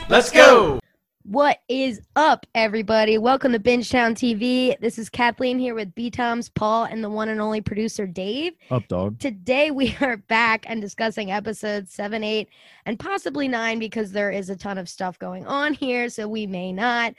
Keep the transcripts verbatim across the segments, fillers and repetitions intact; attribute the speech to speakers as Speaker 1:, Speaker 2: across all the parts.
Speaker 1: Let's go!
Speaker 2: What is up, everybody? Welcome to Bingetown T V. This is Kathleen here with B-Toms, Paul, and the one and only producer, Dave.
Speaker 3: Up, dog.
Speaker 2: Today, we are back and discussing episodes seven, eight, and possibly nine because there is a ton of stuff going on here, so we may not,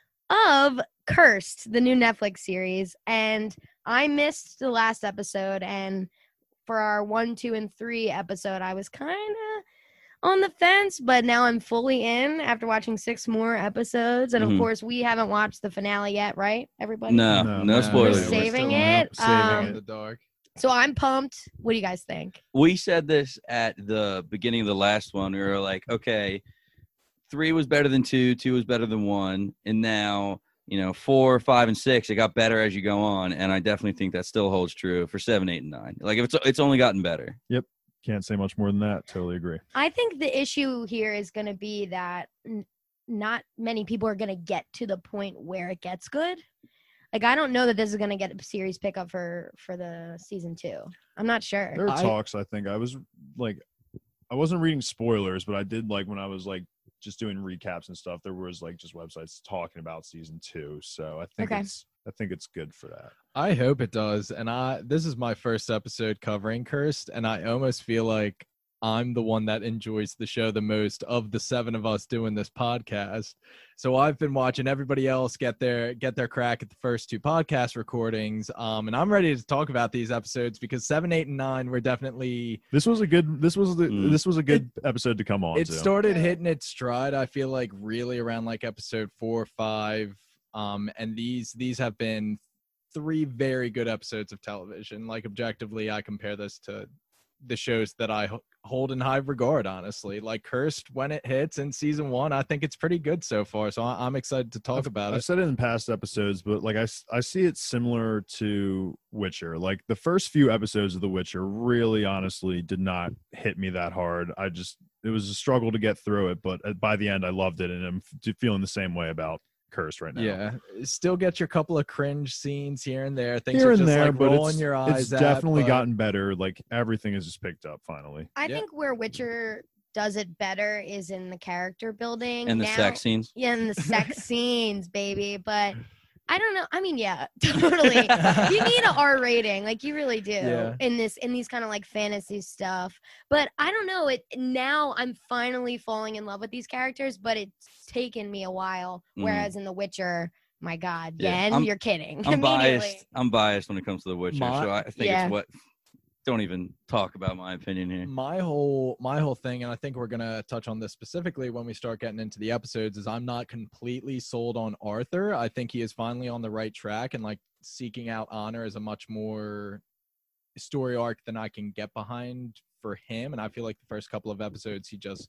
Speaker 2: of Cursed, the new Netflix series. And I missed the last episode, and for our one, two, and three episode, I was kind of on the fence, but now I'm fully in after watching six more episodes. And of
Speaker 1: Mhm.
Speaker 2: course, we haven't watched the finale yet, right, everybody?
Speaker 1: No,
Speaker 3: No,
Speaker 1: no,
Speaker 3: no.
Speaker 1: spoilers.
Speaker 2: We're saving
Speaker 3: still
Speaker 2: it.
Speaker 3: saving
Speaker 2: Um,
Speaker 3: it.
Speaker 4: the dark.
Speaker 2: So I'm pumped. What do you guys think?
Speaker 1: We said this at the beginning of the last one. We were like, okay, three was better than two, two was better than one, and now, you know, four, five, and six, it got better as you go on, and I definitely think that still holds true for seven, eight, and nine. Like, if it's it's only gotten better.
Speaker 3: Can't say much more than that. Totally agree.
Speaker 2: I think the issue here is going to be that n- not many people are going to get to the point where it gets good. Like, I don't know that this is going to get a series pickup for for the season two. I'm not sure.
Speaker 3: There are
Speaker 4: I-
Speaker 3: talks, I think. I was like, I wasn't reading spoilers, but I did like when I was like just doing recaps and stuff, there was like just websites talking about season two. So I think
Speaker 2: Okay.
Speaker 3: it's I think it's good for that.
Speaker 4: I hope it does. And I this is my first episode covering Cursed, and I almost feel like I'm the one that enjoys the show the most of the seven of us doing this podcast. So I've been watching everybody else get their get their crack at the first two podcast recordings. Um, and I'm ready to talk about these episodes because seven, eight, and nine were definitely
Speaker 3: This was a good this was the
Speaker 1: Mm.
Speaker 3: this was a good episode to come on
Speaker 4: it
Speaker 3: to.
Speaker 4: started hitting its stride. I feel like really around like episode four or five. Um, and these these have been three very good episodes of television. Like objectively, I compare this to the shows that I ho- hold in high regard. Honestly, like Cursed, when it hits in season one, I think it's pretty good so far. So I- I'm excited to talk
Speaker 3: I've,
Speaker 4: about
Speaker 3: I've
Speaker 4: it.
Speaker 3: said it in past episodes, but like I, s- I see it similar to Witcher. Like the first few episodes of The Witcher really honestly did not hit me that hard. I just, it was a struggle to get through it, but uh, by the end I loved it, and I'm f- feeling the same way about Cursed right now.
Speaker 4: Yeah, still get your couple of cringe scenes here and there. Things
Speaker 3: Here
Speaker 4: are
Speaker 3: and
Speaker 4: just
Speaker 3: there,
Speaker 4: like
Speaker 3: but
Speaker 4: rolling
Speaker 3: it's,
Speaker 4: your eyes.
Speaker 3: it's
Speaker 4: at,
Speaker 3: definitely
Speaker 4: but-
Speaker 3: gotten better. Like everything has just picked up finally.
Speaker 2: I
Speaker 4: Yeah.
Speaker 2: think where Witcher does it better is in the character building.
Speaker 1: And the
Speaker 2: Now-
Speaker 1: sex scenes.
Speaker 2: Yeah, and the sex scenes, baby. But I don't know. I mean, yeah, totally. You need an R rating, like you really do,
Speaker 4: Yeah.
Speaker 2: in this in these kind of like fantasy stuff. But I don't know. It now I'm finally falling in love with these characters, but it's taken me a while.
Speaker 1: Mhm.
Speaker 2: Whereas in The Witcher, my God,
Speaker 1: Yeah,
Speaker 2: Yen,
Speaker 1: I'm-
Speaker 2: you're kidding.
Speaker 1: I'm
Speaker 2: Immediately.
Speaker 1: biased. I'm biased when it comes to The Witcher,
Speaker 4: My-
Speaker 1: so I think
Speaker 2: Yeah.
Speaker 1: it's what. Don't even talk about my opinion here.
Speaker 4: my whole my whole thing, and I think we're gonna touch on this specifically when we start getting into the episodes, is I'm not completely sold on Arthur. I think he is finally on the right track, and like seeking out honor is a much more story arc than I can get behind for him. And I feel like the first couple of episodes he just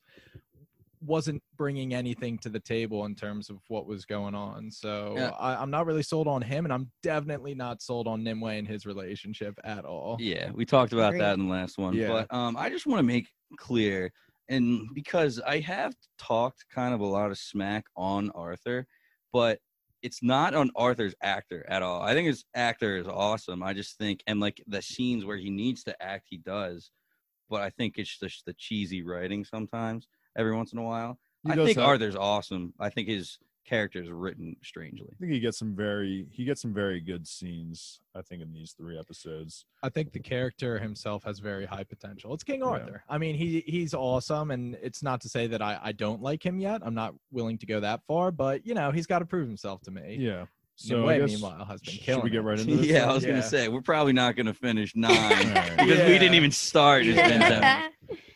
Speaker 4: wasn't bringing anything to the table in terms of what was going on. So
Speaker 1: Yeah.
Speaker 4: I, I'm not really sold on him, and I'm definitely not sold on Nimue and his relationship at all.
Speaker 1: Yeah, we talked about
Speaker 2: Agreed.
Speaker 1: that in the last one.
Speaker 4: Yeah.
Speaker 1: But um, I just want to make clear, and because I have talked kind of a lot of smack on Arthur, but it's not on Arthur's actor at all. I think his actor is awesome. I just think, and like the scenes where he needs to act, he does. But I think it's just the cheesy writing sometimes, every once in a while.
Speaker 3: He
Speaker 1: I
Speaker 3: does
Speaker 1: think
Speaker 3: have-
Speaker 1: Arthur's awesome. I think his character is written strangely.
Speaker 3: I think he gets some very he gets some very good scenes, I think, in these three episodes.
Speaker 4: I think the character himself has very high potential. It's King
Speaker 3: Yeah.
Speaker 4: Arthur. I mean, he he's awesome, and it's not to say that I, I don't like him yet. I'm not willing to go that far, but, you know, he's got to prove himself to me.
Speaker 3: Yeah. So
Speaker 4: Nimue,
Speaker 3: I guess,
Speaker 4: meanwhile, has been
Speaker 3: should
Speaker 4: killing
Speaker 3: we get
Speaker 4: it.
Speaker 3: right into this?
Speaker 1: Yeah,
Speaker 3: then?
Speaker 1: I was gonna
Speaker 4: Yeah.
Speaker 1: say we're probably not gonna finish nine
Speaker 3: Alright.
Speaker 1: because we
Speaker 4: Yeah.
Speaker 1: didn't even start. It's been seven.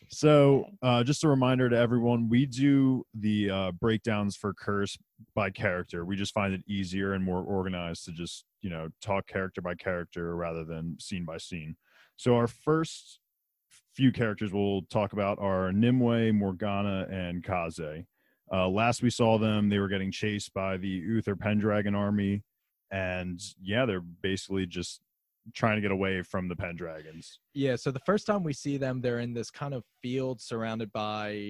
Speaker 3: So, uh, just a reminder to everyone, we do the uh, breakdowns for Curse by character. We just find it easier and more organized to just, you know, talk character by character rather than scene by scene. So our first few characters we'll talk about are Nimue, Morgana, and Kaze. Uh, last we saw them, they were getting chased by the Uther Pendragon army. And yeah, they're basically just trying to get away from the Pendragons.
Speaker 4: Yeah, so the first time we see them, they're in this kind of field surrounded by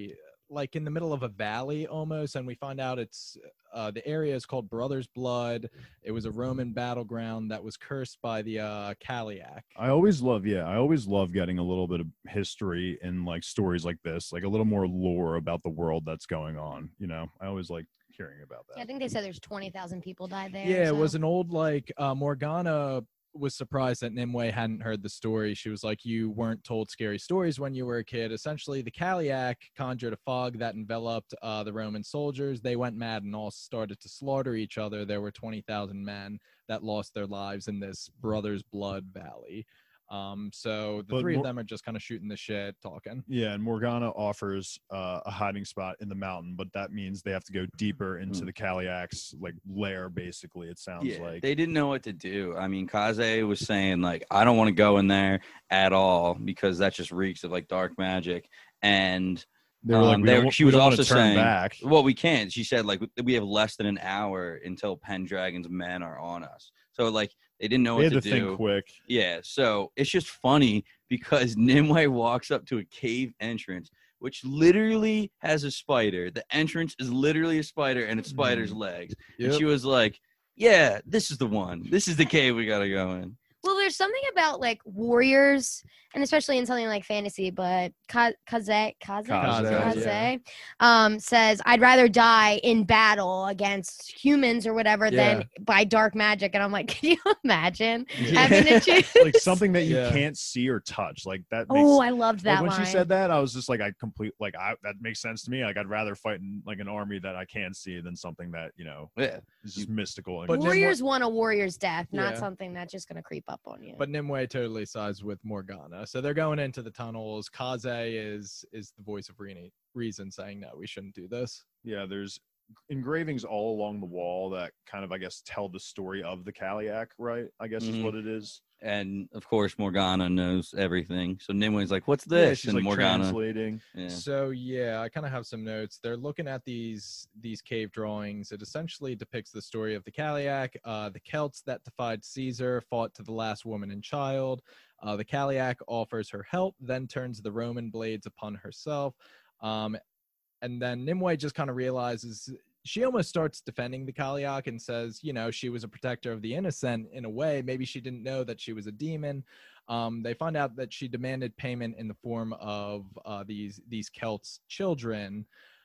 Speaker 4: like in the middle of a valley almost, and we find out it's uh, the area is called Brothers Blood. It was a Roman battleground that was cursed by the uh, Kaliak.
Speaker 3: I always love, yeah, I always love getting a little bit of history in like stories like this, like a little more lore about the world that's going on. You know, I always like hearing about that.
Speaker 2: Yeah, I think they said there's twenty thousand people died there.
Speaker 4: Yeah,
Speaker 2: so.
Speaker 4: it was an old like uh, Morgana was surprised that Nimue hadn't heard the story. She was like, you weren't told scary stories when you were a kid. Essentially, the Kaliak conjured a fog that enveloped uh, the Roman soldiers. They went mad and all started to slaughter each other. There were twenty thousand men that lost their lives in this Brothers Blood Valley. Um, so the
Speaker 3: But
Speaker 4: three
Speaker 3: Mor-
Speaker 4: of them are just kind of shooting the shit, talking.
Speaker 3: Yeah, and Morgana offers uh, a hiding spot in the mountain, but that means they have to go deeper into
Speaker 1: Mm.
Speaker 3: the Kaliak's like lair. Basically, it sounds
Speaker 1: Yeah,
Speaker 3: like
Speaker 1: they didn't know what to do. I mean, Kaze was saying like, I don't want to go in there at all because that just reeks of like dark magic. And
Speaker 3: they were like,
Speaker 1: um,
Speaker 3: we
Speaker 1: they
Speaker 3: don't,
Speaker 1: were- she
Speaker 3: we
Speaker 1: was
Speaker 3: don't wanna
Speaker 1: also
Speaker 3: turn
Speaker 1: saying,
Speaker 3: back.
Speaker 1: well, we can't. She said like we have less than an hour until Pendragon's men are on us. So like they didn't know
Speaker 3: They
Speaker 1: what
Speaker 3: had
Speaker 1: to,
Speaker 3: to
Speaker 1: do.
Speaker 3: think quick.
Speaker 1: Yeah, so it's just funny because Nimue walks up to a cave entrance, which literally has a spider. The entrance is literally a spider and it's spider's legs. And she was like, yeah, this is the one. This is the cave we got to go in.
Speaker 2: Well, there's something about like warriors, and especially in something like fantasy, but Ka- Kaze, Kaze,
Speaker 3: Kaze,
Speaker 2: Kaze,
Speaker 4: yeah.
Speaker 2: um, says, I'd rather die in battle against humans or whatever than by dark magic. And I'm like, can you imagine having to choose?
Speaker 3: Like something that you
Speaker 4: Yeah.
Speaker 3: can't see or touch. Like that makes
Speaker 2: Oh, I loved that
Speaker 3: like when
Speaker 2: line.
Speaker 3: she said that, I was just like, I complete like I that makes sense to me. Like I'd rather fight in like an army that I can see than something that, you know,
Speaker 1: Yeah.
Speaker 3: is just mystical. And
Speaker 4: But Nimue-
Speaker 2: Warriors want a warrior's death, not
Speaker 4: Yeah.
Speaker 2: something that's just going to creep up on you.
Speaker 4: But Nimue totally sides with Morgana. So they're going into the tunnels. Kaze is is the voice of re- reason saying, no, we shouldn't do this.
Speaker 3: yeah, there's engravings all along the wall that kind of, I guess, tell the story of the Kaliak, right? I guess is
Speaker 1: Mhm.
Speaker 3: what it is.
Speaker 1: And of course, Morgana knows everything. So Nimue's like, what's
Speaker 3: Yeah,
Speaker 1: this?
Speaker 3: she's
Speaker 1: and
Speaker 3: like
Speaker 1: Morgana.
Speaker 3: translating.
Speaker 1: Yeah.
Speaker 4: So yeah, I kind of have some notes. They're looking at these these cave drawings. It essentially depicts the story of the Kaliak. Uh, the Celts that defied Caesar fought to the last woman and child. Uh, the Kaliak offers her help, then turns the Roman blades upon herself. Um, and then Nimue just kind of realizes she almost starts defending the Kaliak and says, you know, she was a protector of the innocent in a way. Maybe she didn't know that she was a demon. Um, they find out that she demanded payment in the form of uh, these these Celts' children.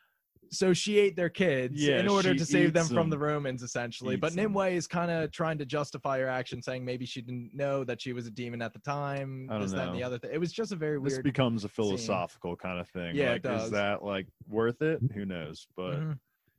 Speaker 4: So she ate their kids
Speaker 3: Yeah,
Speaker 4: in order
Speaker 3: she
Speaker 4: to save them
Speaker 3: eats
Speaker 4: from
Speaker 3: them.
Speaker 4: the Romans, essentially.
Speaker 3: Eats
Speaker 4: But
Speaker 3: them.
Speaker 4: Nimue is kind of trying to justify her action, saying maybe she didn't know that she was a demon at the time.
Speaker 3: I don't
Speaker 4: this, that, and the
Speaker 3: know.
Speaker 4: other thing. It was just a very
Speaker 3: This
Speaker 4: weird.
Speaker 3: becomes a philosophical kind of thing.
Speaker 4: Yeah,
Speaker 3: like,
Speaker 4: it does.
Speaker 3: is that like worth it? Who knows? But
Speaker 4: Mhm.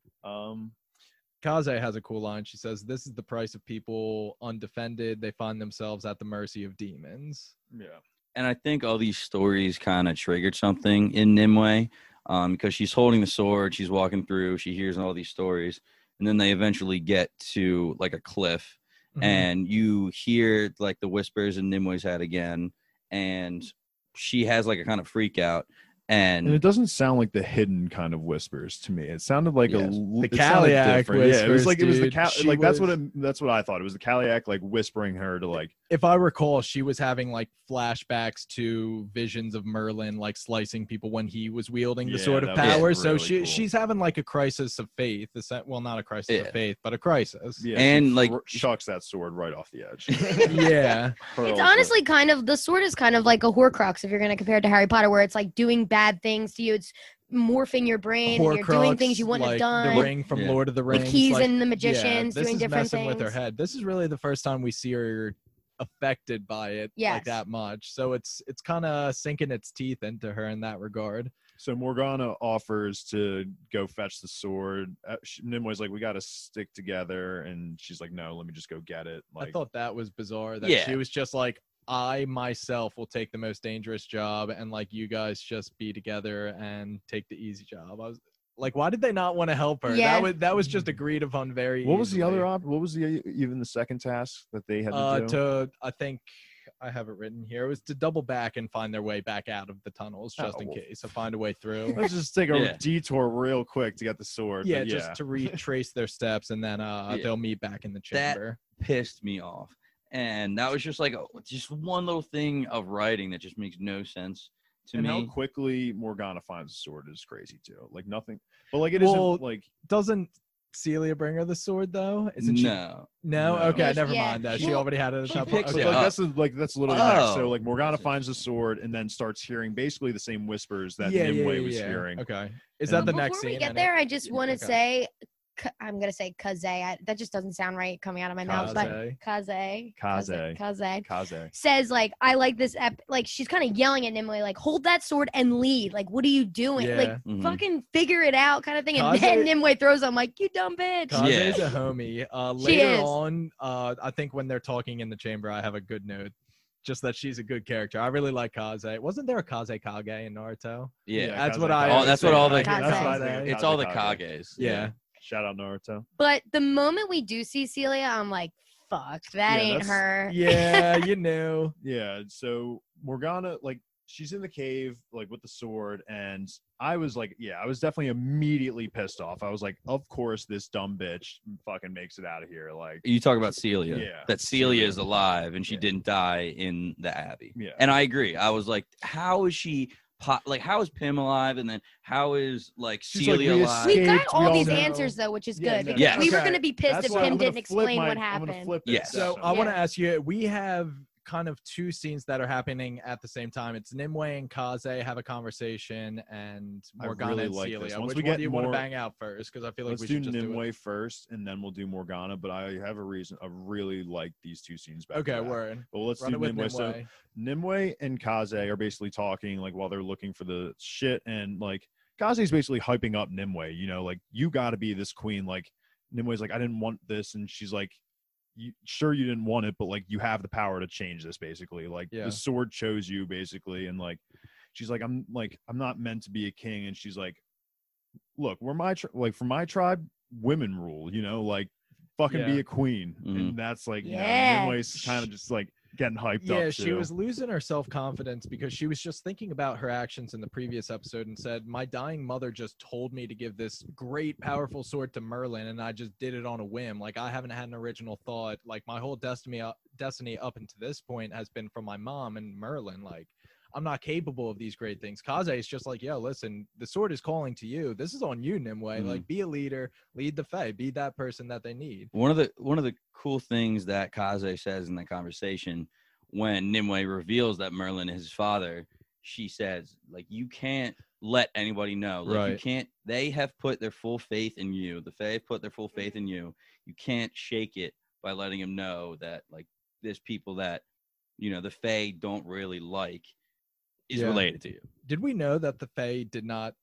Speaker 3: um,
Speaker 4: Kaze has a cool line. She says, "This is the price of people undefended. They find themselves at the mercy of demons."
Speaker 3: yeah.
Speaker 1: And I think all these stories kind of triggered something in Nimue um, because she's holding the sword, she's walking through, she hears all these stories, and then they eventually get to like a cliff,
Speaker 4: Mhm.
Speaker 1: and you hear like the whispers in Nimue's head again, and she has like a kind of freak out. And,
Speaker 3: And it doesn't sound like the hidden kind of whispers to me. It sounded like
Speaker 1: Yes.
Speaker 3: a
Speaker 4: The
Speaker 3: it sounded
Speaker 4: Kaliak
Speaker 3: different. Yeah, it was
Speaker 4: whispers,
Speaker 3: like it was the
Speaker 4: dude.
Speaker 3: Cal-
Speaker 4: She
Speaker 3: like that's what
Speaker 4: was-
Speaker 3: it, that's what I thought. It was the Kaliak like whispering her to like
Speaker 4: If I recall, she was having like flashbacks to visions of Merlin, like slicing people when he was wielding the
Speaker 3: Yeah,
Speaker 4: sword of
Speaker 3: that was
Speaker 4: power.
Speaker 3: really
Speaker 4: So she
Speaker 3: cool.
Speaker 4: she's having like a crisis of faith. Is that- Well, not a crisis
Speaker 1: Yeah.
Speaker 4: of faith, but a crisis.
Speaker 3: yeah,
Speaker 1: And,
Speaker 3: she
Speaker 1: like-
Speaker 3: fr- chucks that sword right off the edge.
Speaker 4: Yeah.
Speaker 3: Hurls
Speaker 2: It's
Speaker 3: it.
Speaker 2: honestly kind of, the sword is kind of like a Horcrux if you're going to compare it to Harry Potter, where it's like doing bad things to you. It's morphing your brain. And you're doing things you wouldn't
Speaker 4: like
Speaker 2: have
Speaker 4: The
Speaker 2: done.
Speaker 4: ring from
Speaker 1: Yeah.
Speaker 4: Lord of the
Speaker 2: The
Speaker 4: Rings.
Speaker 2: keys
Speaker 4: like,
Speaker 2: and the
Speaker 4: yeah,
Speaker 2: magicians
Speaker 4: this
Speaker 2: doing
Speaker 4: is
Speaker 2: different
Speaker 4: messing
Speaker 2: things.
Speaker 4: with her head. This is really the first time we see her affected by it like
Speaker 2: Yes.
Speaker 4: that much. So it's it's kind of sinking its teeth into her in that regard.
Speaker 3: So Morgana offers to go fetch the sword. Uh, she- Nimue's like, we got to stick together, and she's like, no, let me just go get it. Like,
Speaker 4: I thought that was bizarre that
Speaker 1: Yeah.
Speaker 4: she was just like, I myself will take the most dangerous job, and like you guys just be together and take the easy job. I was like, why did they not want to help her?
Speaker 2: Yeah.
Speaker 4: That was that was just agreed upon very.
Speaker 3: what was the
Speaker 4: easily.
Speaker 3: other op? What was the even the second task that they had to
Speaker 4: Uh,
Speaker 3: do?
Speaker 4: to I think I have it written here. It was to double back and find their way back out of the tunnels just
Speaker 3: Oh,
Speaker 4: in
Speaker 3: well.
Speaker 4: case. So find a way through.
Speaker 3: Let's just take a
Speaker 1: Yeah.
Speaker 3: detour real quick to get the sword.
Speaker 4: yeah,
Speaker 3: but
Speaker 4: just
Speaker 3: yeah.
Speaker 4: to retrace their steps, and then uh,
Speaker 1: Yeah.
Speaker 4: they'll meet back in the
Speaker 1: That-
Speaker 4: chamber.
Speaker 1: pissed me off. And that was just like a, just one little thing of writing that just makes no sense to
Speaker 3: and
Speaker 1: me.
Speaker 3: how quickly Morgana finds the sword is crazy too. Like nothing, but like it
Speaker 4: Well,
Speaker 3: not like
Speaker 4: Doesn't Celia bring her the sword though? Isn't she?
Speaker 1: no.
Speaker 4: No.
Speaker 3: No.
Speaker 4: Okay,
Speaker 2: No,
Speaker 4: never
Speaker 2: yeah.
Speaker 4: mind that. She
Speaker 2: Well,
Speaker 4: already had it at
Speaker 1: she
Speaker 4: that
Speaker 1: picks
Speaker 4: point.
Speaker 1: it
Speaker 3: But
Speaker 4: Okay.
Speaker 3: like
Speaker 1: up.
Speaker 3: that's the, like that's literally next. So
Speaker 1: Oh.
Speaker 3: like Morgana
Speaker 1: That's
Speaker 3: finds the sword and then starts hearing basically the same whispers that
Speaker 4: yeah,
Speaker 3: Nimue
Speaker 4: yeah,
Speaker 3: was
Speaker 4: yeah.
Speaker 3: hearing.
Speaker 4: Okay. Is
Speaker 3: And
Speaker 4: that the
Speaker 3: then-
Speaker 4: next
Speaker 2: Before we
Speaker 4: scene?
Speaker 2: get
Speaker 4: in
Speaker 2: there,
Speaker 4: it?
Speaker 2: I just want to
Speaker 4: Okay.
Speaker 2: say, K- I'm gonna say Kaze. I, that just doesn't sound right coming out of my mouth, but
Speaker 4: Kaze.
Speaker 2: Kaze,
Speaker 3: Kaze.
Speaker 2: Kaze
Speaker 3: Kaze.
Speaker 2: says like, I like this. Ep-, like she's kind of yelling at Nimue, like, hold that sword and lead. Like, what are you doing?
Speaker 4: Yeah.
Speaker 2: Like,
Speaker 1: Mhm.
Speaker 2: fucking figure it out, kind of thing. And
Speaker 4: Kaze-
Speaker 2: then Nimue throws him like, you dumb bitch.
Speaker 4: Kaze's
Speaker 1: Yeah.
Speaker 4: a homie. Uh,
Speaker 2: She
Speaker 4: later
Speaker 2: is.
Speaker 4: on, uh, I think when they're talking in the chamber, I have a good note. Just that she's a good character. I really like Kaze. Wasn't there a Kaze Kage in Naruto?
Speaker 1: Yeah.
Speaker 3: Yeah,
Speaker 4: That's
Speaker 3: Kaze
Speaker 4: what I.
Speaker 3: Kage.
Speaker 1: Oh,
Speaker 4: always
Speaker 1: that's what
Speaker 4: think.
Speaker 1: all the-
Speaker 4: I hear
Speaker 2: That's what I
Speaker 4: Kaze.
Speaker 3: think.
Speaker 1: It's all the
Speaker 3: Kage.
Speaker 1: Kages.
Speaker 4: Yeah.
Speaker 3: Shout out Naruto.
Speaker 2: But the moment we do see Celia, I'm like, fuck, that
Speaker 3: Yeah,
Speaker 2: ain't
Speaker 3: that's-
Speaker 2: her.
Speaker 4: Yeah, you knew.
Speaker 3: Yeah, so Morgana, like, she's in the cave, like, with the sword, and I was like, yeah, I was definitely immediately pissed off. I was like, of course this dumb bitch fucking makes it out of here. Like,
Speaker 1: You talk about Celia.
Speaker 3: Yeah.
Speaker 1: That Celia
Speaker 3: Celia.
Speaker 1: is alive and she
Speaker 3: Yeah.
Speaker 1: didn't die in the Abbey.
Speaker 3: yeah.
Speaker 1: And I agree. I was like, how is she po- like how is Pym alive and then how is like
Speaker 3: She's like,
Speaker 1: Celia
Speaker 3: we
Speaker 1: alive?
Speaker 2: We got
Speaker 3: escaped, we
Speaker 2: all
Speaker 3: all
Speaker 2: these
Speaker 3: know.
Speaker 2: answers though, which is
Speaker 3: Yeah,
Speaker 2: good
Speaker 3: no,
Speaker 2: because
Speaker 1: Yes.
Speaker 2: we were
Speaker 4: Okay.
Speaker 2: gonna be pissed
Speaker 3: That's
Speaker 2: if
Speaker 3: why
Speaker 2: Pym
Speaker 3: I'm gonna
Speaker 2: didn't
Speaker 3: flip
Speaker 2: explain
Speaker 3: my-
Speaker 2: what
Speaker 3: I'm gonna
Speaker 2: happened.
Speaker 3: flip it.
Speaker 1: Yes.
Speaker 4: So
Speaker 3: So-
Speaker 4: I want to
Speaker 2: Yeah.
Speaker 4: ask you. We have kind of two scenes that are happening at the same time. It's Nimue and Kaze have a conversation, and
Speaker 3: I
Speaker 4: Morgana
Speaker 3: really
Speaker 4: and
Speaker 3: like this.
Speaker 4: Celia.
Speaker 3: Once
Speaker 4: Which
Speaker 3: we
Speaker 4: one
Speaker 3: get
Speaker 4: do you want to
Speaker 3: more-
Speaker 4: bang out first? Because I feel like
Speaker 3: Let's
Speaker 4: we
Speaker 3: do
Speaker 4: should just
Speaker 3: Nimue
Speaker 4: do it.
Speaker 3: first, and then we'll do Morgana. But I have a reason. I really like these two scenes back. to
Speaker 4: Okay,
Speaker 3: back.
Speaker 4: word.
Speaker 3: Well, let's
Speaker 4: Run
Speaker 3: do
Speaker 4: it with
Speaker 3: Nimue.
Speaker 4: Nimue.
Speaker 3: So Nimue and Kaze are basically talking like while they're looking for the shit, and like Kaze's basically hyping up Nimue. You know, like you got to be this queen. Like Nimue's like, I didn't want this, and she's like, you, sure you didn't want it, but like you have the power to change this. Basically, like
Speaker 4: Yeah.
Speaker 3: the sword chose you, basically, and like she's like, I'm like I'm not meant to be a king, and she's like, look, we're my tri- like for my tribe, women rule. You know, like fucking
Speaker 4: Yeah.
Speaker 3: be a queen,
Speaker 1: Mhm.
Speaker 3: and that's like,
Speaker 2: Yeah.
Speaker 3: you know, Nimue's kind of just like getting hyped up.
Speaker 4: Yeah, she
Speaker 3: too.
Speaker 4: was losing her self confidence because she was just thinking about her actions in the previous episode and said, "My dying mother just told me to give this great, powerful sword to Merlin, and I just did it on a whim. Like I haven't had an original thought. Like my whole destiny, uh, destiny up until this point has been from my mom and Merlin. Like I'm not capable of these great things." Kaze is just like, "Yo, listen, the sword is calling to you. This is on you, Nimue.
Speaker 1: Mhm.
Speaker 4: Like be a leader, lead the Fae, be that person that they need."
Speaker 1: One of the one of the cool things that Kaze says in that conversation when Nimue reveals that Merlin is his father, she says, like, you can't let anybody know. Like you
Speaker 4: Right.
Speaker 1: can't they have put their full faith in you. The Fae have put their full faith in you. You can't shake it by letting them know that like there's people that, you know, the Fae don't really like is
Speaker 4: Yeah.
Speaker 1: related to you.
Speaker 4: Did we know that the Fae did not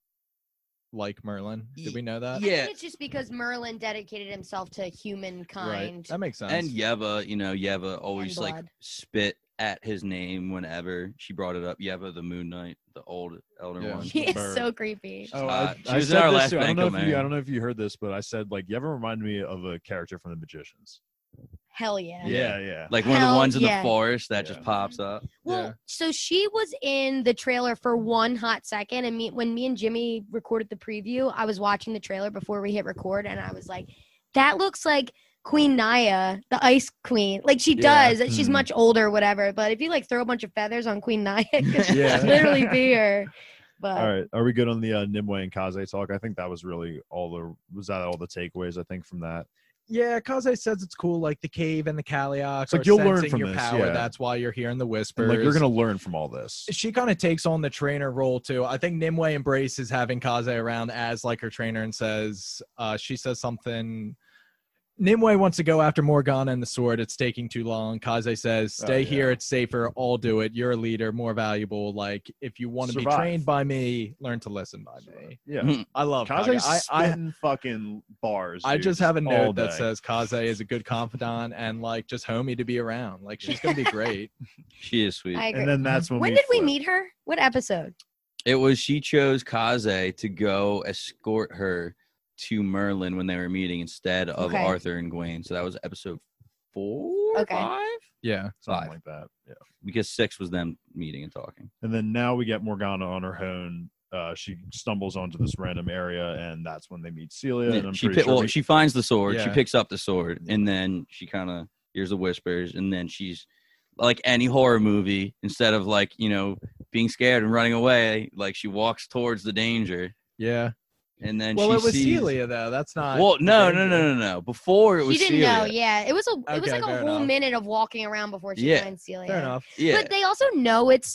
Speaker 4: like Merlin? Did we know that?
Speaker 1: Yeah.
Speaker 2: It's just because Merlin dedicated himself to humankind.
Speaker 4: Right. That makes sense.
Speaker 1: And Yeva, you know, Yeva always like
Speaker 2: blood.
Speaker 1: spit at his name whenever she brought it up. Yeva, the Moon Knight, the old elder
Speaker 4: Yeah.
Speaker 1: one.
Speaker 2: He is
Speaker 3: Bird.
Speaker 2: so creepy.
Speaker 3: Oh,
Speaker 1: Uh,
Speaker 3: I,
Speaker 1: she
Speaker 3: I
Speaker 1: was in
Speaker 3: said
Speaker 1: our
Speaker 3: this
Speaker 1: last
Speaker 3: too. I don't know
Speaker 1: Banco
Speaker 3: if you, I
Speaker 1: Man.
Speaker 3: don't know if you heard this, but I said like you ever remind me of a character from The Magicians.
Speaker 2: Hell yeah.
Speaker 3: Yeah, yeah.
Speaker 1: Like one of the
Speaker 2: Hell
Speaker 1: ones in
Speaker 2: yeah.
Speaker 1: the forest that just
Speaker 3: Yeah.
Speaker 1: pops up.
Speaker 2: Well,
Speaker 4: Yeah.
Speaker 2: so she was in the trailer for one hot second, and me when me and Jimmy recorded the preview, I was watching the trailer before we hit record, and I was like, "That looks like Queen Naya, the Ice Queen. Like she
Speaker 4: Yeah.
Speaker 2: does. She's
Speaker 3: Mhm.
Speaker 2: much older, whatever. But if you like throw a bunch of feathers on Queen Naya, it could
Speaker 4: Yeah.
Speaker 2: literally be her." But
Speaker 3: All right, are we good on the uh, Nimue and Kaze talk? I think that was really all the was that all the takeaways I think from that.
Speaker 4: Yeah, Kaze says it's cool, like the cave and the Kaliak
Speaker 3: It's like
Speaker 4: are
Speaker 3: you'll learn
Speaker 4: sensing
Speaker 3: from
Speaker 4: your
Speaker 3: this,
Speaker 4: power.
Speaker 3: yeah.
Speaker 4: That's why you're hearing the whispers.
Speaker 3: And, like you're gonna learn from all this.
Speaker 4: She kind of takes on the trainer role too. I think Nimue embraces having Kaze around as like her trainer and says, uh, she says something. Nimue wants to go after Morgana and the sword. It's taking too long. Kaze says,
Speaker 3: Oh,
Speaker 4: "Stay
Speaker 3: yeah.
Speaker 4: here. It's safer. I'll do it. You're a leader, more valuable. Like if you want to be
Speaker 3: Survive.
Speaker 4: trained by me, learn to listen by me."
Speaker 3: Yeah,
Speaker 4: I love Kage.
Speaker 3: Kaze's
Speaker 4: I, I
Speaker 3: spitting fucking bars.
Speaker 4: I
Speaker 3: dude,
Speaker 4: just have a
Speaker 3: all
Speaker 4: note that
Speaker 3: day.
Speaker 4: says Kaze is a good confidant and like just homie to be around. Like she's gonna be great.
Speaker 1: She is sweet.
Speaker 2: I agree.
Speaker 3: And then that's when,
Speaker 2: when
Speaker 3: we
Speaker 2: did we
Speaker 3: flip.
Speaker 2: meet her? What episode?
Speaker 1: It was she chose Kaze to go escort her to Merlin when they were meeting instead of
Speaker 2: Okay.
Speaker 1: Arthur and Gwaine. So that was episode four,
Speaker 2: Okay.
Speaker 1: five,
Speaker 4: Yeah.
Speaker 3: Something
Speaker 1: Five.
Speaker 3: like that. Yeah.
Speaker 1: because six was them meeting and talking.
Speaker 3: And then now we get Morgana on her own. Uh, she stumbles onto this random area, and that's when they meet Celia. And I'm
Speaker 1: she
Speaker 3: pretty
Speaker 1: pi-
Speaker 3: sure
Speaker 1: well,
Speaker 3: we-
Speaker 1: she finds the sword. She
Speaker 4: Yeah.
Speaker 1: picks up the sword, and then she kind of hears the whispers, and then she's like any horror movie. Instead of like you know being scared and running away. Like she walks towards the danger,
Speaker 4: Yeah.
Speaker 1: and then
Speaker 4: Well,
Speaker 1: she
Speaker 4: it was
Speaker 1: sees.
Speaker 4: Celia though. That's not.
Speaker 1: Well,
Speaker 4: the
Speaker 1: no, no,
Speaker 4: danger.
Speaker 1: no, no, no. Before it was
Speaker 2: She didn't
Speaker 1: Celia.
Speaker 2: know. Yeah, it was a it was
Speaker 4: Okay,
Speaker 2: like a
Speaker 4: fair
Speaker 2: whole
Speaker 4: enough.
Speaker 2: minute of walking around before she
Speaker 1: Yeah.
Speaker 2: finds Celia.
Speaker 4: Fair enough.
Speaker 1: Yeah,
Speaker 2: But they also know it's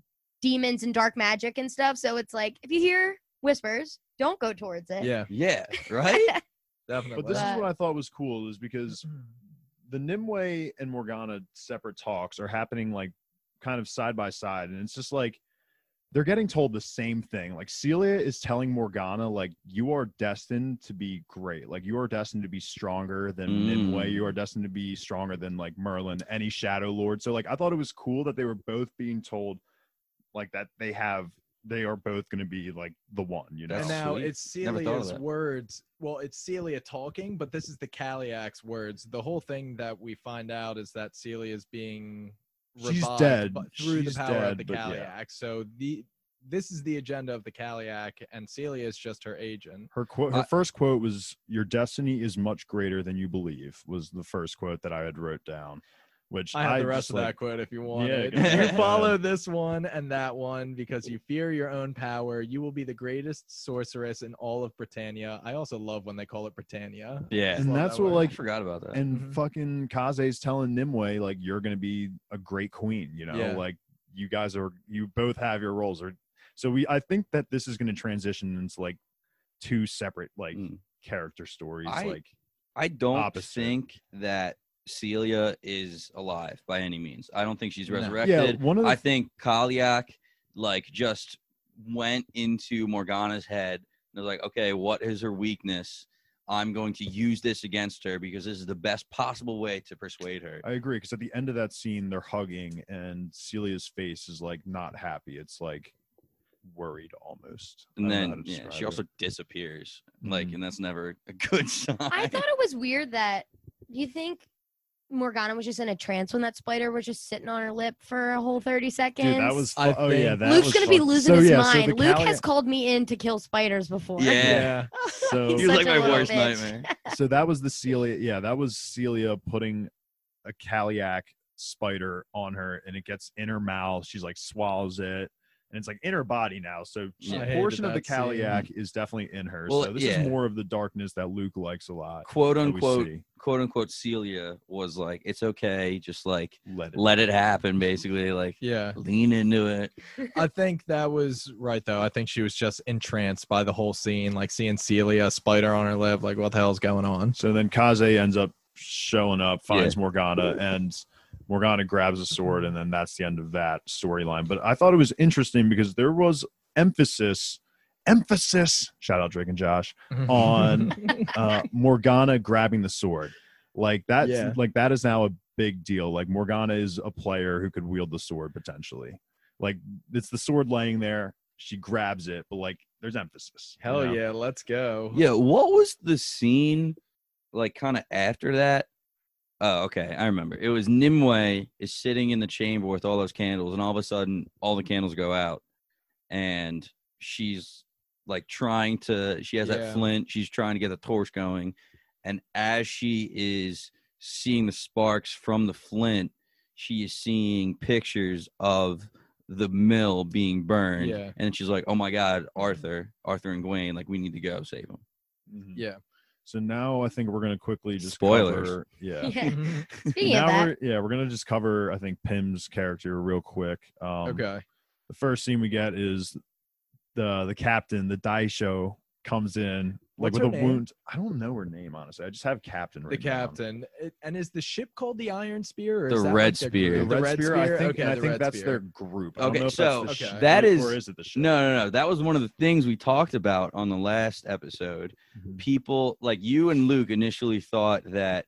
Speaker 2: demons and dark magic and stuff. So it's like if you hear whispers, don't go towards it.
Speaker 4: Yeah,
Speaker 1: yeah, right.
Speaker 4: definitely.
Speaker 3: But this is
Speaker 2: But-
Speaker 3: what I thought was cool is because the Nimue and Morgana separate talks are happening like kind of side by side, and it's just like they're getting told the same thing. Like Celia is telling Morgana, like, you are destined to be great. Like you are destined to be stronger than
Speaker 1: Mm.
Speaker 3: Nimue. You are destined to be stronger than like Merlin, any Shadow Lord. So like I thought it was cool that they were both being told like that they have they are both going to be like the one, you know.
Speaker 4: And now
Speaker 1: sweet.
Speaker 4: it's
Speaker 1: Never thought of
Speaker 4: Celia's
Speaker 1: that.
Speaker 4: words. Well, it's Celia talking, but this is the Kaliak's words. The whole thing that we find out is that Celia is being
Speaker 3: She's
Speaker 4: revived
Speaker 3: dead.
Speaker 4: bu- through
Speaker 3: She's
Speaker 4: the power
Speaker 3: dead,
Speaker 4: of the
Speaker 3: but yeah.
Speaker 4: Kaliak. So the this is the agenda of the Kaliak, and Celia is just her agent.
Speaker 3: Her quote, her
Speaker 1: I-
Speaker 3: first quote was, "Your destiny is much greater than you believe," was the first quote that I had wrote down. Which
Speaker 4: I have the
Speaker 3: just,
Speaker 4: rest of
Speaker 3: like,
Speaker 4: that quote if you want
Speaker 3: Yeah,
Speaker 4: it.
Speaker 3: go ahead.
Speaker 4: You follow this one and that one because you fear your own power. You will be the greatest sorceress in all of Britannia. I also love when they call it Britannia.
Speaker 1: Yeah,
Speaker 3: And
Speaker 4: Love
Speaker 3: that's
Speaker 4: that
Speaker 3: what
Speaker 4: word.
Speaker 1: I
Speaker 3: like
Speaker 1: forgot about that.
Speaker 3: and
Speaker 4: Mhm.
Speaker 3: fucking Kaze's telling Nimue like you're gonna be a great queen, you know,
Speaker 4: Yeah.
Speaker 3: like you guys are you both have your roles. Or so we I think that this is gonna transition into like two separate like
Speaker 1: Mm.
Speaker 3: character stories.
Speaker 1: I-
Speaker 3: like
Speaker 1: I don't
Speaker 3: opposite.
Speaker 1: think that Celia is alive by any means. I don't think she's
Speaker 4: No. Yeah,
Speaker 1: resurrected.
Speaker 3: yeah, one of the
Speaker 1: I think Kaliak like just went into Morgana's head and was like, okay, what is her weakness? I'm going to use this against her because this is the best possible way to persuade her.
Speaker 3: I agree, because at the end of that scene they're hugging and Celia's face is like not happy. It's like worried almost. I
Speaker 1: And
Speaker 3: don't know how
Speaker 1: then
Speaker 3: to
Speaker 1: yeah,
Speaker 3: describe
Speaker 1: she
Speaker 3: it.
Speaker 1: also disappears. Like,
Speaker 3: Mhm.
Speaker 1: and that's never a good sign.
Speaker 2: I thought it was weird that you think Morgana was just in a trance when that spider was just sitting on her lip for a whole thirty seconds.
Speaker 3: Dude, that was fu-
Speaker 4: I
Speaker 3: oh yeah,
Speaker 4: think-
Speaker 3: that
Speaker 2: Luke's
Speaker 3: was
Speaker 2: gonna be
Speaker 3: fuck-
Speaker 2: losing
Speaker 3: so,
Speaker 2: his
Speaker 3: yeah, so
Speaker 2: mind.
Speaker 3: the
Speaker 2: Luke
Speaker 3: Kalia-
Speaker 2: has called me in to kill spiders before.
Speaker 1: Yeah.
Speaker 3: So
Speaker 2: He's
Speaker 1: He was
Speaker 2: such
Speaker 1: like
Speaker 2: a
Speaker 1: my
Speaker 2: little
Speaker 1: worst
Speaker 2: bitch.
Speaker 1: nightmare.
Speaker 3: so that was the Celia. Yeah, that was Celia putting a Kaliak spider on her, and it gets in her mouth. She's like swallows it, and it's like in her body now. So she-
Speaker 1: I
Speaker 3: a
Speaker 4: hated
Speaker 3: portion of the
Speaker 4: that scene.
Speaker 3: Kaliak is definitely in her.
Speaker 1: Well,
Speaker 3: so this
Speaker 1: yeah.
Speaker 3: is more of the darkness that Luke likes a lot.
Speaker 1: Quote
Speaker 3: that we
Speaker 1: unquote,
Speaker 3: see.
Speaker 1: quote unquote, Celia was like, it's okay. Just like,
Speaker 3: Let it.
Speaker 1: let it happen, basically. Like,
Speaker 4: Yeah.
Speaker 1: lean into it.
Speaker 4: I think that was right though. I think she was just entranced by the whole scene, like seeing Celia, a spider on her lip, like what the hell's going on?
Speaker 3: So then Kaze ends up showing up, finds Morgana, and Morgana grabs a sword, and then that's the end of that storyline. But I thought it was interesting because there was emphasis, emphasis, shout out Drake and Josh, on uh, Morgana grabbing the sword. Like that's
Speaker 4: Yeah.
Speaker 3: like that is now a big deal. Like Morgana is a player who could wield the sword potentially. Like it's the sword laying there, she grabs it, but like there's emphasis. you
Speaker 4: Hell
Speaker 3: know?
Speaker 4: yeah, let's go.
Speaker 1: Yeah. What was the scene like kind of after that? Oh, okay. I remember. It was Nimue is sitting in the chamber with all those candles, and all of a sudden, all the candles go out, and she's like trying to. She has
Speaker 4: Yeah.
Speaker 1: that flint. She's trying to get the torch going, and as she is seeing the sparks from the flint, she is seeing pictures of the mill being burned,
Speaker 4: Yeah.
Speaker 1: and she's like, "Oh my God, Arthur, Arthur and Gwen! Like, we need to go save him."
Speaker 3: Mhm.
Speaker 4: Yeah.
Speaker 3: So now I think we're gonna quickly just
Speaker 1: Spoilers.
Speaker 3: cover. Yeah.
Speaker 2: Yeah. Speaking of
Speaker 3: now
Speaker 2: that,
Speaker 3: we're yeah we're gonna just cover I think Pim's character real quick. Um,
Speaker 4: Okay.
Speaker 3: The first scene we get is the the captain, the Daisho comes in like
Speaker 4: What's
Speaker 3: with
Speaker 4: her
Speaker 3: a
Speaker 4: name?
Speaker 3: wound. I don't know her name honestly. I just have captain.
Speaker 4: The
Speaker 3: written down.
Speaker 4: captain. It- and is the ship called the Iron Spear? Or
Speaker 1: The
Speaker 4: is that
Speaker 1: Red
Speaker 4: like their
Speaker 1: Spear.
Speaker 3: The
Speaker 4: group?
Speaker 3: Red, Spear, I think,
Speaker 4: Okay,
Speaker 3: and I
Speaker 4: the
Speaker 3: think
Speaker 4: Red
Speaker 3: that's
Speaker 4: Spear.
Speaker 3: their group. I don't
Speaker 1: Okay,
Speaker 3: know if
Speaker 1: so
Speaker 3: that's the
Speaker 4: Okay.
Speaker 3: ship,
Speaker 1: that is-
Speaker 3: or is it the ship?
Speaker 1: No, no, no. That was one of the things we talked about on the last episode.
Speaker 3: Mhm.
Speaker 1: People like you and Luke initially thought that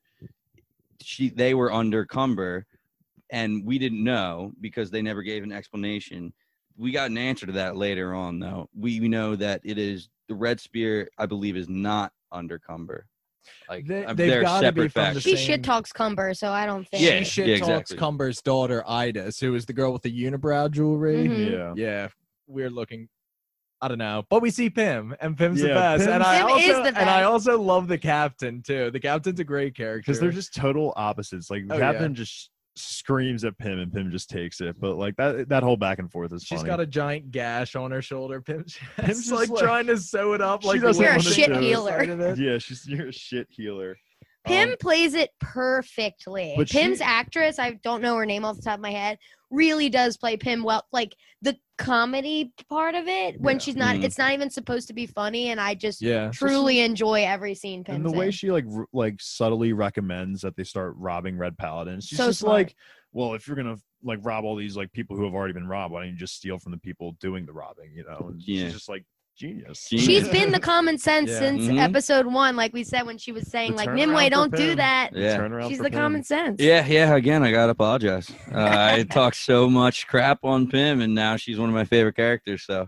Speaker 1: she they were under Cumber, and we didn't know because they never gave an explanation. We got an answer to that later on, though. We know that it is the Red Spear. I believe is not under Cumber. Like
Speaker 4: They-
Speaker 1: uh,
Speaker 4: they've
Speaker 1: they're
Speaker 4: gotta be
Speaker 1: separate
Speaker 4: from the
Speaker 1: factions.
Speaker 2: she
Speaker 4: same-
Speaker 2: shit talks Cumber, so I don't think.
Speaker 1: Yeah,
Speaker 4: She shit
Speaker 1: yeah,
Speaker 4: talks
Speaker 1: exactly.
Speaker 4: Cumber's daughter, Idas, who is the girl with the unibrow jewelry.
Speaker 2: Mhm.
Speaker 3: Yeah.
Speaker 4: Yeah, weird looking. I don't know, but we see Pim, and Pim's the
Speaker 3: Yeah,
Speaker 4: best. And
Speaker 3: Pim's-
Speaker 4: I
Speaker 2: Pim
Speaker 4: also
Speaker 2: is the
Speaker 4: and I
Speaker 2: best.
Speaker 4: also love the captain too. The captain's a great character
Speaker 3: Because they're just total opposites. Like the
Speaker 4: Oh,
Speaker 3: captain
Speaker 4: yeah.
Speaker 3: just screams at Pym, and Pym just takes it. But like that that whole back and forth is
Speaker 4: She's
Speaker 3: funny.
Speaker 4: got a giant gash on her shoulder. Pim's
Speaker 3: Pim's
Speaker 4: just
Speaker 3: just
Speaker 4: like,
Speaker 3: like-
Speaker 4: trying to sew it up.
Speaker 3: She
Speaker 4: Like
Speaker 3: doesn't
Speaker 2: You're a
Speaker 3: wanna
Speaker 2: shit
Speaker 3: do it.
Speaker 2: healer.
Speaker 3: Yeah, she's you're a shit healer.
Speaker 2: Pym
Speaker 3: Um,
Speaker 2: plays it perfectly.
Speaker 3: but
Speaker 2: Pym's
Speaker 3: she-
Speaker 2: actress, I don't know her name off the top of my head, really does play Pym well. Like the comedy part of it, when
Speaker 3: Yeah.
Speaker 2: she's not,
Speaker 1: Mhm.
Speaker 2: it's not even supposed to be funny, and I just
Speaker 4: Yeah.
Speaker 2: truly enjoy every scene Pym's
Speaker 3: and the way
Speaker 2: in.
Speaker 3: she like r- like subtly recommends that they start robbing Red Paladins. She's
Speaker 2: So
Speaker 3: just
Speaker 2: smart.
Speaker 3: like, well, if you're gonna like rob all these like people who have already been robbed, why don't you just steal from the people doing the robbing? You know, and
Speaker 1: Yeah.
Speaker 3: she's just like genius.
Speaker 1: Genius.
Speaker 2: She's been the common sense
Speaker 4: Yeah.
Speaker 2: since
Speaker 1: Mhm.
Speaker 2: episode one, like we said when she was saying,
Speaker 3: The
Speaker 2: like,
Speaker 3: turnaround
Speaker 2: Nimue,
Speaker 3: for
Speaker 2: don't do
Speaker 3: Pym.
Speaker 2: that.
Speaker 1: Yeah.
Speaker 3: Turn around
Speaker 2: She's
Speaker 3: for
Speaker 2: the
Speaker 3: Pym.
Speaker 2: common sense.
Speaker 1: Yeah, yeah. Again, I gotta apologize. Uh, I talked so much crap on Pym, and now she's one of my favorite characters. So,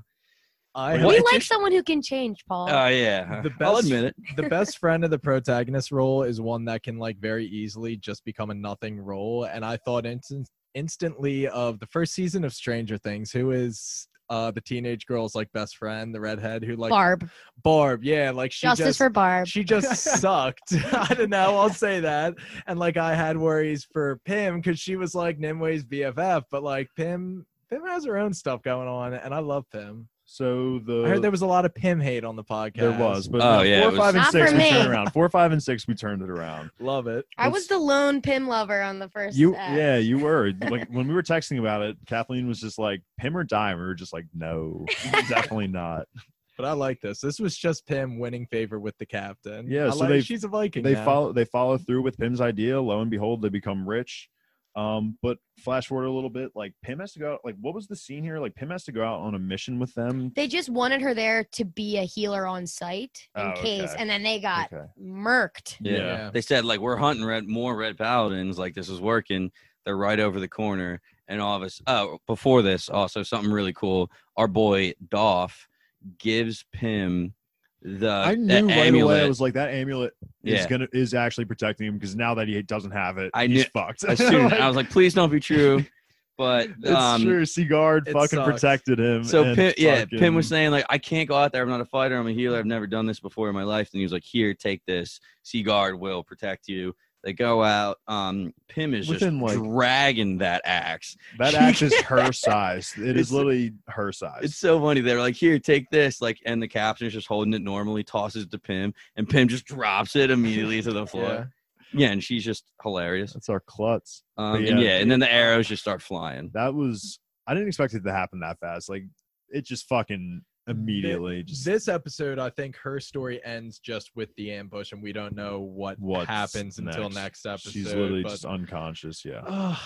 Speaker 4: I
Speaker 2: We
Speaker 1: What?
Speaker 2: like someone who can change, Paul.
Speaker 1: oh yeah,
Speaker 4: The
Speaker 1: I'll
Speaker 4: best-
Speaker 1: admit it.
Speaker 4: the best friend of the protagonist role is one that can like very easily just become a nothing role. And I thought instant instantly of the first season of Stranger Things, who is uh the teenage girl's like best friend, the redhead who like
Speaker 2: Barb.
Speaker 4: Barb, yeah, like she
Speaker 2: Justice
Speaker 4: just
Speaker 2: for Barb.
Speaker 4: she just sucked. I don't know. I'll say that. And like I had worries for Pym because she was like Nimue's B F F, but like Pym, Pym has her own stuff going on, and I love Pym.
Speaker 3: So the
Speaker 4: I heard there was a lot of Pym hate on the podcast.
Speaker 3: there was, but
Speaker 1: Oh,
Speaker 3: no,
Speaker 1: yeah,
Speaker 3: four,
Speaker 1: it was-
Speaker 3: five, and
Speaker 2: Not
Speaker 3: six
Speaker 2: for
Speaker 3: we
Speaker 2: me.
Speaker 3: turned around. Four, five, and six we turned it around.
Speaker 4: Love it.
Speaker 2: I was the lone Pym lover on the first.
Speaker 3: You,
Speaker 2: uh,
Speaker 3: yeah, you were. Like when we were texting about it, Kathleen was just like, "Pym or die," and we were just like, "No, definitely not."
Speaker 4: But I like this. This was just Pym winning favor with the captain.
Speaker 3: Yeah,
Speaker 4: I
Speaker 3: so
Speaker 4: like-
Speaker 3: they-
Speaker 4: she's a Viking.
Speaker 3: They
Speaker 4: now.
Speaker 3: follow they follow through with Pym's idea. Lo and behold, they become rich. Um, but flash forward a little bit, like Pym has to go out. Like, what was the scene here? Like, Pym has to go out on a mission with them.
Speaker 2: They just wanted her there to be a healer on site in
Speaker 3: Oh,
Speaker 2: case,
Speaker 3: okay.
Speaker 2: and then they got
Speaker 3: Okay.
Speaker 2: murked.
Speaker 1: Yeah.
Speaker 4: Yeah.
Speaker 1: They said like we're hunting red more red paladins. Like this is working. They're right over the corner, and all of us. Oh, before this, also something really cool. Our boy Doff gives Pym the
Speaker 3: I
Speaker 1: the
Speaker 3: knew right
Speaker 1: amulet.
Speaker 3: away. I was like, that amulet is
Speaker 1: Yeah.
Speaker 3: gonna is actually protecting him because now that he doesn't have it,
Speaker 1: I
Speaker 3: he's
Speaker 1: knew-
Speaker 3: fucked.
Speaker 1: as soon,
Speaker 3: Like,
Speaker 1: I was like, please don't be true. But
Speaker 3: it's
Speaker 1: um,
Speaker 3: true. Seagard
Speaker 4: it
Speaker 3: fucking
Speaker 4: sucks.
Speaker 3: protected him.
Speaker 1: So
Speaker 3: and
Speaker 1: Pym, yeah,
Speaker 3: fucking-
Speaker 1: Pym was saying like, I can't go out there. I'm not a fighter. I'm a healer. I've never done this before in my life. And he was like, here, take this. Seagard will protect you. They go out. Um, Pym is
Speaker 3: Within,
Speaker 1: just
Speaker 3: like-
Speaker 1: dragging that axe.
Speaker 3: that axe is her size. It
Speaker 1: It's-
Speaker 3: is literally her size.
Speaker 1: It's so funny. They're like, here, take this. Like, and the captain's just holding it normally, tosses it to Pym, and Pym just drops it immediately to the floor. Yeah, and she's just hilarious.
Speaker 3: That's our klutz.
Speaker 1: Um,
Speaker 3: But
Speaker 1: and
Speaker 3: yeah,
Speaker 1: yeah, and then the arrows just start flying.
Speaker 3: That was I didn't expect it to happen that fast. Like it just fucking immediately just
Speaker 4: This episode, I think her story ends just with the ambush, and we don't know what
Speaker 3: What's
Speaker 4: happens until
Speaker 3: next.
Speaker 4: next episode.
Speaker 3: she's literally
Speaker 4: but,
Speaker 3: just unconscious. Yeah.
Speaker 4: Ugh,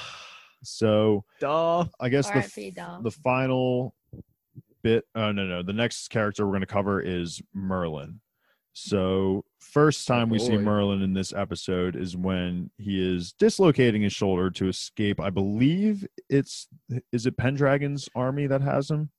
Speaker 3: So
Speaker 4: duh.
Speaker 3: I guess the
Speaker 2: R I P
Speaker 3: f-
Speaker 2: doll.
Speaker 3: the final bit. Oh no no. The next character we're going to cover is Merlin. So first time we see
Speaker 4: boy.
Speaker 3: Merlin in this episode is when he is dislocating his shoulder to escape. I believe it's is it Pendragon's army that has him.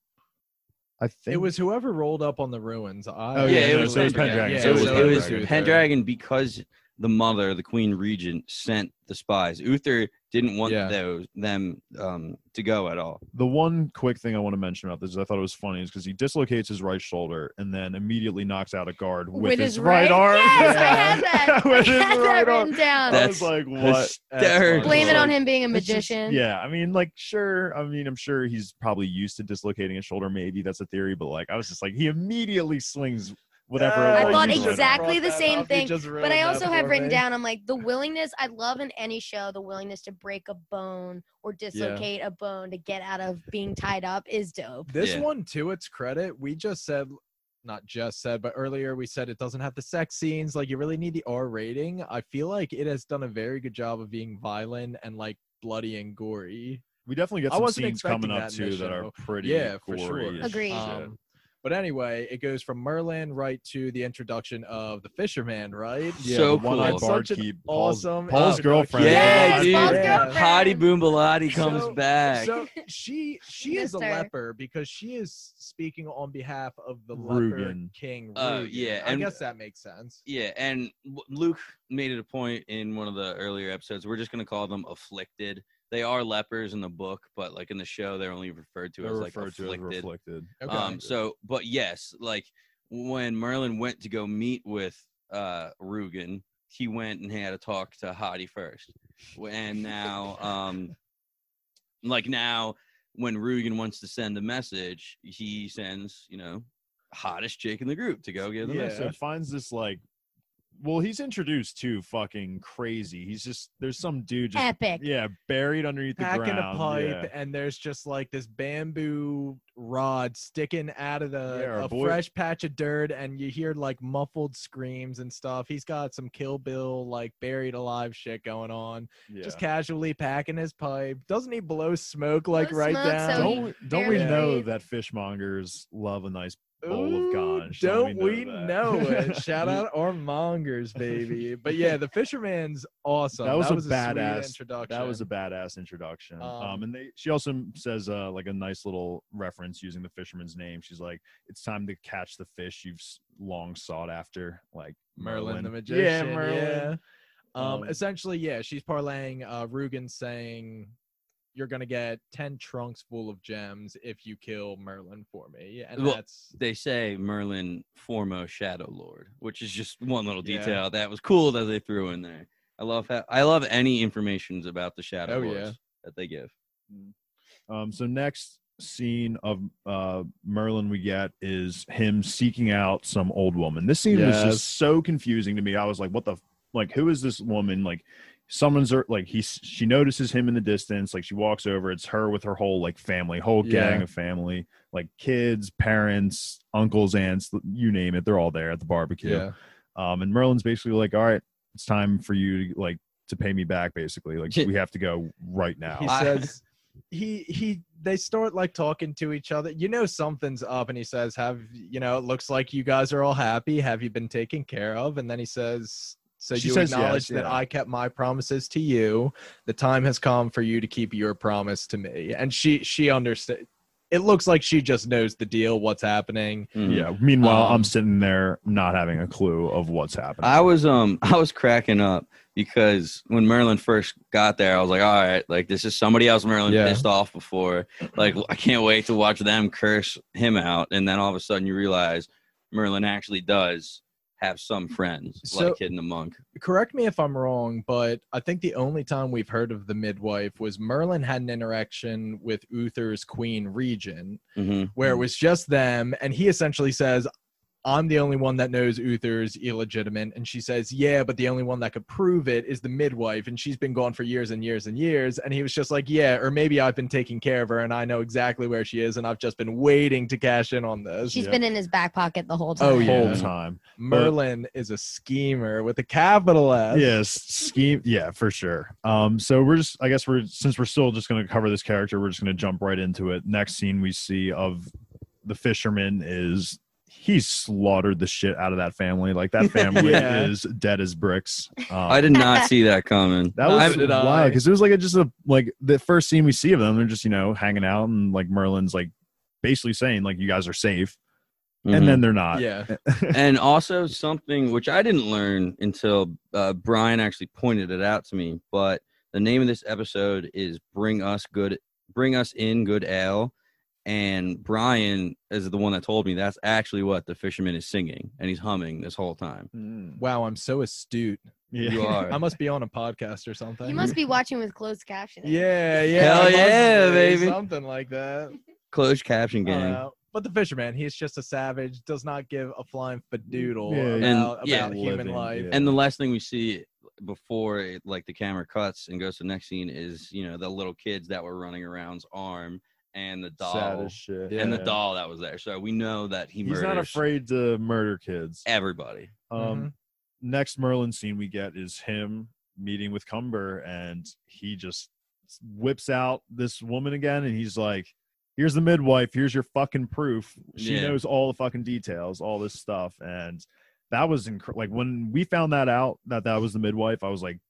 Speaker 3: I think
Speaker 4: It was whoever rolled up on the ruins. I,
Speaker 3: Oh,
Speaker 1: yeah,
Speaker 3: yeah,
Speaker 1: it
Speaker 3: no,
Speaker 1: was
Speaker 3: so it was
Speaker 1: Pendragon.
Speaker 3: Pendragon.
Speaker 4: Yeah,
Speaker 1: So it was,
Speaker 3: so
Speaker 1: it was
Speaker 3: Pendragon.
Speaker 1: Pendragon because the mother, the Queen Regent, sent the spies. Uther didn't want
Speaker 4: Yeah.
Speaker 1: those them um, to go at all.
Speaker 3: The one quick thing I want to mention about this is I thought it was funny is because he dislocates his right shoulder and then immediately knocks out a guard with, his, right, arm.
Speaker 2: Yes, I
Speaker 3: Yeah.
Speaker 2: had that.
Speaker 3: With
Speaker 2: I
Speaker 3: his
Speaker 2: had that
Speaker 3: right arm.
Speaker 2: written down.
Speaker 3: I
Speaker 1: That's
Speaker 3: was like, what?
Speaker 1: hysterical.
Speaker 2: Blame it on
Speaker 3: Like,
Speaker 2: him being a
Speaker 3: it's just-
Speaker 2: magician.
Speaker 3: yeah, I mean, like, sure. I mean, I'm sure he's probably used to dislocating his shoulder. Maybe that's a theory, but like, I was just like, he immediately swings whatever.
Speaker 4: Uh,
Speaker 3: it
Speaker 2: I
Speaker 3: was
Speaker 2: thought
Speaker 3: he's right
Speaker 2: exactly
Speaker 3: arm.
Speaker 2: the
Speaker 4: Brought that
Speaker 2: same
Speaker 4: up. You
Speaker 2: thing,
Speaker 4: just
Speaker 2: But
Speaker 4: ruined
Speaker 2: I
Speaker 4: that
Speaker 2: also have
Speaker 4: for
Speaker 2: written
Speaker 4: me.
Speaker 2: down, I'm like, the willingness, I love in any show, the willingness to break a bone or dislocate a bone to get out of being tied up is dope.
Speaker 4: This
Speaker 1: Yeah.
Speaker 4: one, to its credit, we just said, not just said, but earlier we said it doesn't have the sex scenes. Like, you really need the R rating. I feel like it has done a very good job of being violent and like bloody and gory.
Speaker 3: We definitely get
Speaker 4: I
Speaker 3: some
Speaker 4: wasn't
Speaker 3: scenes coming
Speaker 4: expecting
Speaker 3: up
Speaker 4: that in
Speaker 3: too
Speaker 4: this
Speaker 3: that are
Speaker 4: show.
Speaker 3: pretty
Speaker 4: Yeah, for
Speaker 3: gory
Speaker 4: sure.
Speaker 3: as
Speaker 2: Agreed.
Speaker 3: shit.
Speaker 4: Um, but anyway, it goes from Merlin right to the introduction of the fisherman, right?
Speaker 3: Yeah,
Speaker 1: So
Speaker 3: the one-eyed
Speaker 1: cool.
Speaker 3: barkeep,
Speaker 4: Such an
Speaker 3: Paul's,
Speaker 4: awesome
Speaker 3: Paul's
Speaker 4: introduction.
Speaker 3: girlfriend.
Speaker 1: Yeah,
Speaker 2: Yes,
Speaker 1: dude.
Speaker 2: Paul's
Speaker 4: Yeah.
Speaker 2: girlfriend.
Speaker 1: Hottie Boombalati comes
Speaker 4: So-
Speaker 1: back.
Speaker 4: So she she is a
Speaker 2: Missed her.
Speaker 4: leper because she is speaking on behalf of the
Speaker 3: Rugen.
Speaker 4: leper king.
Speaker 1: Oh,
Speaker 4: Rugen.
Speaker 1: yeah,
Speaker 4: I
Speaker 1: and-
Speaker 4: guess that makes sense.
Speaker 1: Yeah, and w- Luke made it a point in one of the earlier episodes. We're just gonna call them afflicted. They are lepers in the book, but like in the show, they're only referred to
Speaker 3: They're
Speaker 1: as like
Speaker 3: referred to as
Speaker 1: afflicted.
Speaker 3: reflected.
Speaker 4: Okay.
Speaker 1: Um, so, but yes, like when Merlin went to go meet with uh Rugen, he went and had to talk to Hottie first. And now, um, like now, when Rugen wants to send a message, he sends, you know, hottest chick in the group to go give the
Speaker 3: Yeah,
Speaker 1: message.
Speaker 3: so it finds this like, well, he's introduced to fucking crazy. He's just there's some dude just
Speaker 2: Epic.
Speaker 3: yeah buried underneath the
Speaker 4: Packing
Speaker 3: ground.
Speaker 4: a pipe,
Speaker 3: yeah.
Speaker 4: and there's just like this bamboo rod sticking out of the
Speaker 3: Yeah, our
Speaker 4: a
Speaker 3: boy-
Speaker 4: fresh patch of dirt, and you hear like muffled screams and stuff. He's got some Kill Bill like buried alive shit going on.
Speaker 3: Yeah.
Speaker 4: Just casually packing his pipe. Doesn't he blow smoke like
Speaker 2: Blows
Speaker 4: right
Speaker 2: smoke,
Speaker 4: down?
Speaker 2: so he
Speaker 3: don't don't we
Speaker 2: barely
Speaker 3: know
Speaker 2: breathes.
Speaker 3: that fishmongers love a nice bowl of
Speaker 4: Ooh,
Speaker 3: ganj?
Speaker 4: Don't
Speaker 3: Don't
Speaker 4: we
Speaker 3: we know
Speaker 4: know,
Speaker 3: that?
Speaker 4: it? Shout out our mongers, baby. But yeah, the fisherman's awesome.
Speaker 3: That was a
Speaker 4: sweet
Speaker 3: badass-
Speaker 4: introduction.
Speaker 3: That was a badass introduction. Um,
Speaker 4: Um,
Speaker 3: and they she also says uh, like a nice little reference using the fisherman's name. She's like, "It's time to catch the fish you've s- long sought after." Like
Speaker 4: Merlin, the
Speaker 3: Yeah,
Speaker 4: magician.
Speaker 3: Merlin.
Speaker 4: Yeah. Um,
Speaker 3: Um,
Speaker 4: essentially, yeah, she's parlaying uh Rugen saying you're gonna get ten trunks full of gems if you kill Merlin for me. And
Speaker 1: Well,
Speaker 4: that's
Speaker 1: They say Merlin, foremost Shadow Lord, which is just one little
Speaker 4: Yeah.
Speaker 1: detail that was cool that they threw in there. I love how I love any informations about the Shadow
Speaker 4: Oh,
Speaker 1: Lords
Speaker 4: yeah.
Speaker 1: that they give.
Speaker 3: Um, so next scene of uh, Merlin we get is him seeking out some old woman. This scene was
Speaker 4: Yes.
Speaker 3: just so confusing to me. I was like, "What the f- like? Who is this woman?" Like, someone's er- like he she notices him in the distance. Like she walks over. It's her with her whole like family, whole gang
Speaker 4: Yeah.
Speaker 3: of family, like kids, parents, uncles, aunts, you name it. They're all there at the barbecue.
Speaker 4: yeah.
Speaker 3: Um, and Merlin's basically like, "All right, it's time for you to like to pay me back. Basically, like we have to go right now."
Speaker 4: He
Speaker 1: I-
Speaker 4: says he he they start like talking to each other. You know something's up, and he says, "Have you know? It looks like you guys are all happy. Have you been taken care of?" And then he says, "So
Speaker 3: She
Speaker 4: you
Speaker 3: says
Speaker 4: acknowledge
Speaker 3: yes,
Speaker 4: that
Speaker 3: yeah.
Speaker 4: I kept my promises to you. The time has come for you to keep your promise to me." And she she understands. It looks like she just knows the deal, what's happening.
Speaker 1: Mhm.
Speaker 3: Yeah. Meanwhile,
Speaker 4: Um,
Speaker 3: I'm sitting there not having a clue of what's happening.
Speaker 1: I was um I was cracking up because when Merlin first got there, I was like, all right, like this is somebody else Merlin
Speaker 4: Yeah.
Speaker 1: pissed off before. Like I can't wait to watch them curse him out. And then all of a sudden you realize Merlin actually does have some friends,
Speaker 4: So-
Speaker 1: like Kid and the Monk.
Speaker 4: Correct me if I'm wrong, but I think the only time we've heard of the midwife was Merlin had an interaction with Uther's queen Regent,
Speaker 1: hmm
Speaker 4: where it was just them, and he essentially says, I'm the only one that knows Uther's illegitimate. And she says, yeah, but the only one that could prove it is the midwife, and she's been gone for years and years and years. And he was just like, yeah, or maybe I've been taking care of her and I know exactly where she is, and I've just been waiting to cash in on this.
Speaker 2: She's
Speaker 3: Yeah.
Speaker 2: been in his back pocket the whole time.
Speaker 4: Oh,
Speaker 3: the
Speaker 4: yeah.
Speaker 3: whole time.
Speaker 4: Merlin is a schemer with a capital S.
Speaker 3: Yes, scheme. Yeah, for sure. Um, so we're just, I guess we're since we're still just going to cover this character, we're just going to jump right into it. Next scene we see of the fisherman is he's slaughtered the shit out of that family. Like that family
Speaker 4: Yeah.
Speaker 3: is dead as bricks. Um,
Speaker 1: I did not see that coming.
Speaker 3: That
Speaker 1: I-
Speaker 3: was
Speaker 4: did I.
Speaker 3: wild because it was like a, just a like the first scene we see of them. They're just you know hanging out and like Merlin's like basically saying like you guys are safe,
Speaker 1: Mhm.
Speaker 3: and then they're not.
Speaker 4: Yeah.
Speaker 1: And also something which I didn't learn until uh, Brian actually pointed it out to me. But the name of this episode is "Bring Us Good, Bring Us In Good Ale," and Brian is the one that told me that's actually what the fisherman is singing, and he's humming this whole time.
Speaker 3: Mm.
Speaker 4: Wow, I'm so astute.
Speaker 3: Yeah.
Speaker 1: You are.
Speaker 4: I must be on a podcast or something.
Speaker 2: You must be watching with closed captioning.
Speaker 4: Yeah, yeah.
Speaker 1: Hell
Speaker 4: I must
Speaker 1: yeah,
Speaker 4: be,
Speaker 1: baby.
Speaker 4: Something like that.
Speaker 1: Closed caption
Speaker 4: I don't
Speaker 1: gang.
Speaker 4: know. But the fisherman, he's just a savage, does not give a flying fadoodle
Speaker 3: Yeah,
Speaker 4: about,
Speaker 1: And-
Speaker 4: about
Speaker 1: yeah.
Speaker 4: human
Speaker 3: Living,
Speaker 4: life.
Speaker 3: yeah.
Speaker 1: And the last thing we see before it, like the camera cuts and goes to the next scene is you know the little kids that were running around's arm and the doll
Speaker 3: Sad as shit.
Speaker 1: and the
Speaker 3: Yeah.
Speaker 1: doll that was there. So we know that he
Speaker 3: He's
Speaker 1: murders
Speaker 3: not afraid to murder kids.
Speaker 1: everybody.
Speaker 3: Um,
Speaker 4: Mhm.
Speaker 3: Next Merlin scene we get is him meeting with Cumber, and he just whips out this woman again, and he's like, "Here's the midwife. Here's your fucking proof. She
Speaker 1: Yeah.
Speaker 3: knows all the fucking details, all this stuff." And that was inc- like when we found that out that that was the midwife. I was like,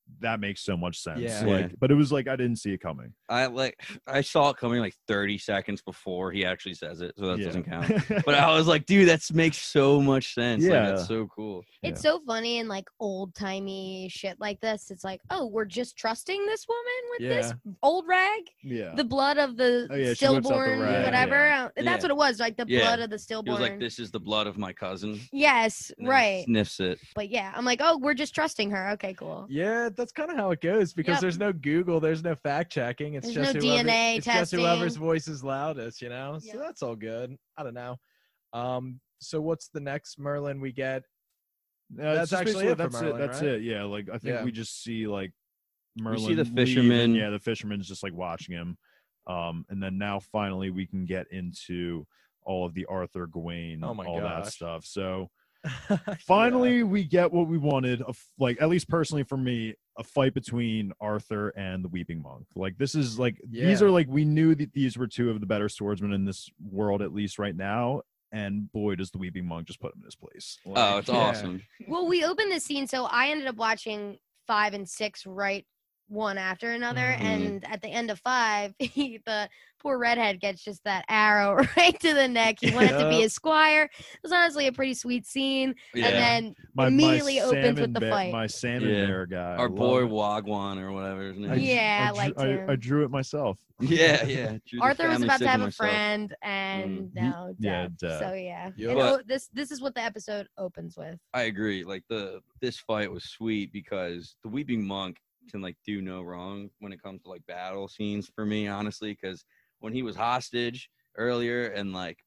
Speaker 3: that makes so much sense.
Speaker 4: Yeah.
Speaker 3: Like,
Speaker 1: Yeah.
Speaker 3: but it was like I didn't see it coming.
Speaker 1: I like I saw it coming like thirty seconds before he actually says it, so that
Speaker 3: Yeah.
Speaker 1: doesn't count. But I was like, dude, that makes so much sense. Like,
Speaker 3: Yeah.
Speaker 1: that's so cool.
Speaker 2: It's
Speaker 3: Yeah.
Speaker 2: so funny in like old timey shit like this. It's like, oh, we're just trusting this woman with this old rag,
Speaker 3: yeah.
Speaker 2: the blood of the
Speaker 3: Oh, yeah, she whips out the
Speaker 2: stillborn,
Speaker 3: rag,
Speaker 2: whatever.
Speaker 3: yeah.
Speaker 2: Uh, That's
Speaker 1: Yeah.
Speaker 2: what it was, like the
Speaker 1: Yeah.
Speaker 2: blood of the
Speaker 1: He
Speaker 2: stillborn.
Speaker 1: was like, "This is the blood of my cousin."
Speaker 2: Yes,
Speaker 1: and then
Speaker 2: right.
Speaker 1: Sniffs it.
Speaker 2: But yeah, I'm like, oh, we're just trusting her. Okay, cool.
Speaker 4: Yeah, that's kind of how it goes because
Speaker 2: Yep.
Speaker 4: there's no Google, there's no fact checking. It's
Speaker 2: There's
Speaker 4: just
Speaker 2: no
Speaker 4: whoever,
Speaker 2: D N A
Speaker 4: it's just whoever's
Speaker 2: testing.
Speaker 4: voice is loudest, you know.
Speaker 2: Yep.
Speaker 4: So that's all good. I don't know. Um, so what's the next Merlin we get?
Speaker 3: No,
Speaker 4: That's
Speaker 3: it's just
Speaker 4: actually
Speaker 3: basically-
Speaker 4: it for
Speaker 3: that's
Speaker 4: Merlin,
Speaker 3: it. That's
Speaker 4: right?
Speaker 3: it. Yeah, like I think
Speaker 4: Yeah.
Speaker 3: we just see like Merlin.
Speaker 1: see the
Speaker 3: leave, and,
Speaker 1: fisherman.
Speaker 3: yeah, the fisherman's just like watching him. Um, and then now finally we can get into all of the Arthur, Gawain,
Speaker 4: Oh my
Speaker 3: all that
Speaker 4: gosh.
Speaker 3: stuff. So
Speaker 4: Yeah.
Speaker 3: finally we get what we wanted. Of like at least personally for me, a fight between Arthur and the Weeping Monk. Like this is like these
Speaker 4: Yeah.
Speaker 3: are like we knew that these were two of the better swordsmen in this world at least right now. And boy, does the Weeping Monk just put him in his place.
Speaker 1: Oh,
Speaker 3: Like,
Speaker 1: it's
Speaker 4: Yeah.
Speaker 1: awesome.
Speaker 2: Well, we opened the scene, so I ended up watching five and six right one after another,
Speaker 4: Mhm.
Speaker 2: and at the end of five, he, the poor redhead gets just that arrow right to the neck. He wanted to be
Speaker 4: Yep.
Speaker 2: a squire. It was honestly a pretty sweet scene,
Speaker 1: Yeah.
Speaker 2: and then
Speaker 3: my,
Speaker 2: immediately
Speaker 3: my
Speaker 2: opens
Speaker 3: salmon
Speaker 2: with the
Speaker 3: bear-
Speaker 2: fight.
Speaker 3: My salmon
Speaker 1: Yeah.
Speaker 3: bear guy. I
Speaker 1: Our
Speaker 3: love
Speaker 1: boy
Speaker 3: it.
Speaker 1: Wagwan or whatever his name.
Speaker 3: I
Speaker 1: is.
Speaker 3: dr-
Speaker 2: Yeah, I
Speaker 3: I,
Speaker 2: liked
Speaker 3: drew,
Speaker 2: him.
Speaker 3: I, I drew it myself.
Speaker 1: Yeah, yeah. Drew the
Speaker 2: Arthur was
Speaker 1: family
Speaker 2: about to have
Speaker 1: sigil
Speaker 2: a
Speaker 1: myself.
Speaker 2: friend, and
Speaker 3: Mm.
Speaker 2: now
Speaker 3: Yeah,
Speaker 2: death.
Speaker 3: death.
Speaker 2: So yeah,
Speaker 4: Yep.
Speaker 2: And
Speaker 1: But-
Speaker 2: o- this this is what the episode opens with.
Speaker 1: I agree. Like the this fight was sweet because the Weeping Monk can like do no wrong when it comes to like battle scenes for me, honestly. Because when he was hostage earlier and like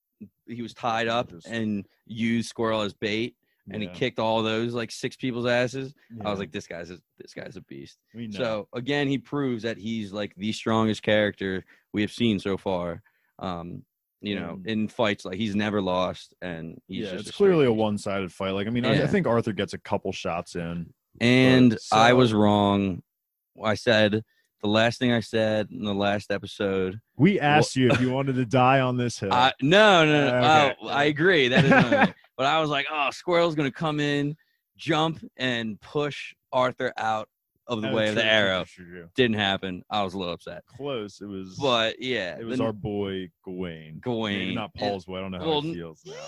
Speaker 1: he was tied up
Speaker 3: Just-
Speaker 1: and used Squirrel as bait, and
Speaker 3: Yeah.
Speaker 1: he kicked all those like six people's asses. I
Speaker 3: Yeah.
Speaker 1: was like, this guy's a, this guy's a beast.
Speaker 3: We know.
Speaker 1: So again, he proves that he's like the strongest character we have seen so far. Um, you know,
Speaker 3: Mm.
Speaker 1: in fights, like he's never lost, and he's
Speaker 3: yeah,
Speaker 1: just
Speaker 3: it's
Speaker 1: straight
Speaker 3: clearly a
Speaker 1: beast.
Speaker 3: one-sided fight. Like I mean, I, I
Speaker 1: Yeah.
Speaker 3: think Arthur gets a couple shots in.
Speaker 1: And
Speaker 3: But
Speaker 1: I was
Speaker 3: so-
Speaker 1: wrong. I said the last thing I said in the last episode.
Speaker 3: We asked you if you wanted to die on this hill.
Speaker 1: I, no, no, no.
Speaker 3: Uh, okay.
Speaker 1: Oh, I agree. That is my thing. But I was like, oh, Squirrel's gonna come in, jump, and push Arthur out of the
Speaker 3: Oh,
Speaker 1: way of
Speaker 3: true,
Speaker 1: the
Speaker 3: true,
Speaker 1: arrow.
Speaker 3: true, true, true.
Speaker 1: Didn't happen. I was a little upset.
Speaker 3: Close. It was.
Speaker 1: But yeah,
Speaker 3: it was
Speaker 1: the-
Speaker 3: our boy Gawain.
Speaker 1: Gawain.
Speaker 3: Maybe not Paul's boy. I don't know how
Speaker 1: Well,
Speaker 3: it feels now.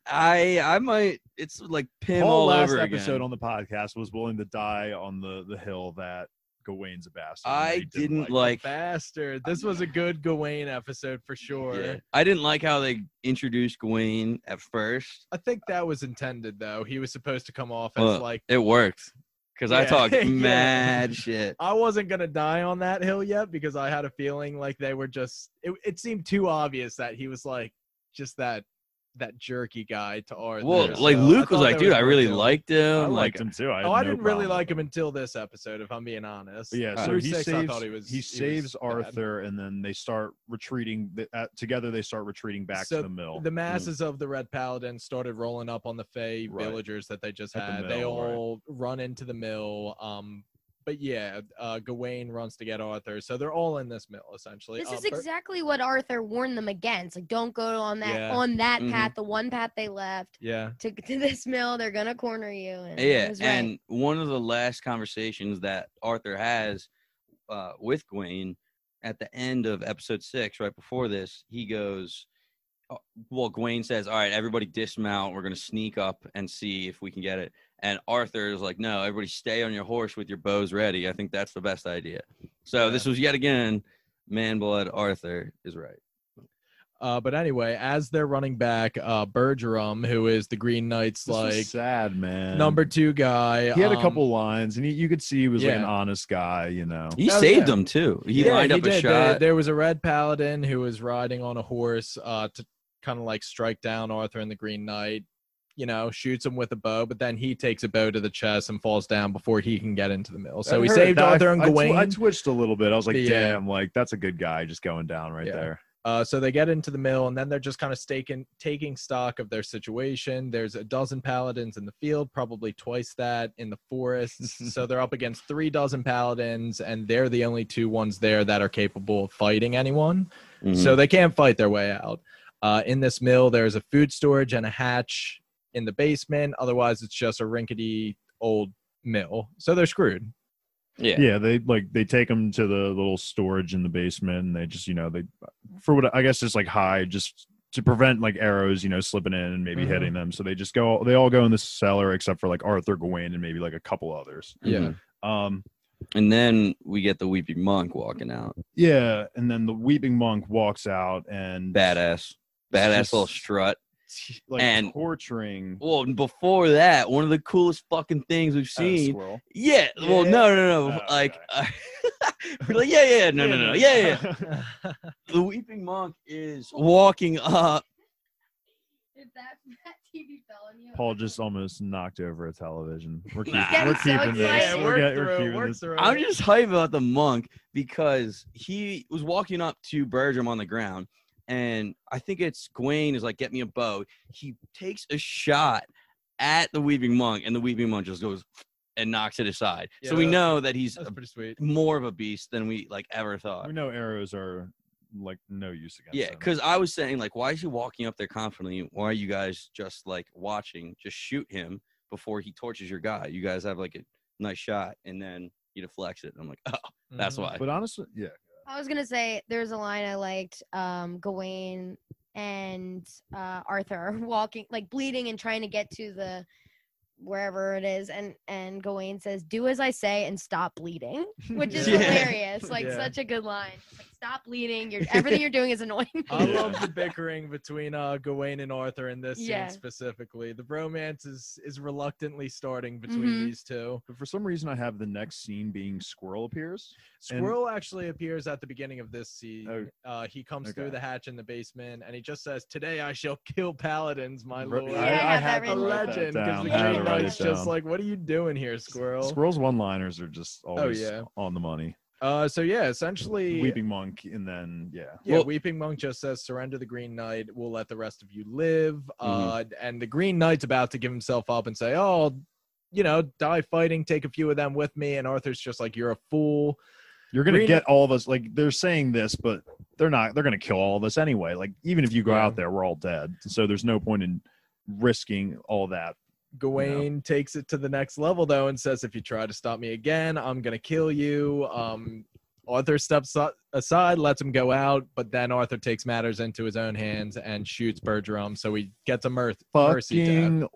Speaker 1: I I might. It's like Pim
Speaker 3: Paul
Speaker 1: all
Speaker 3: last
Speaker 1: over
Speaker 3: episode
Speaker 1: again.
Speaker 3: on the podcast was willing to die on the the hill that Gawain's a bastard. and
Speaker 1: I
Speaker 3: he
Speaker 1: didn't
Speaker 3: it.
Speaker 1: like.
Speaker 4: Bastard. This was a good Gawain episode for sure.
Speaker 1: Yeah. I didn't like how they introduced Gawain at first.
Speaker 4: I think that was intended though. He was supposed to come off as
Speaker 1: Well,
Speaker 4: like
Speaker 1: It worked because I
Speaker 4: Yeah.
Speaker 1: talked
Speaker 4: Yeah.
Speaker 1: mad shit.
Speaker 4: I wasn't gonna die on that hill yet because I had a feeling like they were just it, it seemed too obvious that he was like just that that jerky guy to Arthur.
Speaker 1: Well,
Speaker 3: Yeah.
Speaker 1: like
Speaker 4: So
Speaker 1: Luke
Speaker 4: thought
Speaker 1: was like,
Speaker 4: there
Speaker 1: dude, I
Speaker 4: more
Speaker 1: really
Speaker 4: to him.
Speaker 1: liked him.
Speaker 3: I
Speaker 1: like,
Speaker 3: liked him too. I had
Speaker 4: Oh, I
Speaker 3: no
Speaker 4: didn't really
Speaker 3: problem
Speaker 4: like
Speaker 3: with
Speaker 4: him until this episode, if I'm being honest.
Speaker 3: But yeah,
Speaker 1: Uh,
Speaker 3: so
Speaker 4: Through
Speaker 3: he
Speaker 4: six,
Speaker 3: saves,
Speaker 4: I thought he was
Speaker 3: he
Speaker 4: was
Speaker 3: saves
Speaker 4: bad.
Speaker 3: Arthur, and then they start retreating. th- uh, together, they start retreating back
Speaker 4: So
Speaker 3: to the mill.
Speaker 4: The masses of the Red Paladins started rolling up on the Fey
Speaker 3: Right.
Speaker 4: villagers that they just
Speaker 3: At the
Speaker 4: had. they
Speaker 3: mill, right.
Speaker 4: all run into the mill. Um, but yeah, uh, Gawain runs to get Arthur, so they're all in this mill essentially.
Speaker 2: This
Speaker 4: Uh,
Speaker 2: is
Speaker 4: Ber-
Speaker 2: exactly what Arthur warned them against. Like, don't go on that
Speaker 4: Yeah.
Speaker 2: on that
Speaker 1: Mhm.
Speaker 2: path, the one path they left
Speaker 4: yeah.
Speaker 2: to to this mill. They're gonna corner you. And he
Speaker 1: yeah,
Speaker 2: was right.
Speaker 1: and one of the last conversations that Arthur has uh, with Gawain at the end of episode six, right before this, he goes, uh, well, Gawain says, all right, everybody dismount. We're going to sneak up and see if we can get it. And Arthur is like, no, everybody stay on your horse with your bows ready. I think that's the best idea. So
Speaker 4: Yeah.
Speaker 1: this was yet again, man blood Arthur is right.
Speaker 4: Uh, but anyway, as they're running back, uh, Bergeron, who is the Green Knight's
Speaker 3: This was
Speaker 4: like
Speaker 3: sad, man.
Speaker 4: number two guy,
Speaker 3: He had a
Speaker 4: um,
Speaker 3: couple lines, and he, you could see he was like an
Speaker 4: yeah.
Speaker 3: honest guy. You know.
Speaker 1: He
Speaker 4: Oh,
Speaker 1: saved
Speaker 4: yeah.
Speaker 1: them too. He
Speaker 4: yeah,
Speaker 1: lined
Speaker 4: he
Speaker 1: up a
Speaker 4: did.
Speaker 1: shot.
Speaker 4: There, there was a red paladin who was riding on a horse uh, to kind of like strike down Arthur and the Green Knight. You know, shoots him with a bow, but then he takes a bow to the chest and falls down before he can get into the mill. So
Speaker 3: I
Speaker 4: he
Speaker 3: heard
Speaker 4: saved
Speaker 3: that.
Speaker 4: Arthur and
Speaker 3: I, I, tw-
Speaker 4: Gawain.
Speaker 3: I twitched a little bit. I was like,
Speaker 4: Yeah.
Speaker 3: damn, like that's a good guy just going down right
Speaker 4: Yeah.
Speaker 3: there.
Speaker 4: Uh, so they get into the mill, and then they're just kind of staking, taking stock of their situation. There's a dozen paladins in the field, probably twice that in the forests. So they're up against three dozen paladins, and they're the only two ones there that are capable of fighting anyone.
Speaker 1: Mhm.
Speaker 4: So they can't fight their way out. Uh, in this mill, there's a food storage and a hatch in the basement. Otherwise, it's just a rinkety old mill. So they're screwed.
Speaker 1: Yeah.
Speaker 3: Yeah, they like they take them to the little storage in the basement, and they just you know they for what I guess just like hide just to prevent like arrows you know slipping in and maybe
Speaker 4: Mhm.
Speaker 3: hitting them. So they just go they all go in the cellar except for like Arthur, Gawain, and maybe like a couple others.
Speaker 4: Yeah.
Speaker 1: Mhm.
Speaker 3: Um,
Speaker 1: And then we get the weeping monk walking out.
Speaker 3: yeah, and then the weeping monk walks out and
Speaker 1: Badass. Badass
Speaker 3: just-
Speaker 1: little strut.
Speaker 3: like
Speaker 1: and-
Speaker 3: torturing
Speaker 1: Well, and before that, one of the coolest fucking things we've
Speaker 3: uh,
Speaker 1: seen.
Speaker 3: Squirrel.
Speaker 1: Yeah. Well, no, no, no.
Speaker 3: Oh,
Speaker 1: like,
Speaker 3: okay.
Speaker 1: we're like, yeah, yeah, no, no, no, yeah, yeah.
Speaker 3: yeah.
Speaker 1: The weeping monk is walking up.
Speaker 2: If that, that T V fell on you.
Speaker 3: Paul just almost knocked over a television. We're keeping,
Speaker 1: Nah.
Speaker 3: we're
Speaker 2: Getting so
Speaker 3: keeping this.
Speaker 2: excited.
Speaker 3: We're,
Speaker 4: work
Speaker 3: get- we're
Speaker 4: through,
Speaker 3: keeping
Speaker 4: work
Speaker 3: this.
Speaker 4: through.
Speaker 1: I'm just hype about the monk because he was walking up to Bertram on the ground, and I think it's Gawain is like, get me a bow. He takes a shot at the weeping monk, and the weeping monk just goes and knocks it aside.
Speaker 4: Yeah,
Speaker 1: so we
Speaker 4: that's-
Speaker 1: know that he's
Speaker 4: That's
Speaker 1: a,
Speaker 4: pretty sweet.
Speaker 1: more of a beast than we like ever thought.
Speaker 3: We know arrows are like no use against
Speaker 1: Yeah,
Speaker 3: them.
Speaker 1: because I was saying, like, why is he walking up there confidently? Why are you guys just like watching? Just shoot him before he torches your guy. You guys have like a nice shot, and then he deflects it. I'm like, oh, that's
Speaker 4: Mhm.
Speaker 1: why.
Speaker 3: But honestly, yeah.
Speaker 2: I was gonna say there's a line I liked. Um, Gawain and uh, Arthur walking, like bleeding and trying to get to the wherever it is, and and Gawain says, "Do as I say and stop bleeding," which is
Speaker 1: Yeah.
Speaker 2: hilarious. Like
Speaker 4: Yeah.
Speaker 2: such a good line. Like, stop bleeding. You're everything you're doing is annoying.
Speaker 4: I
Speaker 3: Yeah.
Speaker 4: love the bickering between uh, Gawain and Arthur in this
Speaker 2: Yeah.
Speaker 4: scene specifically. The bromance is is reluctantly starting between
Speaker 2: Mhm.
Speaker 4: these two.
Speaker 3: But for some reason, I have the next scene being Squirrel appears. And-
Speaker 4: Squirrel actually appears at the beginning of this scene.
Speaker 3: Oh,
Speaker 4: Uh, he comes through
Speaker 3: okay.
Speaker 4: the hatch in the basement, and he just says, "Today I shall kill paladins, my
Speaker 3: Re-
Speaker 4: lord."
Speaker 2: Yeah, I have that
Speaker 3: had
Speaker 4: a
Speaker 2: written
Speaker 3: to write that
Speaker 4: legend,
Speaker 3: down.
Speaker 4: because the
Speaker 3: I had to
Speaker 4: Green
Speaker 3: write it
Speaker 4: Knight's just
Speaker 3: down.
Speaker 4: like, "What are you doing here, Squirrel?"
Speaker 3: Squirrel's one-liners are just always
Speaker 4: yeah.
Speaker 3: on the money.
Speaker 4: Uh, so yeah, essentially,
Speaker 3: Weeping monk, and then yeah,
Speaker 4: Yeah,
Speaker 1: Well-
Speaker 4: Weeping Monk just says, "Surrender the Green Knight. We'll let the rest of you live."
Speaker 1: Mm-hmm.
Speaker 4: Uh, and the Green Knight's about to give himself up and say, "Oh, you know, die fighting. Take a few of them with me." And Arthur's just like, "You're a fool."
Speaker 3: you're gonna
Speaker 4: Green-
Speaker 3: get all of us. Like they're saying this, but they're not. They're gonna kill all of us anyway. Like even if you go
Speaker 4: Yeah.
Speaker 3: out there, we're all dead. So there's no point in risking all that.
Speaker 4: Gawain takes it to the next level though and says, "If you try to stop me again, I'm gonna kill you." Um, Arthur steps a- aside, lets him go out, but then Arthur takes matters into his own hands and shoots Bertram, so he gets a mirth- mercy death.
Speaker 3: Fucking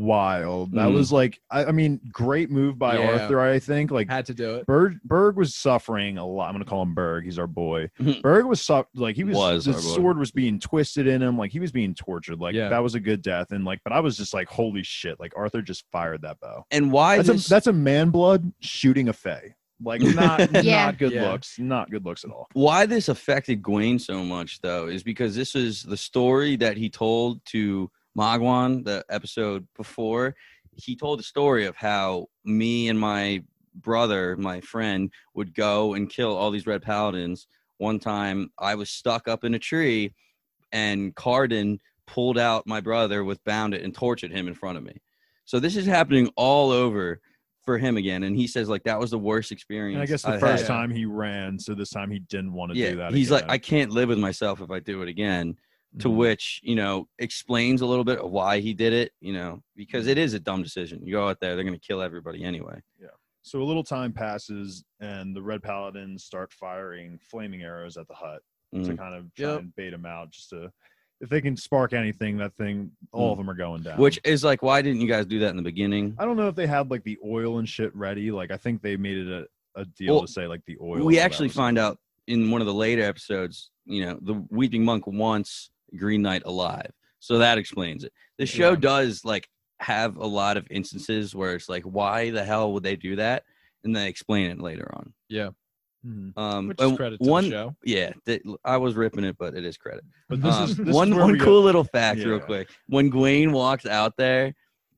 Speaker 3: wild. That
Speaker 1: Mm.
Speaker 3: was like, I, I mean, great move by
Speaker 4: Yeah.
Speaker 3: Arthur. I think like
Speaker 4: Had to do it.
Speaker 3: Berg Berg was suffering a lot. I'm gonna call him Berg. He's our boy.
Speaker 1: Mhm.
Speaker 3: Berg was su- like he was,
Speaker 1: Was
Speaker 3: the
Speaker 1: our boy.
Speaker 3: sword was being twisted in him. Like he was being tortured. Like
Speaker 4: Yeah.
Speaker 3: that was a good death. And like, but I was just like, holy shit! Like Arthur just fired that bow.
Speaker 1: And why
Speaker 3: That's
Speaker 1: this?
Speaker 3: a that's a man blood shooting a fae. Like not
Speaker 2: Yeah.
Speaker 3: not good
Speaker 4: Yeah.
Speaker 3: looks. Not good looks at all.
Speaker 1: why this affected Gawain so much, though, is because this is the story that he told to Magwan the episode before. He told the story of how me and my brother, my friend, would go and kill all these red paladins. One time, I was stuck up in a tree, and Carden pulled out my brother with Boundit and tortured him in front of me. So this is happening all over for him again, and he says like that was the worst experience.
Speaker 3: And I guess the
Speaker 1: I've
Speaker 3: first
Speaker 1: had.
Speaker 3: time he ran, so this time he didn't want to
Speaker 1: yeah,
Speaker 3: do that.
Speaker 1: he's like,
Speaker 3: again.
Speaker 1: I can't live with myself if I do it again. To
Speaker 3: Mhm.
Speaker 1: which, you know, explains a little bit of why he did it, you know, because
Speaker 3: Mm-hmm.
Speaker 1: it is a dumb decision. You go out there, they're going to kill everybody anyway.
Speaker 3: So a little time passes, and the red paladins start firing flaming arrows at the hut to
Speaker 1: Mhm.
Speaker 3: kind of try
Speaker 4: Yep.
Speaker 3: and bait them out. Just to, if they can spark anything, that thing, all
Speaker 1: Mm.
Speaker 3: of them are going down.
Speaker 1: Which is like, why didn't you guys do that in the beginning?
Speaker 3: I don't know if they had like the oil and shit ready. Like I think they made it a, a deal
Speaker 1: Well,
Speaker 3: to say like the oil. and
Speaker 1: We
Speaker 3: all that
Speaker 1: actually
Speaker 3: was-
Speaker 1: find out in one of the later episodes, you know, the Weeping Monk wants Green Knight alive. So that explains it. The show
Speaker 4: Yeah.
Speaker 1: does like have a lot of instances where it's like, why the hell would they do that? And they explain it later on.
Speaker 3: Mhm.
Speaker 1: Um,
Speaker 4: Which is
Speaker 1: and
Speaker 4: credit to
Speaker 1: one,
Speaker 4: the show.
Speaker 1: Yeah, th- I was ripping it, but it is credit.
Speaker 3: But this
Speaker 1: Um,
Speaker 3: is this
Speaker 1: one
Speaker 3: is where
Speaker 1: one
Speaker 3: we get-
Speaker 1: cool little fact, real
Speaker 3: Yeah.
Speaker 1: quick. When Gawain walks out there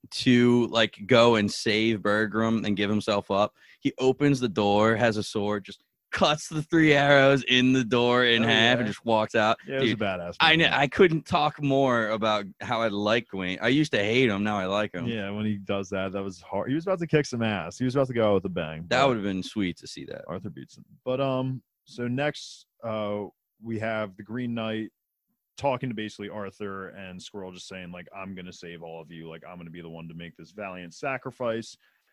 Speaker 1: to like go and save Bergram and give himself up, he opens the door, has a sword, just cuts the three arrows in the door in
Speaker 4: Oh,
Speaker 1: half,
Speaker 4: yeah.
Speaker 1: and just walks out.
Speaker 3: Yeah, it was
Speaker 1: Dude,
Speaker 3: a badass.
Speaker 1: I know
Speaker 3: moment.
Speaker 1: I couldn't talk more about how I like Gawain. I used to hate him, now I like him.
Speaker 3: Yeah, when he does that, that was hard. He was about to kick some ass. He was about to go out with a bang.
Speaker 1: That
Speaker 3: but
Speaker 1: would have been sweet to see that.
Speaker 3: Arthur beats him. But um, so next, uh, we have the Green Knight talking to basically Arthur and Squirrel, just saying like, "I'm gonna save all of you. Like, I'm gonna be the one to make this valiant sacrifice."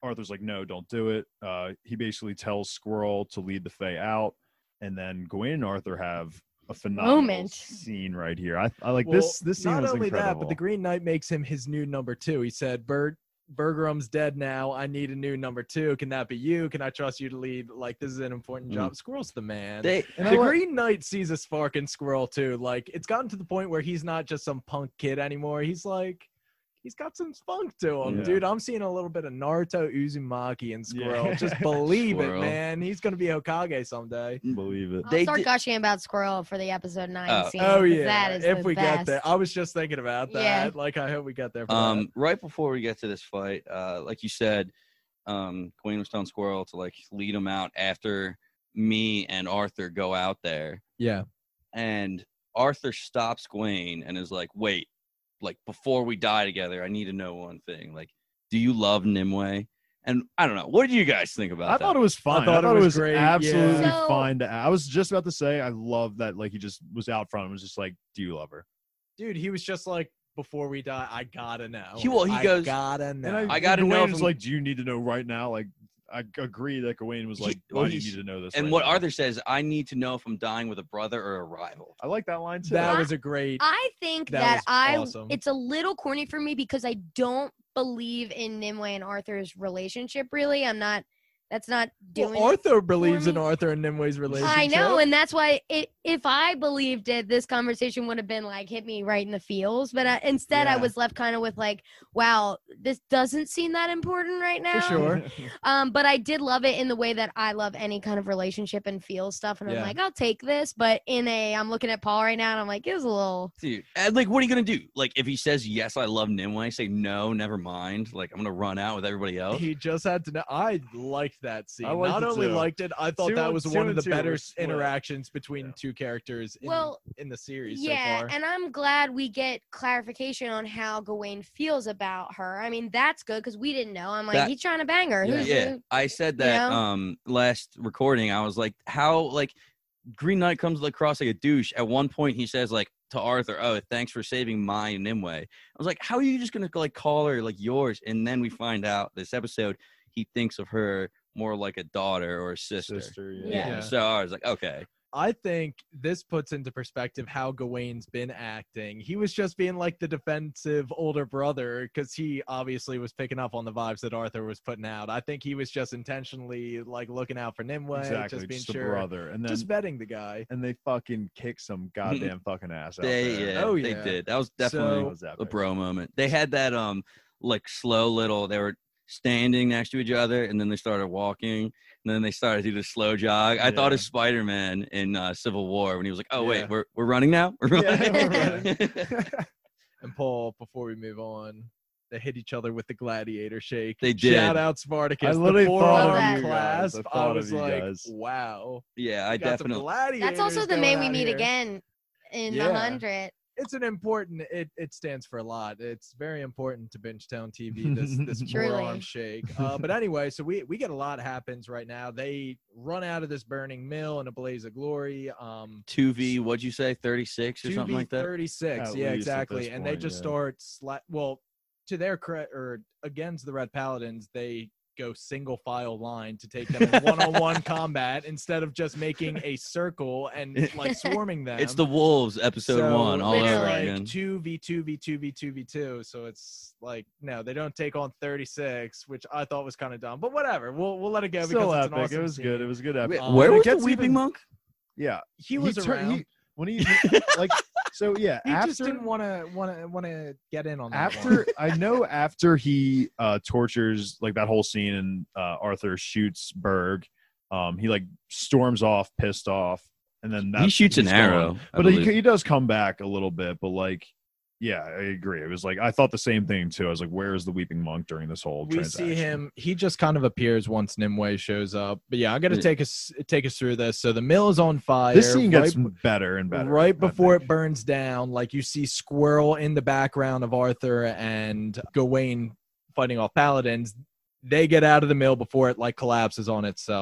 Speaker 3: Arthur's like, no, don't do it. Uh, he basically tells Squirrel to lead the Fae out, and then Gawain and Arthur have a phenomenal
Speaker 2: Moment.
Speaker 3: scene right here. I, I like
Speaker 4: Well,
Speaker 3: this. This scene
Speaker 4: not
Speaker 3: was
Speaker 4: only
Speaker 3: incredible.
Speaker 4: that, but the Green Knight makes him his new number two. He said, "Bert Bergerum's dead now. I need a new number two. Can that be you? Can I trust you to lead? Like, this is an important
Speaker 1: Mm.
Speaker 4: job." Squirrel's the man.
Speaker 1: They,
Speaker 3: And
Speaker 4: the
Speaker 3: I like-
Speaker 4: Green Knight sees a spark in Squirrel too. Like, it's gotten to the point where he's not just some punk kid anymore. He's like, he's got some spunk to him,
Speaker 3: Yeah.
Speaker 4: dude. I'm seeing a little bit of Naruto Uzumaki and Squirrel.
Speaker 3: Yeah.
Speaker 4: Just believe
Speaker 1: Squirrel.
Speaker 4: it, man. He's gonna be Hokage someday.
Speaker 3: believe it.
Speaker 2: I'll
Speaker 1: They
Speaker 2: start
Speaker 1: did-
Speaker 2: gushing about Squirrel for the episode nine
Speaker 1: Oh.
Speaker 2: scene.
Speaker 4: Oh
Speaker 2: 'cause
Speaker 4: yeah,
Speaker 2: that is
Speaker 4: if
Speaker 2: the
Speaker 4: we
Speaker 2: best.
Speaker 4: get there. I was just thinking about that.
Speaker 2: Yeah.
Speaker 4: Like, I hope we get there. For that.
Speaker 1: Um, right before we get to this fight, uh, like you said, um, Gawain was telling Squirrel to like lead him out after me and Arthur go out there,
Speaker 4: Yeah.
Speaker 1: and Arthur stops Gawain and is like, "Wait, like before we die together, I need to know one thing. Like, do you love Nimue?" And I don't know. What do you guys think about
Speaker 3: I
Speaker 1: that?
Speaker 3: thought it was fine. I
Speaker 4: thought
Speaker 3: thought,
Speaker 4: it
Speaker 3: it
Speaker 4: was
Speaker 3: was,
Speaker 4: great,
Speaker 3: absolutely
Speaker 2: yeah. So-
Speaker 3: fine. To, I was just about to say, I love that. Like he just was out front and was just like, "Do you love her?"
Speaker 4: Dude, he was just like, before we die, I gotta know.
Speaker 1: He- well, he
Speaker 4: I
Speaker 1: goes-
Speaker 4: gotta know.
Speaker 3: And
Speaker 1: I gotta know
Speaker 3: Gawain
Speaker 1: if
Speaker 3: was
Speaker 1: I'm-
Speaker 3: like, "Do you need to know right now?" Like, I agree that Gawain was
Speaker 1: He-
Speaker 3: like,
Speaker 1: well,
Speaker 3: "Why do you
Speaker 1: he's-
Speaker 3: need to know this?"
Speaker 1: and
Speaker 3: right
Speaker 1: what
Speaker 3: now?"
Speaker 1: Arthur says, I need to know if I'm dying with a brother or a rival.
Speaker 3: I like that line too.
Speaker 4: that
Speaker 2: I-
Speaker 4: was a great.
Speaker 2: I think
Speaker 4: That
Speaker 2: that,
Speaker 4: was
Speaker 2: I
Speaker 4: awesome.
Speaker 2: it's a little corny for me because I don't believe in Nimue and Arthur's relationship really. I'm not that's not doing
Speaker 4: Well,
Speaker 2: it
Speaker 4: Arthur believes
Speaker 2: for
Speaker 4: in
Speaker 2: me.
Speaker 4: Arthur and Nimue's relationship.
Speaker 2: I know, and that's why it, if I believed it, this conversation would have been like hit me right in the feels. But I, instead, I
Speaker 4: Yeah.
Speaker 2: was left kind of with like, wow, this doesn't seem that important right now.
Speaker 4: For sure.
Speaker 2: Um, but I did love it in the way that I love any kind of relationship and feel stuff, and
Speaker 4: Yeah.
Speaker 2: I'm like, I'll take this. But in a, I'm looking at Paul right now, and I'm like, it was a little.
Speaker 1: Dude, and like, what are you gonna do? Like, if he says yes, I love Nimue, say no, never mind. Like, I'm gonna run out with everybody else.
Speaker 4: He just had to know. I liked that scene.
Speaker 3: I liked
Speaker 4: Not
Speaker 3: it
Speaker 4: only
Speaker 3: too.
Speaker 4: liked it, I thought
Speaker 3: Two
Speaker 4: that
Speaker 3: and-
Speaker 4: was
Speaker 3: two
Speaker 4: one of
Speaker 3: and
Speaker 4: the
Speaker 3: two
Speaker 4: better
Speaker 3: were
Speaker 4: s-
Speaker 3: split.
Speaker 4: interactions between
Speaker 3: Yeah.
Speaker 4: two characters in,
Speaker 2: Well,
Speaker 4: in the series
Speaker 2: Yeah,
Speaker 4: so far.
Speaker 2: and I'm glad we get clarification on how Gawain feels about her. I mean, that's good because we didn't know. I'm like,
Speaker 1: That-
Speaker 2: he's trying to bang her.
Speaker 4: Yeah.
Speaker 2: Who's-
Speaker 1: Yeah,
Speaker 2: who-
Speaker 1: I said that
Speaker 2: know?
Speaker 1: um last recording. I was like, how like Green Knight comes across like a douche. At one point, he says like to Arthur, "Oh, thanks for saving my Nimue." I was like, how are you just gonna like call her like yours? And then we find out this episode he thinks of her more like a daughter or a sister.
Speaker 3: Sister,
Speaker 1: Yeah.
Speaker 3: yeah.
Speaker 4: Yeah.
Speaker 1: So I was like, okay.
Speaker 4: I think this puts into perspective how Gawain's been acting. He was just being like the defensive older brother because he obviously was picking up on the vibes that Arthur was putting out. I think he was just intentionally like looking out for Nimue,
Speaker 3: Exactly,
Speaker 4: just being
Speaker 3: just a
Speaker 4: sure,
Speaker 3: brother, and then
Speaker 4: just vetting the guy.
Speaker 3: and they fucking kick some goddamn fucking ass out
Speaker 1: They
Speaker 3: there.
Speaker 1: yeah,
Speaker 4: Oh,
Speaker 1: they
Speaker 4: yeah.
Speaker 1: did. That was definitely
Speaker 4: So-
Speaker 3: was
Speaker 1: a
Speaker 3: epic.
Speaker 1: bro moment. They had that um like slow little. They were standing next to each other, and then they started walking, and then they started to do the slow jog. I thought
Speaker 3: Yeah.
Speaker 1: of Spider-Man in uh, Civil War when he was like, "Oh
Speaker 4: Yeah.
Speaker 1: wait, we're we're running now." We're
Speaker 3: Yeah,
Speaker 1: running.
Speaker 3: we're
Speaker 4: And Paul, before we move on, they hit each other with the gladiator shake.
Speaker 1: They did.
Speaker 4: Shout out Spartacus.
Speaker 3: I
Speaker 4: the
Speaker 3: literally
Speaker 2: thought
Speaker 4: forearm
Speaker 2: of you
Speaker 3: guys. I
Speaker 4: clasp. I,
Speaker 3: thought of
Speaker 4: was
Speaker 3: you
Speaker 4: like,
Speaker 3: guys.
Speaker 4: wow.
Speaker 1: yeah, I
Speaker 4: we got some
Speaker 1: definitely.
Speaker 4: gladiators
Speaker 2: That's also the
Speaker 4: going
Speaker 2: man we
Speaker 4: out
Speaker 2: meet
Speaker 4: here.
Speaker 2: again in
Speaker 4: Yeah.
Speaker 2: the hundred.
Speaker 4: It's an important. It, it stands for a lot. It's very important to Bingetown T V. This this
Speaker 2: Truly.
Speaker 4: forearm shake. Uh, but anyway, so we we get a lot happens right now. They run out of this burning mill in a blaze of glory. Um,
Speaker 1: two v. What'd you say? thirty-six or something like that.
Speaker 4: thirty-six.
Speaker 3: At
Speaker 4: Yeah,
Speaker 3: least at
Speaker 4: exactly.
Speaker 3: this
Speaker 4: And they
Speaker 3: point,
Speaker 4: just
Speaker 3: yeah.
Speaker 4: start sla- well, to their credit or against the Red Paladins, they go single file line to take them in one-on-one combat instead of just making a circle and like swarming them.
Speaker 1: It's the Wolves episode
Speaker 4: So,
Speaker 1: one all over
Speaker 2: literally.
Speaker 1: again.
Speaker 4: like two v two v two v two v two. So it's like no, they don't take on thirty-six, which I thought was kind of dumb. But whatever, we'll we'll let it go
Speaker 3: Still
Speaker 4: because
Speaker 3: epic.
Speaker 4: it's an awesome
Speaker 3: It was good.
Speaker 4: scene.
Speaker 3: It was a good
Speaker 1: Wait,
Speaker 3: episode.
Speaker 4: Um,
Speaker 1: where
Speaker 3: And it
Speaker 1: was the
Speaker 3: gets
Speaker 1: Weeping
Speaker 3: even-
Speaker 1: Monk?
Speaker 3: Yeah,
Speaker 4: He was
Speaker 3: tur-
Speaker 4: around.
Speaker 3: he- when he like so yeah.
Speaker 4: He
Speaker 3: after
Speaker 4: just didn't want to want to want to get in on that
Speaker 3: after
Speaker 4: one.
Speaker 3: I know after he uh tortures like that whole scene and uh Arthur shoots Berg, um he like storms off pissed off, and then
Speaker 1: He
Speaker 3: that's-
Speaker 1: shoots an
Speaker 3: he's gone.
Speaker 1: arrow. I
Speaker 3: But he,
Speaker 1: believe.
Speaker 3: he does come back a little bit, but like yeah, I agree. It was like I thought the same thing too. I was like, where is the Weeping Monk during this whole
Speaker 4: We
Speaker 3: transaction?
Speaker 4: see him. He just kind of appears once Nimue shows up. But yeah, I'm gonna
Speaker 1: Yeah.
Speaker 4: take us take us through this. So the mill is on fire.
Speaker 3: This scene gets
Speaker 4: right,
Speaker 3: better and better.
Speaker 4: right
Speaker 3: I
Speaker 4: before
Speaker 3: think.
Speaker 4: it burns down. Like you see Squirrel in the background of Arthur and Gawain fighting off paladins. They get out of the mill before it like collapses on itself.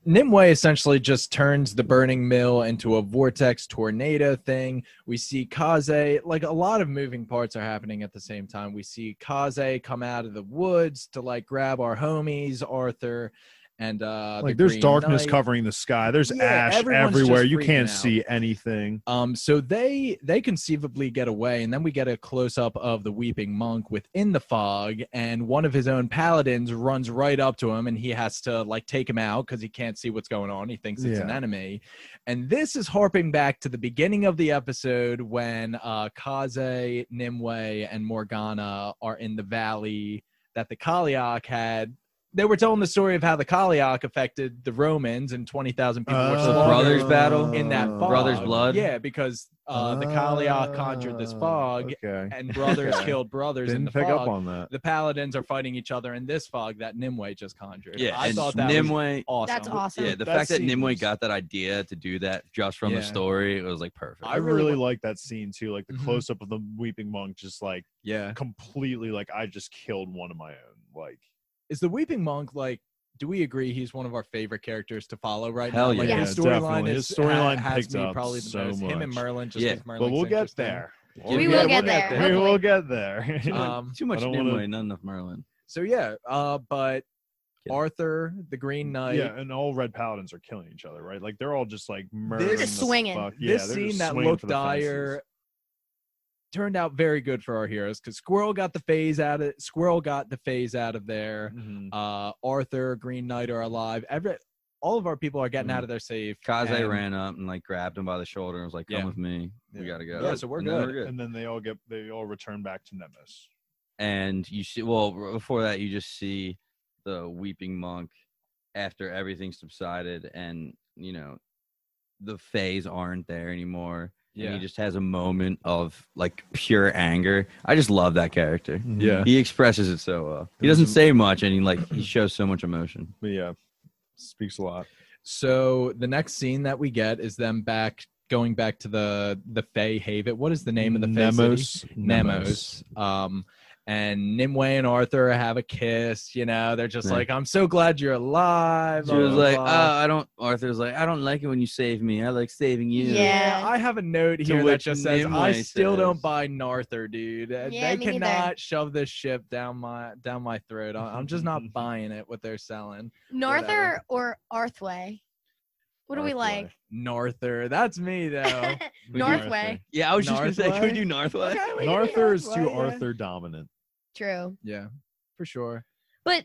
Speaker 4: Nimue essentially just turns the burning mill into a vortex tornado thing. We see Kaze, like a lot of moving parts are happening at the same time. We see Kaze come out of the woods to like grab our homies, Arthur, and uh
Speaker 3: Like
Speaker 4: the
Speaker 3: there's
Speaker 4: Green
Speaker 3: darkness
Speaker 4: Knight.
Speaker 3: covering the sky. There's
Speaker 4: Yeah,
Speaker 3: ash
Speaker 4: everyone's
Speaker 3: everywhere.
Speaker 4: just
Speaker 3: You
Speaker 4: freaking
Speaker 3: can't
Speaker 4: out.
Speaker 3: see anything.
Speaker 4: Um, so they they conceivably get away, and then we get a close up of the weeping monk within the fog, and one of his own paladins runs right up to him, and he has to like take him out because he can't see what's going on. He thinks it's an
Speaker 3: Yeah.
Speaker 4: enemy, and this is harping back to the beginning of the episode when uh, Kaze, Nimue, and Morgana are in the valley that the Kaliak had. They were telling the story of how the Kaliak affected the Romans, and twenty thousand people were
Speaker 3: Uh,
Speaker 1: The
Speaker 4: slaughtered
Speaker 1: brothers battle?
Speaker 4: in that fog.
Speaker 1: Brothers blood?
Speaker 4: Yeah, because uh, the Kaliak conjured this
Speaker 3: Ah,
Speaker 4: fog,
Speaker 3: Okay.
Speaker 4: and brothers
Speaker 3: Okay.
Speaker 4: killed brothers in
Speaker 3: Didn't
Speaker 4: the
Speaker 3: pick
Speaker 4: fog.
Speaker 3: up on that.
Speaker 4: The paladins are fighting each other in this fog that Nimue just conjured.
Speaker 1: Yeah,
Speaker 4: I
Speaker 1: and
Speaker 4: thought that
Speaker 1: Nimue.
Speaker 4: was awesome.
Speaker 2: That's awesome.
Speaker 1: Yeah, the
Speaker 3: That
Speaker 1: fact that
Speaker 3: scene
Speaker 1: Nimue
Speaker 3: was-
Speaker 1: got that idea to do that just from
Speaker 4: Yeah.
Speaker 1: the story, it was like perfect.
Speaker 3: I
Speaker 4: I really
Speaker 3: really
Speaker 4: wa-
Speaker 3: like that scene too. Like the
Speaker 4: Mhm.
Speaker 3: close up of the weeping monk, just like
Speaker 4: Yeah.
Speaker 3: completely like I just killed one of my own. Like
Speaker 4: Is the Weeping Monk like? Do we agree he's one of our favorite characters to follow right
Speaker 1: Hell
Speaker 4: now? Like
Speaker 1: yeah.
Speaker 4: his
Speaker 3: Yeah,
Speaker 4: storyline
Speaker 3: definitely.
Speaker 4: is
Speaker 3: His storyline
Speaker 4: ha- has
Speaker 3: picked
Speaker 4: me
Speaker 3: up
Speaker 4: probably the
Speaker 3: so
Speaker 4: most. Him and
Speaker 3: much.
Speaker 4: Merlin, just
Speaker 1: Yeah,
Speaker 4: because
Speaker 3: but
Speaker 4: Merlin's
Speaker 3: we'll get
Speaker 4: interesting.
Speaker 3: there.
Speaker 2: We
Speaker 1: Yeah,
Speaker 2: will
Speaker 1: we'll
Speaker 2: get
Speaker 1: get
Speaker 2: there.
Speaker 1: there.
Speaker 3: We
Speaker 2: hopefully.
Speaker 3: will get there.
Speaker 1: Too much,
Speaker 4: Um,
Speaker 1: too much
Speaker 3: I don't
Speaker 1: Nimue,
Speaker 3: wanna-
Speaker 1: not enough Merlin.
Speaker 4: So yeah, uh, but
Speaker 1: Yeah.
Speaker 4: Arthur, the Green Knight.
Speaker 3: Yeah, and all red paladins are killing each other, right? Like they're all just like murdering
Speaker 2: Just
Speaker 3: the
Speaker 2: swinging.
Speaker 3: fuck- Yeah,
Speaker 4: this
Speaker 3: they're
Speaker 4: scene
Speaker 3: just
Speaker 4: that
Speaker 3: swinging
Speaker 4: looked
Speaker 3: for the fences.
Speaker 4: dire turned out very good for our heroes because Squirrel got the phase out of Squirrel got the phase out of there.
Speaker 3: Mhm.
Speaker 4: Uh, Arthur, Green Knight are alive. Every all of our people are getting
Speaker 3: Mhm.
Speaker 4: out of there safe.
Speaker 1: Kaze
Speaker 4: and-
Speaker 1: ran up and like grabbed him by the shoulder and was like, "Come
Speaker 4: Yeah.
Speaker 1: with me. We
Speaker 3: Yeah.
Speaker 1: gotta go."
Speaker 4: Yeah, so we're
Speaker 1: And then
Speaker 4: good.
Speaker 3: And then they all get they all return back to Nemes.
Speaker 1: And you see, well, before that, you just see the weeping monk after everything subsided, and you know, the Fays aren't there anymore. And
Speaker 4: Yeah.
Speaker 1: he just has a moment of like pure anger. I just love that character.
Speaker 4: Yeah.
Speaker 1: He expresses it so well. He
Speaker 3: There's
Speaker 1: doesn't
Speaker 3: a-
Speaker 1: say much, and he like he shows so much emotion.
Speaker 3: But yeah, speaks a lot.
Speaker 4: So the next scene that we get is them back going back to the the Fey Haven. What is the name of the Fey city?
Speaker 3: Nemos.
Speaker 4: Nemos. Um, and Nimue and Arthur have a kiss. You know, they're just
Speaker 1: Yeah.
Speaker 4: like, "I'm so glad you're alive."
Speaker 1: She
Speaker 4: blah,
Speaker 1: was
Speaker 4: blah,
Speaker 1: like,
Speaker 4: blah.
Speaker 1: "Oh, I don't." Arthur's like, "I don't like it when you save me. I like saving you."
Speaker 2: Yeah.
Speaker 4: I have a note
Speaker 1: To
Speaker 4: here that
Speaker 1: which
Speaker 4: just says,
Speaker 1: Nimue
Speaker 4: "I still don't
Speaker 1: says-
Speaker 4: buy Narther, dude. Uh,
Speaker 2: Yeah,
Speaker 4: they
Speaker 2: me neither.
Speaker 4: cannot shove this ship down my down my throat. I- I'm just not buying it. What they're selling,
Speaker 2: Narther
Speaker 4: Whatever.
Speaker 2: or Arthway? What do we
Speaker 3: Arthway.
Speaker 2: like?
Speaker 4: Narther. That's me though."
Speaker 1: We do
Speaker 2: Northway.
Speaker 1: Yeah, I was just gonna say, can we
Speaker 4: Northway?
Speaker 1: do Northway?
Speaker 4: Okay, we can do
Speaker 3: Arthur is too
Speaker 4: Northway, yeah.
Speaker 3: Arthur dominant.
Speaker 2: True.
Speaker 4: Yeah, for sure.
Speaker 2: But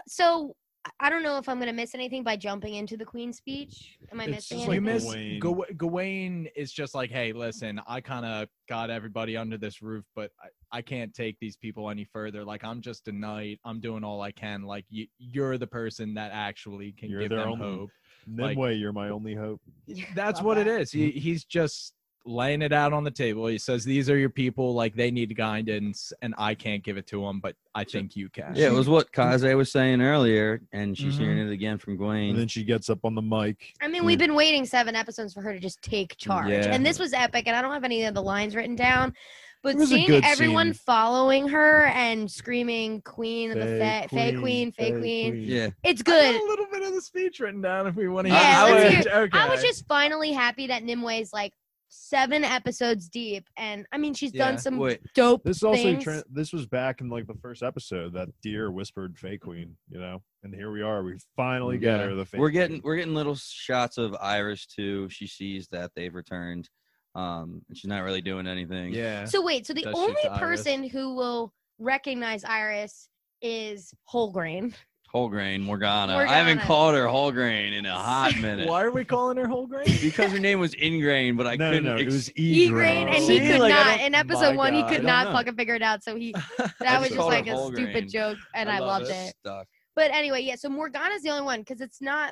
Speaker 2: so I- I don't know if I'm gonna miss anything by jumping into the Queen's speech. Am I
Speaker 3: It's
Speaker 2: missing
Speaker 3: just
Speaker 4: You
Speaker 3: like
Speaker 2: anything?
Speaker 4: miss
Speaker 3: Gawain.
Speaker 4: Gaw- Gawain is just like, "Hey, listen, I kind of got everybody under this roof, but I, I can't take these people any further. Like, I'm just a knight. I'm doing all I can. Like, you, you're the person that actually can
Speaker 3: You're
Speaker 4: give
Speaker 3: their
Speaker 4: them
Speaker 3: only-
Speaker 4: hope."
Speaker 3: Nimue, you're my only hope.
Speaker 4: That's
Speaker 2: Love
Speaker 4: what it
Speaker 2: that.
Speaker 4: is. He he's just laying it out on the table. He says, "These are your people. Like, they need guidance, and I can't give it to them, but I think you can."
Speaker 1: Yeah, it was what Kaze was saying earlier, and she's
Speaker 4: Mhm.
Speaker 1: hearing it again from
Speaker 3: And
Speaker 1: Gawain.
Speaker 3: then she gets up on the mic.
Speaker 2: I mean, we've been waiting seven episodes for her to just take charge,
Speaker 4: Yeah.
Speaker 2: and this was epic. And I don't have any of the lines written down, but
Speaker 3: It was a
Speaker 2: seeing
Speaker 3: good
Speaker 2: everyone
Speaker 3: scene.
Speaker 2: following her and screaming "Queen of the
Speaker 3: Fey
Speaker 2: Fey, Fey Queen, Fey
Speaker 3: Fey
Speaker 2: Queen,"
Speaker 1: Yeah,
Speaker 2: it's
Speaker 4: I
Speaker 2: good.
Speaker 4: got a little bit of the speech written down if we want to
Speaker 2: Yeah,
Speaker 4: hear.
Speaker 2: let's
Speaker 4: it.
Speaker 2: hear it.
Speaker 4: Okay.
Speaker 2: I was just finally happy that Nimue's like seven episodes deep, and I mean, she's
Speaker 4: Yeah.
Speaker 2: done some
Speaker 1: Wait.
Speaker 2: dope
Speaker 3: This also
Speaker 2: things.
Speaker 3: tra- this was back in like the first episode that Deer whispered Fey Queen, you know, and here we are. We finally get
Speaker 4: Yeah.
Speaker 3: her the Fey
Speaker 1: we're
Speaker 3: Queen.
Speaker 1: getting we're getting little shots of Iris too. She sees that they've returned, um, and she's not really doing anything.
Speaker 4: yeah.
Speaker 2: So wait, so the
Speaker 4: Does shit
Speaker 2: only
Speaker 4: to Iris.
Speaker 2: person who will recognize Iris is Wholegrain.
Speaker 1: Whole grain, Morgana. I haven't
Speaker 2: Morgana.
Speaker 1: called her whole grain in a hot minute
Speaker 4: Why are we calling her whole grain?
Speaker 1: because her name was Ingrain, but I
Speaker 3: no,
Speaker 1: couldn't.
Speaker 3: no, it
Speaker 1: ex-
Speaker 3: was
Speaker 2: E
Speaker 3: E
Speaker 2: grain, and he
Speaker 1: See,
Speaker 2: could
Speaker 1: like, I
Speaker 2: not.
Speaker 1: don't-
Speaker 2: In episode
Speaker 4: my
Speaker 2: one, he
Speaker 4: God.
Speaker 1: I
Speaker 2: could
Speaker 1: don't
Speaker 2: not
Speaker 1: know.
Speaker 2: fucking figure it out. So he that
Speaker 1: I
Speaker 2: was
Speaker 1: just
Speaker 2: just
Speaker 1: called her
Speaker 2: like a
Speaker 1: Whole
Speaker 2: stupid
Speaker 1: Grain.
Speaker 2: joke, and I,
Speaker 4: love
Speaker 2: loved
Speaker 4: it.
Speaker 2: it.
Speaker 1: Stuck.
Speaker 2: But anyway, yeah. So Morgana's the only one because it's not.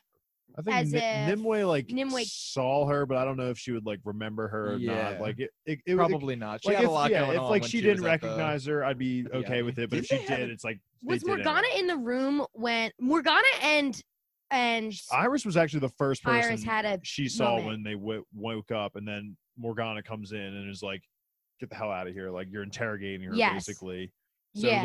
Speaker 3: I think
Speaker 2: as
Speaker 3: Ni-
Speaker 2: if
Speaker 3: Nimue like
Speaker 2: Nimue-
Speaker 3: saw her, but I don't know if she would like remember her or
Speaker 4: Yeah.
Speaker 3: not. Like it, it, it
Speaker 4: Probably not. She
Speaker 3: Like
Speaker 4: had
Speaker 3: if,
Speaker 4: a lot
Speaker 3: yeah,
Speaker 4: going
Speaker 3: if
Speaker 4: on.
Speaker 3: like
Speaker 4: when
Speaker 3: she,
Speaker 4: was
Speaker 3: didn't
Speaker 4: at the-
Speaker 3: recognize her, I'd be
Speaker 4: the
Speaker 3: okay
Speaker 4: Abbey.
Speaker 3: with it. But
Speaker 4: Did
Speaker 3: if she
Speaker 4: they have
Speaker 3: did,
Speaker 4: a-
Speaker 3: it's like they
Speaker 2: Was
Speaker 3: did
Speaker 2: Morgana
Speaker 3: anyway.
Speaker 2: in the room when Morgana and and
Speaker 3: Iris was actually the first person
Speaker 2: Iris had a
Speaker 3: she saw
Speaker 2: moment.
Speaker 3: when they w- woke up, and then Morgana comes in and is like, "Get the hell out of here! Like you're interrogating her,
Speaker 2: Yes.
Speaker 3: basically." So
Speaker 2: yeah.
Speaker 3: like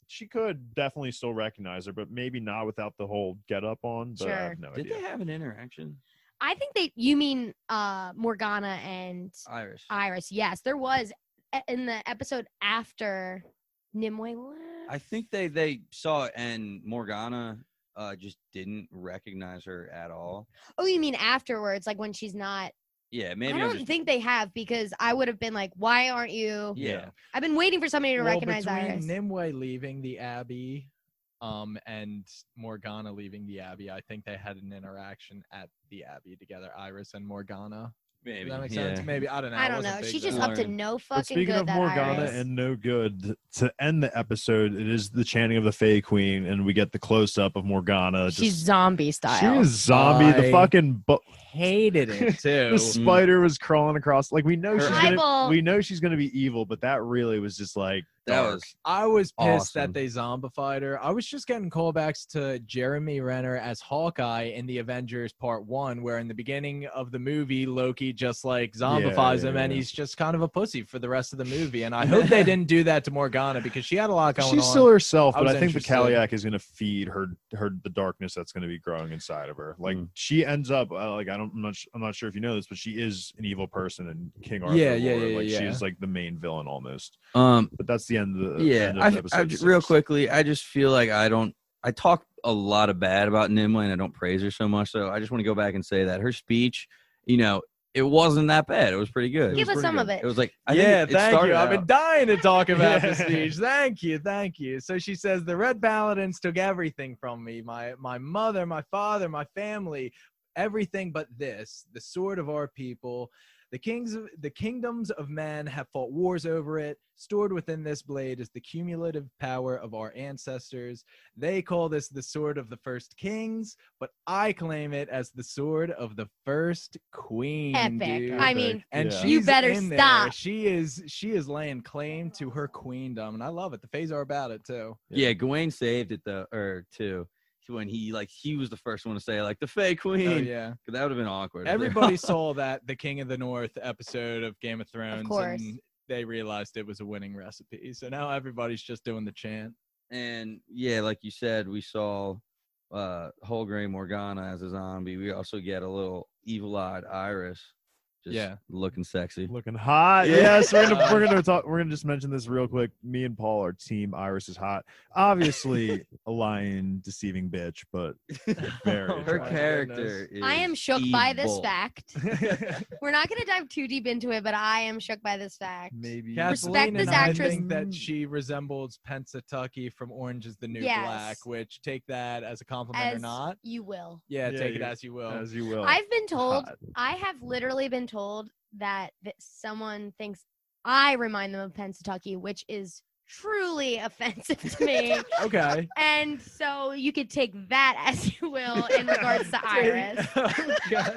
Speaker 3: she could definitely still recognize her, but maybe not without the whole get up on. But I
Speaker 2: Sure.
Speaker 3: have no
Speaker 1: Did
Speaker 3: idea.
Speaker 1: they have an interaction?
Speaker 2: I think they. You mean uh, Morgana and
Speaker 1: Iris.
Speaker 2: Iris? Yes, there was a- in the episode after Nimue left.
Speaker 1: I think they they saw it, and Morgana uh, just didn't recognize her at all.
Speaker 2: Oh, you mean afterwards, like when she's not?
Speaker 1: Yeah, maybe
Speaker 2: I
Speaker 1: I'm
Speaker 2: don't
Speaker 1: just,
Speaker 2: think they have because I would have been like, "Why aren't you?"
Speaker 1: Yeah,
Speaker 2: I've been waiting for somebody to
Speaker 4: Well,
Speaker 2: recognize
Speaker 4: between
Speaker 2: Iris.
Speaker 4: Nimue leaving the Abbey, um, and Morgana leaving the Abbey, I think they had an interaction at the Abbey together. Iris and Morgana.
Speaker 1: maybe.
Speaker 4: Does that make
Speaker 1: yeah.
Speaker 4: sense? Maybe I don't know.
Speaker 2: I
Speaker 4: I
Speaker 2: don't
Speaker 4: wasn't
Speaker 2: know.
Speaker 4: big
Speaker 2: She's
Speaker 4: then.
Speaker 2: just up to
Speaker 1: Learn.
Speaker 2: no
Speaker 3: But
Speaker 2: fucking
Speaker 3: speaking
Speaker 2: good.
Speaker 3: of
Speaker 2: that
Speaker 3: Morgana
Speaker 2: Iris.
Speaker 3: and no good, to end the episode, it is the chanting of the Fae Queen, and we get the close up of Morgana.
Speaker 2: she's
Speaker 3: Just,
Speaker 2: zombie style.
Speaker 3: she is zombie. The
Speaker 4: I-
Speaker 3: fucking bu-
Speaker 4: Hated it too.
Speaker 3: the spider was crawling across. Like we know
Speaker 1: Her
Speaker 3: she's gonna,
Speaker 2: eyeball.
Speaker 3: we know she's gonna be evil, but that really was just like
Speaker 1: That
Speaker 3: dark.
Speaker 1: was
Speaker 4: I was pissed
Speaker 1: Awesome.
Speaker 4: that they zombified her. I was just getting callbacks to Jeremy Renner as Hawkeye in the Avengers Part One, where in the beginning of the movie, Loki just like zombifies
Speaker 3: Yeah,
Speaker 4: him,
Speaker 3: yeah,
Speaker 4: and
Speaker 3: yeah.
Speaker 4: he's just kind of a pussy for the rest of the movie. And I hope they didn't do that to Morgana because she had a lot going
Speaker 3: She's
Speaker 4: on.
Speaker 3: still herself,
Speaker 4: I
Speaker 3: but I,
Speaker 4: was
Speaker 3: think the
Speaker 4: interested.
Speaker 3: Kaliak is gonna feed her her the darkness that's gonna be growing inside of her. Like
Speaker 1: Mm.
Speaker 3: she ends up uh, like I don't I'm not, I'm not sure if you know this, but she is an evil person in King Arthur.
Speaker 4: Yeah, yeah,
Speaker 3: lore.
Speaker 4: yeah,
Speaker 3: Like
Speaker 4: yeah.
Speaker 3: she's like the main villain almost.
Speaker 1: um
Speaker 3: But that's the end of the
Speaker 1: yeah.
Speaker 3: end of
Speaker 1: I,
Speaker 3: episode
Speaker 1: I, real
Speaker 3: six.
Speaker 1: quickly, I just feel like I don't. I talk a lot of bad about Nimue, and I don't praise her so much. So I just want to go back and say that her speech, you know, it wasn't that bad. It was pretty good.
Speaker 2: Give
Speaker 3: was
Speaker 2: us
Speaker 3: pretty
Speaker 2: some of
Speaker 3: good.
Speaker 2: it.
Speaker 1: It was like I
Speaker 4: yeah,
Speaker 1: think it, it
Speaker 4: thank you.
Speaker 1: started
Speaker 4: I've been
Speaker 1: out-
Speaker 4: dying to talk about the
Speaker 3: Yeah.
Speaker 4: speech. Thank you, thank you. So she says the Red Paladins took everything from me, my my mother, my father, my family, everything but this, the sword of our people. The kings of the kingdoms of men have fought wars over it. Stored within this blade is the cumulative power of our ancestors. They call this the sword of the first kings, but I claim it as the sword of the first queen.
Speaker 2: Epic.
Speaker 4: dude.
Speaker 2: I mean,
Speaker 4: And
Speaker 3: Yeah.
Speaker 4: she's
Speaker 2: You better
Speaker 4: in there.
Speaker 2: stop.
Speaker 4: She is she is laying claim to her queendom, and I love it. The Fays are about it too.
Speaker 1: Yeah, Gawain saved it though, or too. When he like he was the first one to say like the Fae Queen.
Speaker 4: Oh yeah.
Speaker 1: 'Cause that would have been awkward.
Speaker 4: Everybody saw that the King of the North episode of Game of Thrones,
Speaker 2: course.
Speaker 4: and they realized it was a winning recipe. So now everybody's just doing the chant.
Speaker 1: And yeah, like you said, we saw uh Holgrave Morgana as a zombie. We also get a little evil-eyed Iris, just
Speaker 4: Yeah.
Speaker 1: looking sexy.
Speaker 3: Looking hot.
Speaker 1: Yeah.
Speaker 3: Yes, we're gonna we're gonna talk. We're gonna just mention this real quick. Me and Paul are team Iris is hot. Obviously, a lying, deceiving bitch, but very
Speaker 1: Her
Speaker 3: attractive.
Speaker 1: character is
Speaker 2: I am shook by this
Speaker 1: evil.
Speaker 2: fact. We're not going to dive too deep into it, but I am shook by this fact.
Speaker 3: Maybe
Speaker 4: Kathleen
Speaker 2: this
Speaker 4: and I
Speaker 2: actress.
Speaker 4: think that she resembles Pensatucky from Orange is the New
Speaker 2: Yes.
Speaker 4: Black, which take that as a compliment or
Speaker 2: As
Speaker 4: not.
Speaker 2: you will.
Speaker 4: Yeah,
Speaker 3: Yeah,
Speaker 4: take it
Speaker 3: you-
Speaker 4: as you will.
Speaker 3: as you will.
Speaker 2: I've been told,
Speaker 3: Hot.
Speaker 2: I have literally been told that, that someone thinks I remind them of Pensatucky, which is truly offensive to me.
Speaker 4: Okay.
Speaker 2: And so you could take that as you will in regards to Iris.
Speaker 4: Okay.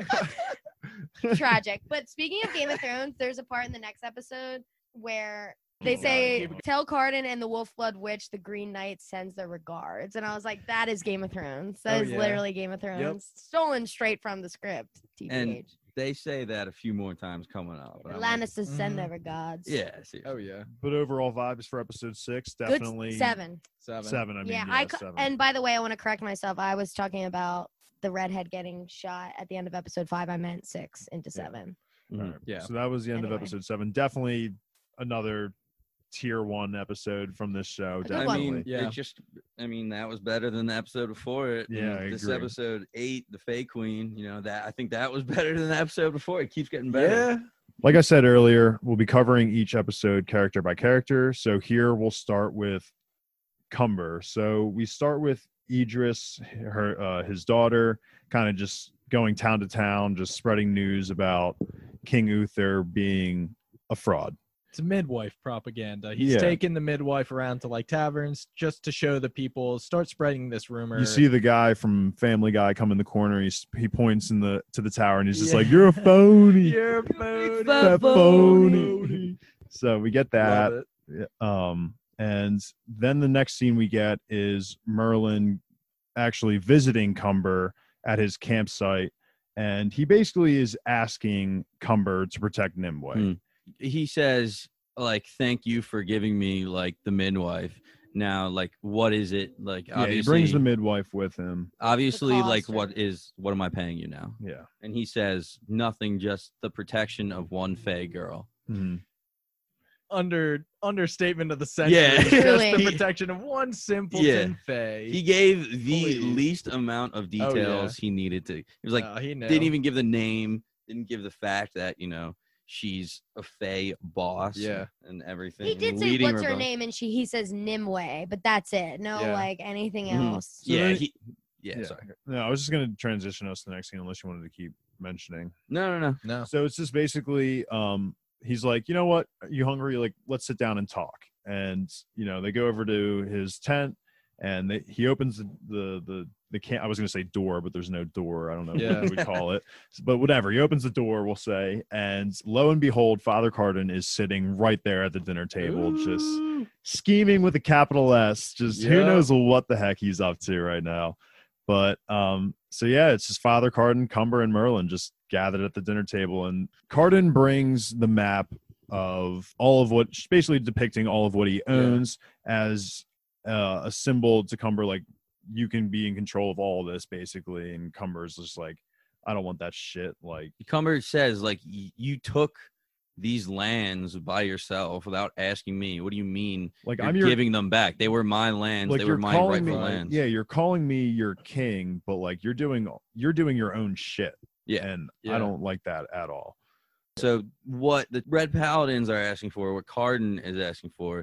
Speaker 2: Tragic. But speaking of Game of Thrones, there's a part in the next episode where they
Speaker 4: Oh,
Speaker 2: say,
Speaker 4: God. Keep it-
Speaker 2: tell Carden and the Wolfblood Witch the Green Knight sends their regards. And I was like, that is Game of Thrones. That
Speaker 4: Oh,
Speaker 2: is
Speaker 4: yeah.
Speaker 2: literally Game of Thrones. Stolen straight from the script. T B H.
Speaker 1: And they say that a few more times coming up.
Speaker 2: The
Speaker 1: and I'm like,
Speaker 2: Lannisters send
Speaker 4: Mhm.
Speaker 2: their regards.
Speaker 1: yeah, seriously.
Speaker 4: Oh yeah.
Speaker 3: But overall vibes for episode six,
Speaker 2: Good
Speaker 3: definitely
Speaker 2: s- seven.
Speaker 4: Seven.
Speaker 3: Seven. I mean,
Speaker 2: yeah,
Speaker 3: yeah,
Speaker 2: I co-
Speaker 3: seven.
Speaker 2: and by the way, I want to correct myself. I was talking about the redhead getting shot at the end of episode five. I meant six into
Speaker 3: Yeah.
Speaker 2: seven.
Speaker 1: Mhm.
Speaker 3: All right.
Speaker 4: Yeah.
Speaker 3: So that was the end
Speaker 2: Anyway.
Speaker 3: of episode seven. Definitely another tier one episode from this show.
Speaker 2: A good
Speaker 1: I
Speaker 2: one.
Speaker 3: Definitely.
Speaker 1: mean,
Speaker 4: Yeah.
Speaker 1: it just, I mean, that was better than the episode before it.
Speaker 3: Yeah,
Speaker 1: And
Speaker 3: I
Speaker 1: this
Speaker 3: agree.
Speaker 1: episode eight, the Fae Queen, you know, that I think that was better than the episode before. It keeps getting better.
Speaker 4: Yeah.
Speaker 3: Like I said earlier, we'll be covering each episode character by character. So here we'll start with Cumber. So we start with Idris, her uh, his daughter, kind of just going town to town, just spreading news about King Uther being a fraud.
Speaker 4: It's midwife propaganda. He's
Speaker 3: Yeah.
Speaker 4: taking the midwife around to like taverns just to show the people, start spreading this rumor.
Speaker 3: You see the guy from Family Guy come in the corner. He's, he points in the to the tower and he's just
Speaker 4: Yeah.
Speaker 3: like, "You're a phony,
Speaker 4: You're a phony.
Speaker 3: a phony." So we get that.
Speaker 4: Love it.
Speaker 3: Um, and then the next scene we get is Merlin actually visiting Cumber at his campsite, and he basically is asking Cumber to protect Nimue.
Speaker 1: Hmm. He says, like, thank you for giving me like the midwife. Now, like, what is it? Like,
Speaker 3: Yeah,
Speaker 1: obviously,
Speaker 3: he brings the midwife with him.
Speaker 1: obviously, like,
Speaker 2: cost or-
Speaker 1: what is what am I paying you now?
Speaker 3: Yeah.
Speaker 1: And he says nothing, just the protection of one Fey girl.
Speaker 3: Mhm.
Speaker 4: Under understatement of the century.
Speaker 1: Yeah.
Speaker 4: Just the
Speaker 2: Truly.
Speaker 4: protection of one simpleton
Speaker 1: Yeah.
Speaker 4: Fae.
Speaker 1: He gave the
Speaker 4: Please.
Speaker 1: least amount of
Speaker 4: Oh, yeah.
Speaker 1: details he needed to. He was like,
Speaker 4: Uh, he knew.
Speaker 1: didn't even give the name, didn't give the fact that, you know, she's a Fey boss.
Speaker 4: Yeah.
Speaker 1: And everything.
Speaker 2: He
Speaker 1: and
Speaker 2: did say
Speaker 1: leading
Speaker 2: what's her
Speaker 1: rebel-
Speaker 2: name, and she he says Nimue, but that's it. No,
Speaker 4: Yeah.
Speaker 2: like anything
Speaker 1: Mhm.
Speaker 2: else.
Speaker 3: So
Speaker 1: yeah,
Speaker 3: then-
Speaker 1: he, yeah,
Speaker 3: Yeah.
Speaker 1: sorry.
Speaker 3: No, I was just gonna transition us to the next scene unless you wanted to keep mentioning.
Speaker 1: No, no, no.
Speaker 4: No.
Speaker 3: So it's just basically, um, he's like, you know what? Are you hungry? Like, let's sit down and talk. And you know, they go over to his tent, and they, he opens the the the, the can. I was gonna say door, but there's no door. I don't know
Speaker 4: Yeah.
Speaker 3: what we call it, but whatever. He opens the door, we'll say, and lo and behold, Father Cardin is sitting right there at the dinner table, just
Speaker 4: Ooh.
Speaker 3: scheming with a capital S. Just who
Speaker 4: Yeah.
Speaker 3: knows what the heck he's up to right now. But um, so yeah, it's just Father Cardin, Cumber, and Merlin just gathered at the dinner table, and Cardin brings the map of all of what, basically depicting all of what he owns as uh, a symbol to Cumber, like you can be in control of all of this, basically. And Cumber's just like, I don't want that shit. Like,
Speaker 1: Cumber says, like, y- you took these lands by yourself without asking me. What do you mean?
Speaker 3: like
Speaker 1: You're
Speaker 3: I'm your
Speaker 1: giving them back. They were my lands.
Speaker 3: like
Speaker 1: they
Speaker 3: you're
Speaker 1: were my
Speaker 3: calling me,
Speaker 1: rightful lands.
Speaker 3: yeah, you're calling me your king, but like you're doing you're doing your own shit.
Speaker 1: Yeah.
Speaker 3: And
Speaker 4: Yeah.
Speaker 3: I don't like that at all.
Speaker 1: So what the Red Paladins are asking for, what Cardin is asking for,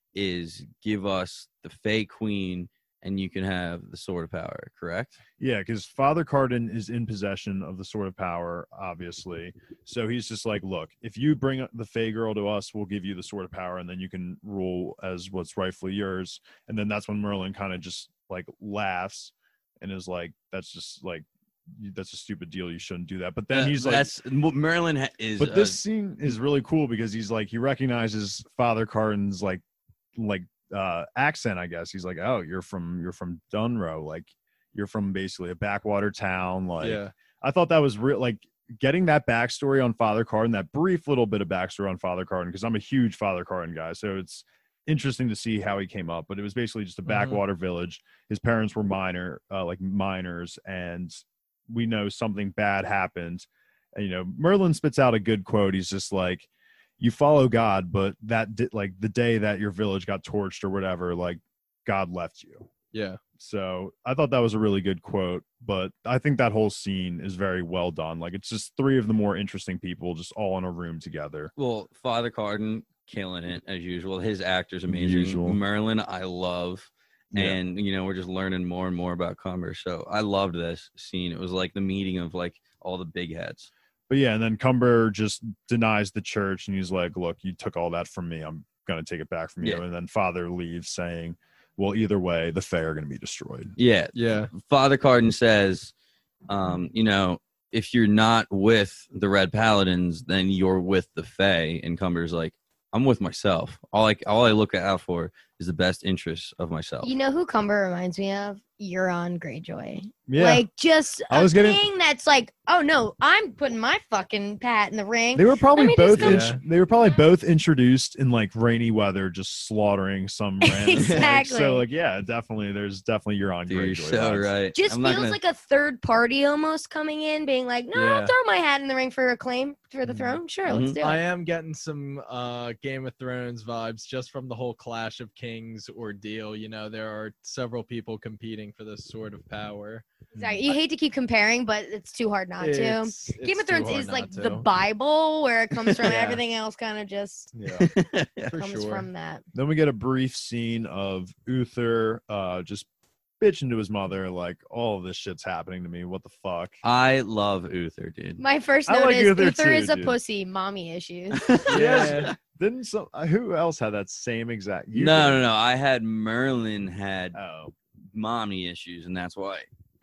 Speaker 1: is give us the Fey Queen, and you can have the Sword of Power. Correct?
Speaker 3: Yeah, because Father Cardin is in possession of the Sword of Power, obviously. So he's just like, look, if you bring the Fey girl to us, we'll give you the Sword of Power, and then you can rule as what's rightfully yours. And then that's when Merlin kind of just like laughs and is like, that's just like, that's a stupid deal. You shouldn't do that. But then
Speaker 1: Uh,
Speaker 3: he's like,
Speaker 1: that's Merlin ha- is.
Speaker 3: but
Speaker 1: uh,
Speaker 3: this scene is really cool because he's like, he recognizes Father Cardin's like, like uh accent, I guess. He's like, oh, you're from you're from Dunrow, like you're from basically a backwater town. Like,
Speaker 4: Yeah.
Speaker 3: I thought that was real, like getting that backstory on Father Cardin, that brief little bit of backstory on Father Cardin, because I'm a huge Father Cardin guy, so it's interesting to see how he came up. But it was basically just a
Speaker 4: Mhm.
Speaker 3: backwater village. His parents were minor, uh, like miners, and we know something bad happened. And you know, Merlin spits out a good quote. He's just like, you follow God, but that di- like the day that your village got torched or whatever, like God left you.
Speaker 4: Yeah.
Speaker 3: So I thought that was a really good quote, but I think that whole scene is very well done. Like, it's just three of the more interesting people just all in a room together.
Speaker 1: well, Father Cardin killing it as usual. His actor's amazing.
Speaker 3: Usual.
Speaker 1: Merlin, I love.
Speaker 3: Yeah.
Speaker 1: And you know, we're just learning more and more about Cumber. So I loved this scene. It was like the meeting of like all the big heads.
Speaker 3: But yeah, and then Cumber just denies the church and he's like, look, you took all that from me. I'm going to take it back from you.
Speaker 1: Yeah.
Speaker 3: And then Father leaves saying, well, either way, the Fae are going to be destroyed.
Speaker 1: Yeah.
Speaker 4: Yeah.
Speaker 1: Father Cardin says, um, you know, if you're not with the Red Paladins, then you're with the Fae. And Cumber's like, I'm with myself. All I all I look out for is the best interests of myself.
Speaker 2: You know who Cumber reminds me of? Euron Greyjoy.
Speaker 3: Yeah.
Speaker 2: Like just
Speaker 3: I
Speaker 2: a
Speaker 3: was getting-
Speaker 2: thing that's like, oh no, I'm putting my fucking pat in the ring.
Speaker 3: They were probably
Speaker 2: Let me just
Speaker 3: both.
Speaker 4: go-
Speaker 3: int- They were probably both introduced in like rainy weather, just slaughtering some random thing.
Speaker 2: Exactly.
Speaker 3: So like, yeah, definitely. There's definitely Euron
Speaker 1: Dude, you're
Speaker 3: Greyjoy
Speaker 1: so
Speaker 3: vibes.
Speaker 1: right.
Speaker 2: Just
Speaker 1: I'm
Speaker 2: feels
Speaker 1: not gonna-
Speaker 2: like a third party almost coming in, being like, no,
Speaker 4: Yeah.
Speaker 2: I'll throw my hat in the ring for a claim for the
Speaker 3: Mhm.
Speaker 2: throne. Sure, let's
Speaker 1: Mhm.
Speaker 2: do
Speaker 4: I
Speaker 2: it.
Speaker 4: am getting some uh, Game of Thrones vibes just from the whole Clash of Kings ordeal. You know, there are several people competing for this Sword of Power.
Speaker 2: Exactly. You hate to keep comparing, but it's too hard not to.
Speaker 4: It's-
Speaker 2: Game
Speaker 4: it's
Speaker 2: of
Speaker 4: too
Speaker 2: Thrones
Speaker 4: hard
Speaker 2: is
Speaker 4: not
Speaker 2: like
Speaker 4: to.
Speaker 2: the Bible, where it comes from.
Speaker 4: Yeah.
Speaker 2: Everything else kind of just
Speaker 4: Yeah, for
Speaker 2: comes
Speaker 4: sure.
Speaker 2: from that.
Speaker 3: Then we get a brief scene of Uther uh, just bitching to his mother, like, all of this shit's happening to me. What the fuck?
Speaker 1: I love Uther, dude.
Speaker 2: My first
Speaker 3: I
Speaker 2: note
Speaker 3: like
Speaker 2: is
Speaker 3: Uther
Speaker 2: Uther
Speaker 3: too,
Speaker 2: is a
Speaker 3: dude.
Speaker 2: pussy, mommy issues.
Speaker 4: Yeah.
Speaker 3: Didn't some uh, who else had that same exact? You
Speaker 1: No,
Speaker 3: did.
Speaker 1: no, no. I had Merlin had
Speaker 3: Oh,
Speaker 1: mommy issues, and that's why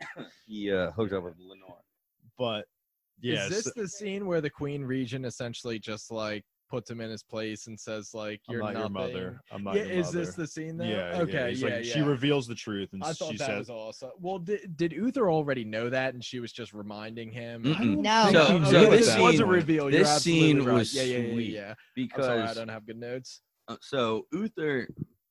Speaker 1: he uh, hooked up with Lenore.
Speaker 3: but yeah,
Speaker 4: Is this
Speaker 3: so-
Speaker 4: the scene where the Queen Regent essentially just like puts him in his place and says like,
Speaker 3: I'm
Speaker 4: "You're
Speaker 3: not your
Speaker 4: nothing"?
Speaker 3: mother. I'm not
Speaker 4: Yeah,
Speaker 3: your
Speaker 4: is
Speaker 3: mother.
Speaker 4: this the scene though?
Speaker 3: Yeah.
Speaker 4: Okay.
Speaker 3: He's
Speaker 4: Yeah.
Speaker 3: like,
Speaker 4: yeah.
Speaker 3: She reveals the truth, and
Speaker 4: I thought
Speaker 3: she
Speaker 4: that
Speaker 3: says,
Speaker 4: was awesome. Well, did, did Uther already know that, and she was just reminding him?
Speaker 1: Mm-mm.
Speaker 3: I don't
Speaker 2: No.
Speaker 3: think
Speaker 1: So-
Speaker 3: he
Speaker 1: so
Speaker 3: knew at
Speaker 1: this
Speaker 3: that
Speaker 4: it was a
Speaker 1: scene-
Speaker 3: point.
Speaker 4: reveal. You're
Speaker 1: this
Speaker 4: absolutely
Speaker 1: scene
Speaker 4: right.
Speaker 1: was
Speaker 4: yeah, yeah, yeah,
Speaker 1: sweet
Speaker 4: yeah. I'm
Speaker 1: because
Speaker 4: sorry, I don't have good notes.
Speaker 1: uh, so Uther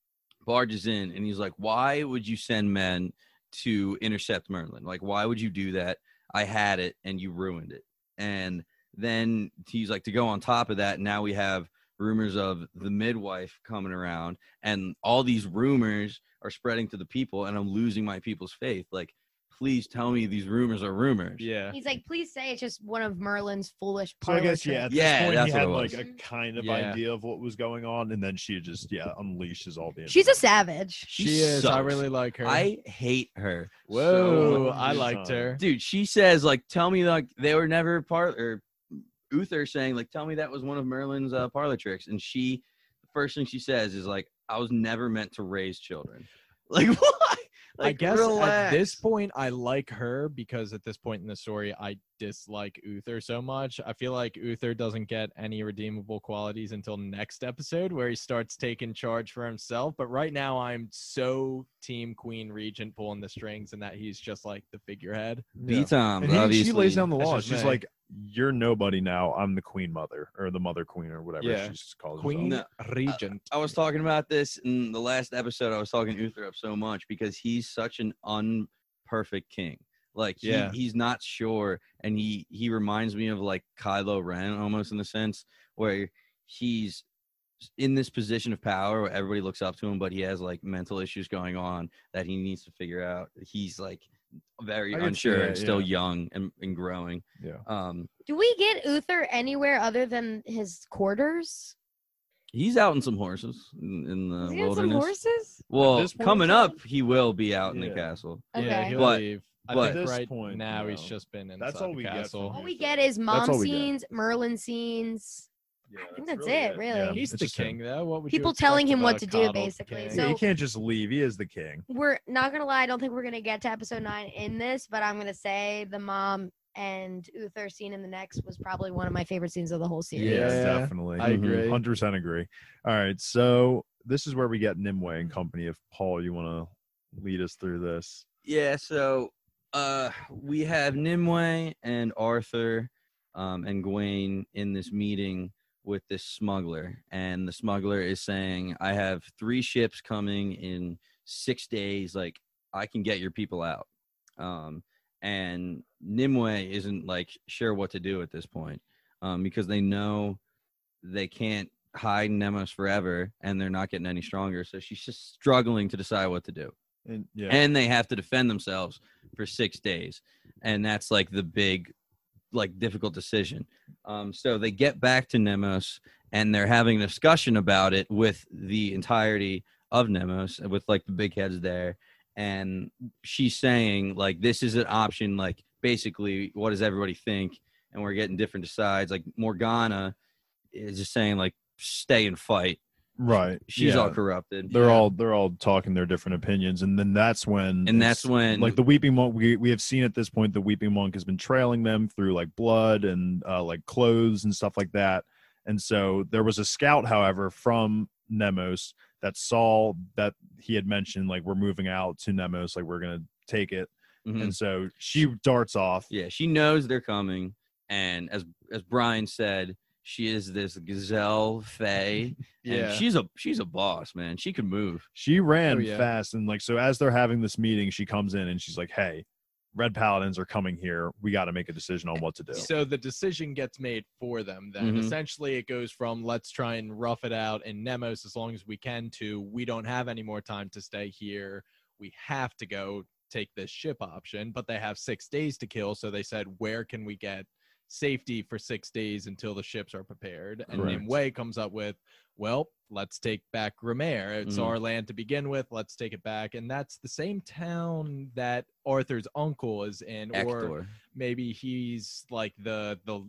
Speaker 1: barges in and he's like, why would you send men to intercept Merlin? Like, why would you do that? I had it and you ruined it. And then he's like, to go on top of that, now we have rumors of the midwife coming around, and all these rumors are spreading to the people, and I'm losing my people's faith. Like, please tell me these rumors are rumors.
Speaker 4: Yeah.
Speaker 2: He's like, please say it's just one of Merlin's foolish
Speaker 3: So I
Speaker 2: parlor
Speaker 3: guess, yeah, at
Speaker 2: tricks.
Speaker 3: this
Speaker 1: Yeah,
Speaker 3: point,
Speaker 1: that's
Speaker 3: he
Speaker 1: what
Speaker 3: had
Speaker 1: it
Speaker 3: like
Speaker 1: was.
Speaker 3: a kind of
Speaker 4: Yeah.
Speaker 3: idea of what was going on, and then she just, yeah, unleashes all the.
Speaker 2: She's a
Speaker 3: information.
Speaker 2: savage.
Speaker 1: She
Speaker 4: She is. I
Speaker 1: sucks.
Speaker 4: really like her.
Speaker 1: I hate her.
Speaker 4: Whoa,
Speaker 1: So
Speaker 4: I
Speaker 3: Big
Speaker 4: liked
Speaker 3: time.
Speaker 4: her.
Speaker 1: dude, she says, like, tell me, like, they were never part, or Uther saying, like, tell me that was one of Merlin's uh, parlor tricks. And she, the first thing she says is, like, I was never meant to raise children. Like, what? Like,
Speaker 4: I guess
Speaker 1: relax.
Speaker 4: at this point, I like her because at this point in the story, I dislike Uther so much. I feel like Uther doesn't get any redeemable qualities until next episode where he starts taking charge for himself. But right now, I'm so team Queen Regent pulling the strings and that he's just like the figurehead.
Speaker 1: B times,
Speaker 3: And he,
Speaker 1: obviously.
Speaker 3: she lays down the
Speaker 4: That's
Speaker 3: law.
Speaker 4: just
Speaker 3: She's
Speaker 4: me.
Speaker 3: like, "You're nobody now. I'm the queen mother, or the mother queen, or whatever
Speaker 4: Yeah.
Speaker 3: she's called."
Speaker 4: Queen
Speaker 1: No,
Speaker 4: Regent.
Speaker 1: I was talking about this in the last episode. I was talking Uther up so much because he's such an unperfect king. Like, he,
Speaker 4: Yeah.
Speaker 1: he's not sure, and he he reminds me of like Kylo Ren almost, in the sense where he's in this position of power where everybody looks up to him, but he has like mental issues going on that he needs to figure out. He's like very
Speaker 3: I can see
Speaker 1: unsure
Speaker 3: that,
Speaker 1: and still
Speaker 3: yeah.
Speaker 1: young and, and growing.
Speaker 3: Yeah.
Speaker 1: Um,
Speaker 2: Do we get Uther anywhere other than his quarters?
Speaker 1: he's out in some horses in, in the
Speaker 2: Is he on some
Speaker 1: wilderness.
Speaker 2: horses?
Speaker 1: Well,
Speaker 3: this point
Speaker 1: coming
Speaker 3: in time?
Speaker 1: up, he will be out in the
Speaker 3: Yeah.
Speaker 1: castle.
Speaker 2: Okay.
Speaker 4: Yeah, he'll
Speaker 1: But-
Speaker 4: leave. I
Speaker 1: but-
Speaker 4: think
Speaker 3: At this
Speaker 4: right
Speaker 3: point,
Speaker 4: now he's
Speaker 3: no.
Speaker 4: just been inside
Speaker 3: That's all
Speaker 4: the
Speaker 3: we get from
Speaker 4: castle.
Speaker 3: him.
Speaker 2: All we get is
Speaker 3: That's
Speaker 2: mom
Speaker 3: all we get.
Speaker 2: scenes, Merlin scenes.
Speaker 3: Yeah,
Speaker 2: I think that's it, really.
Speaker 4: He's
Speaker 3: It's
Speaker 4: the
Speaker 3: just him.
Speaker 4: king, though. What would you
Speaker 2: People
Speaker 4: expect
Speaker 2: telling him
Speaker 4: of
Speaker 2: what
Speaker 4: a
Speaker 2: to do,
Speaker 4: coddled
Speaker 2: basically.
Speaker 4: king?
Speaker 3: Yeah,
Speaker 2: So-
Speaker 3: he can't just leave. He is the king.
Speaker 2: We're not gonna lie, I don't think we're gonna get to episode nine in this, but I'm gonna say the mom and Uther scene in the next was probably one of my favorite scenes of the whole series.
Speaker 3: Yeah,
Speaker 4: Yeah,
Speaker 3: definitely.
Speaker 4: I
Speaker 1: Mhm.
Speaker 4: agree.
Speaker 3: one hundred percent agree. All right, so this is where we get Nimue and company. If Paul, you want to lead us through this.
Speaker 1: Yeah, so uh, we have Nimue and Arthur um, and Gawain in this meeting with this smuggler, and the smuggler is saying, I have three ships coming in six days. Like, I can get your people out. Um, and Nimue isn't like sure what to do at this point um, because they know they can't hide Nemos forever, and they're not getting any stronger. So she's just struggling to decide what to do.
Speaker 3: And yeah,
Speaker 1: And they have to defend themselves for six days, and that's like the big, like, difficult decision. Um, so they get back to Nemos, and they're having a discussion about it with the entirety of Nemos, with like the big heads there. And she's saying, like, this is an option. Like, basically, what does everybody think? And we're getting different decides. Like, Morgana is just saying, like, stay and fight.
Speaker 3: right.
Speaker 1: She's
Speaker 3: yeah.
Speaker 1: all corrupted.
Speaker 3: They're
Speaker 4: Yeah.
Speaker 3: all they're all talking their different opinions, and then that's when
Speaker 1: And that's
Speaker 3: it's-
Speaker 1: when,
Speaker 3: like the Weeping Monk. We we have seen at this point the Weeping Monk has been trailing them through like blood and uh, like clothes and stuff like that. And so there was a scout, however, from Nemos that saw that he had mentioned like we're moving out to Nemos, like we're gonna take it.
Speaker 1: Mhm.
Speaker 3: And so she darts off.
Speaker 1: Yeah, she knows they're coming, and as as Brian said, she is this gazelle fae,
Speaker 4: Yeah.
Speaker 1: and she's a she's a boss, man. She can move.
Speaker 3: She ran
Speaker 4: Oh, yeah.
Speaker 3: fast, and like so as they're having this meeting, she comes in and she's like, "Hey, Red Paladins are coming here. We got to make a decision on what to do."
Speaker 4: So the decision gets made for them then.
Speaker 1: Mhm.
Speaker 4: Essentially, it goes from let's try and rough it out in Nemos as long as we can to we don't have any more time to stay here. We have to go take this ship option, but they have six days to kill. So they said, where can we get safety for six days until the ships are prepared? And
Speaker 3: Correct.
Speaker 4: Nimue comes up with, well, let's take back Grimaire. It's
Speaker 1: Mhm.
Speaker 4: our land to begin with. Let's take it back. And that's the same town that Arthur's uncle is in, or
Speaker 1: Ector.
Speaker 4: maybe he's like the the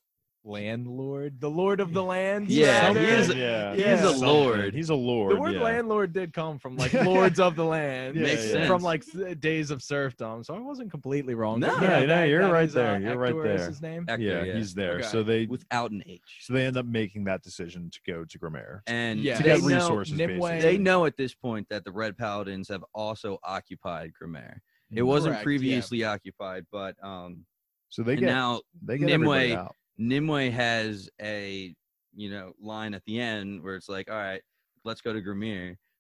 Speaker 4: landlord, the lord of the land.
Speaker 1: Yeah,
Speaker 4: rather.
Speaker 1: he is-
Speaker 3: yeah,
Speaker 1: he
Speaker 4: is a
Speaker 3: something.
Speaker 1: lord.
Speaker 3: He's a lord.
Speaker 4: The word
Speaker 3: yeah.
Speaker 4: landlord did come from like lords of the land.
Speaker 3: Yeah,
Speaker 1: Makes
Speaker 3: yeah.
Speaker 1: sense.
Speaker 4: From like s- days of serfdom, so I wasn't completely wrong.
Speaker 1: No,
Speaker 4: But
Speaker 3: no, no,
Speaker 4: that-
Speaker 3: you're
Speaker 4: that
Speaker 3: right
Speaker 4: is, uh,
Speaker 3: there, you're right
Speaker 4: Ector is
Speaker 3: there.
Speaker 4: his name.
Speaker 1: Ector,
Speaker 3: yeah,
Speaker 1: yeah,
Speaker 3: he's there.
Speaker 4: Okay.
Speaker 3: So they
Speaker 1: without an H.
Speaker 3: so they end up making that decision to go to Grimaire.
Speaker 1: And
Speaker 4: Yeah.
Speaker 3: To
Speaker 1: they
Speaker 3: get
Speaker 1: know,
Speaker 3: resources,
Speaker 4: Nimue-
Speaker 3: basically.
Speaker 1: they know at this point that the Red Paladins have also occupied Grimaire. It wasn't
Speaker 4: Correct, yeah.
Speaker 1: previously occupied, but um,
Speaker 3: So they
Speaker 1: and
Speaker 3: get
Speaker 1: now
Speaker 3: they get everybody
Speaker 1: Nimue-
Speaker 3: out.
Speaker 1: Nimue has a, you know, line at the end where it's like, all right, let's go to Grimaire.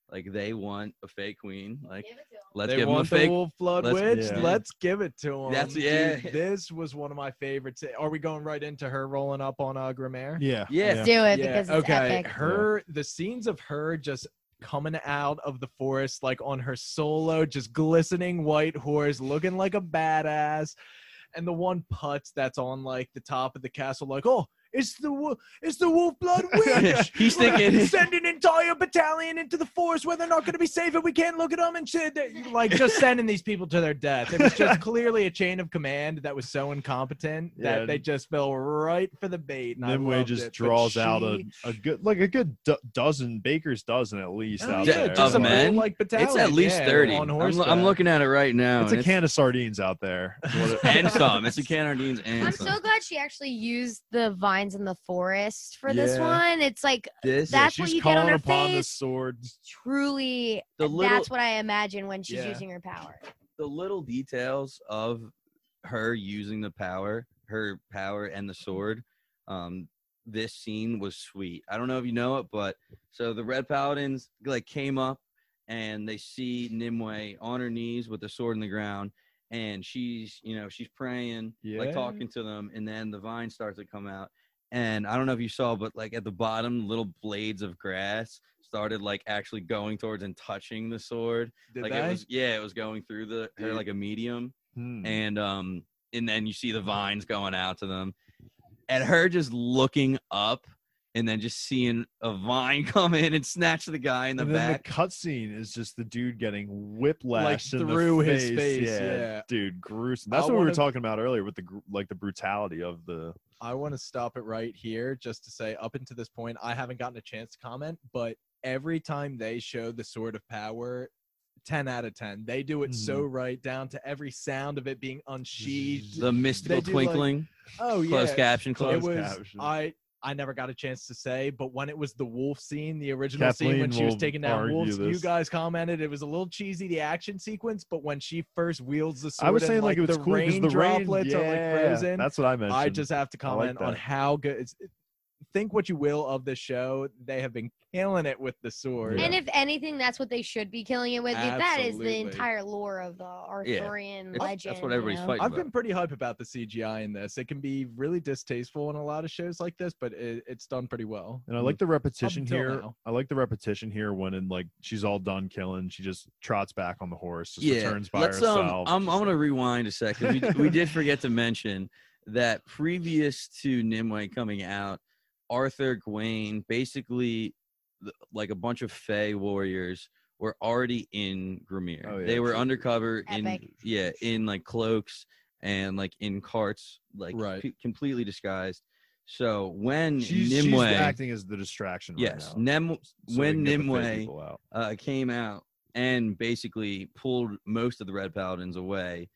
Speaker 1: Like they want a fake queen. Like let's
Speaker 4: They
Speaker 1: give them a
Speaker 4: want the
Speaker 1: fake.
Speaker 4: Wolf Blood
Speaker 1: let's-
Speaker 4: Witch.
Speaker 3: yeah.
Speaker 4: Let's give it to them.
Speaker 1: That's- yeah.
Speaker 4: This was one of my favorites. Are we going right into her rolling up on uh, Grimmaire?
Speaker 3: Yeah.
Speaker 1: Yeah.
Speaker 2: Do it
Speaker 4: Yeah,
Speaker 2: because it's
Speaker 4: okay.
Speaker 2: epic.
Speaker 4: Her the scenes of her just coming out of the forest like on her solo, just glistening white horse, looking like a badass. And the one putz that's on like the top of the castle, like, oh, it's the wo- it's the Wolf Blood Witch.
Speaker 1: He's
Speaker 4: We're
Speaker 1: thinking-
Speaker 4: send an entire battalion into the forest where they're not going to be safe and we can't look at them and shit. They're, like just sending these people to their death. It was just clearly a chain of command that was so incompetent
Speaker 3: Yeah.
Speaker 4: that they just fell right for the bait. And I
Speaker 3: Nimue
Speaker 4: loved
Speaker 3: just
Speaker 4: it. But
Speaker 3: draws out a,
Speaker 4: she-
Speaker 3: a good, like a good do- dozen, Baker's dozen at least
Speaker 4: Oh,
Speaker 3: out
Speaker 4: yeah,
Speaker 3: there.
Speaker 1: Of
Speaker 4: just a
Speaker 3: Like,
Speaker 1: men?
Speaker 4: whole, like, battalion,
Speaker 1: It's at least
Speaker 4: yeah,
Speaker 1: thirty.
Speaker 4: on
Speaker 1: I'm, lo- I'm
Speaker 4: horseback.
Speaker 1: looking at it right now.
Speaker 3: It's
Speaker 1: and
Speaker 3: a can of sardines out there. is what it-
Speaker 1: and some. It's a can of sardines and
Speaker 2: I'm
Speaker 1: some.
Speaker 2: so glad she actually used the vines in the forest for this
Speaker 4: Yeah.
Speaker 2: one. It's like
Speaker 1: This
Speaker 3: Yeah,
Speaker 2: that's what
Speaker 3: she's
Speaker 2: you get on
Speaker 3: calling
Speaker 2: her
Speaker 3: upon the
Speaker 2: face.
Speaker 3: sword.
Speaker 2: Truly,
Speaker 1: The little-
Speaker 2: that's what I imagine when she's
Speaker 4: Yeah.
Speaker 2: using her power.
Speaker 1: the little details of her using the power, her power and the sword. Um, this scene was sweet. I don't know if you know it, but so the Red Paladins like came up and they see Nimue on her knees with the sword in the ground, and she's you know she's praying, like
Speaker 4: Yeah.
Speaker 1: talking to them, and then the vine starts to come out. And I don't know if you saw, but like at the bottom, little blades of grass started like actually going towards and touching the sword.
Speaker 4: Did
Speaker 1: like
Speaker 4: they?
Speaker 1: it was, yeah, it was going through the her
Speaker 4: Dude.
Speaker 1: like a medium,
Speaker 3: Hmm.
Speaker 1: and um, and then you see the vines going out to them, and her just looking up, and then just seeing a vine come in and snatch the guy in the
Speaker 3: and then
Speaker 1: back.
Speaker 3: the cutscene is just the dude getting whiplash in
Speaker 4: through
Speaker 3: the
Speaker 4: his
Speaker 3: face.
Speaker 4: face,
Speaker 3: Yeah,
Speaker 4: yeah.
Speaker 3: dude, gruesome. That's
Speaker 4: I
Speaker 3: what we were
Speaker 4: wanna-
Speaker 3: talking about earlier with the gr- like the brutality of the.
Speaker 4: I want to stop it right here just to say up until this point, I haven't gotten a chance to comment, but every time they show the Sword of Power, ten out of ten. They do it so right down to every sound of it being unsheathed.
Speaker 1: the mystical
Speaker 4: do, like,
Speaker 1: twinkling,
Speaker 4: Oh, yeah.
Speaker 1: closed caption,
Speaker 3: Close
Speaker 4: It
Speaker 1: closed.
Speaker 4: was,
Speaker 3: caption.
Speaker 4: I, I never got a chance to say, but when it was the wolf scene, the original scene when
Speaker 3: Kathleen
Speaker 4: she was
Speaker 3: will
Speaker 4: taking down
Speaker 3: argue
Speaker 4: wolves, you
Speaker 3: this.
Speaker 4: guys commented it was a little cheesy, the action sequence, but when she first wields the sword
Speaker 3: I was
Speaker 4: and,
Speaker 3: saying like, it was
Speaker 4: the
Speaker 3: cool because
Speaker 4: rain
Speaker 3: the rain
Speaker 4: droplets are like
Speaker 3: yeah,
Speaker 4: frozen,
Speaker 3: That's what I mentioned.
Speaker 4: I just have to
Speaker 3: I like
Speaker 4: comment on
Speaker 3: that.
Speaker 4: how good. It's, think what you will of the show, they have been killing it with the sword.
Speaker 2: And if anything, that's what they should be killing it with. That is
Speaker 4: Absolutely.
Speaker 2: the entire lore of the Arthurian
Speaker 1: It's-
Speaker 2: legend.
Speaker 1: that's what
Speaker 2: you
Speaker 1: everybody's
Speaker 2: know?
Speaker 1: fighting
Speaker 4: I've
Speaker 1: about.
Speaker 4: been pretty hype about the C G I in this. It can be really distasteful in a lot of shows like this, but it, it's done pretty well.
Speaker 3: And I like the repetition
Speaker 4: until
Speaker 3: here.
Speaker 4: now.
Speaker 3: I like the repetition here when in like she's all done killing, she just trots back on the horse, just
Speaker 1: Yeah,
Speaker 3: returns by
Speaker 1: let's
Speaker 3: herself.
Speaker 1: um, I'm,
Speaker 3: just
Speaker 1: I'm gonna
Speaker 3: like-
Speaker 1: rewind a second. We, we did forget to mention that previous to Nimue coming out, Arthur, Gawain, basically th- like a bunch of Fey warriors were already in Grimmaire.
Speaker 3: Oh, yeah,
Speaker 1: they were
Speaker 3: true.
Speaker 1: undercover in
Speaker 2: Epic.
Speaker 1: yeah in like cloaks and like in carts, like
Speaker 4: Right.
Speaker 1: p- completely disguised. So when
Speaker 3: she's,
Speaker 1: Nimue,
Speaker 3: she's acting as the distraction.
Speaker 1: yes,
Speaker 3: right now,
Speaker 1: Nem-
Speaker 3: so they
Speaker 1: when
Speaker 3: can get the Fey
Speaker 1: Nimue
Speaker 3: people out.
Speaker 1: uh, came out and basically pulled most of the Red Paladins away,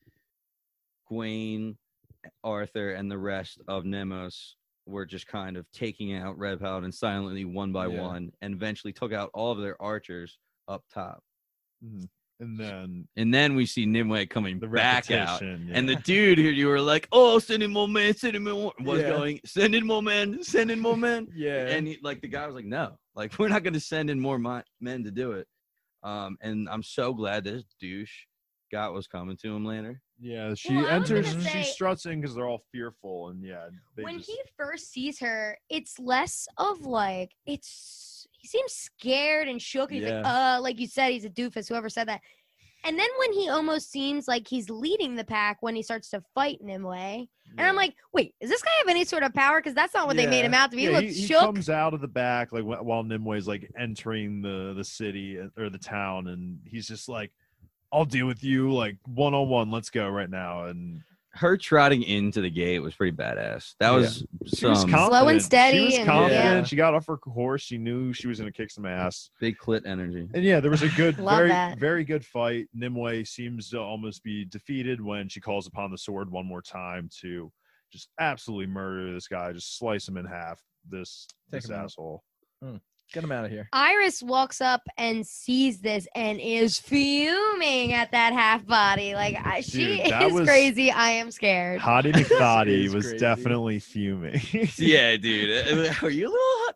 Speaker 1: Gawain, Arthur, and the rest of Nemos were just kind of taking out Red Paladins silently one by
Speaker 4: Yeah.
Speaker 1: one, and eventually took out all of their archers up top.
Speaker 3: Mhm. And then
Speaker 1: And then we see Nimue coming
Speaker 3: the
Speaker 1: back out.
Speaker 3: repetition,
Speaker 1: And the
Speaker 3: yeah.
Speaker 1: dude who you were like, oh, send in more men, send in more, was
Speaker 4: Yeah.
Speaker 1: going, send in more men, send in more men.
Speaker 4: Yeah.
Speaker 1: And he, like the guy was like, no, like we're not going to send in more mi- men to do it. Um, and I'm so glad this douche got what was coming to him later.
Speaker 3: yeah, she
Speaker 2: Well, I was
Speaker 3: enters.
Speaker 2: gonna
Speaker 3: She
Speaker 2: say-
Speaker 3: struts in because they're all fearful, and yeah, they
Speaker 2: When
Speaker 3: just,
Speaker 2: he first sees her, it's less of like it's he seems scared and shook. And he's like,
Speaker 4: Yeah.
Speaker 2: uh, like you said, he's a doofus. Whoever said that. And then when he almost seems like he's leading the pack when he starts to fight Nimue, and I'm like, wait, does this guy have any sort of power? Because that's not what they made
Speaker 4: Yeah.
Speaker 2: him out to be.
Speaker 3: Yeah,
Speaker 2: he
Speaker 3: he,
Speaker 2: looks
Speaker 3: he
Speaker 2: shook.
Speaker 3: comes out of the back like wh- while Nimue's like entering the the city uh, or the town, and he's just like, "I'll deal with you like one on one. Let's go right now." And
Speaker 1: Her trotting into the gate was pretty badass. That
Speaker 4: Yeah.
Speaker 1: was
Speaker 3: she was
Speaker 1: some
Speaker 3: confident.
Speaker 2: Slow and steady
Speaker 3: She was
Speaker 2: and-
Speaker 3: confident.
Speaker 4: yeah.
Speaker 3: She got off her horse. She knew she was gonna kick some ass.
Speaker 1: big clit energy.
Speaker 3: And yeah, there was a good,
Speaker 2: Love
Speaker 3: very,
Speaker 2: that.
Speaker 3: very good fight. Nimue seems to almost be defeated when she calls upon the sword one more time to just absolutely murder this guy, just slice him in half. This
Speaker 4: Take
Speaker 3: this
Speaker 4: him out.
Speaker 3: asshole.
Speaker 4: Get him out of here.
Speaker 2: Iris walks up and sees this and is fuming at that half body. Like I, she
Speaker 3: Dude, that
Speaker 2: is
Speaker 3: was-
Speaker 2: crazy. I am scared.
Speaker 3: Hottie McThotty
Speaker 4: is
Speaker 3: was
Speaker 4: crazy.
Speaker 3: definitely fuming.
Speaker 1: Yeah, dude. Uh, Are you a little hot turned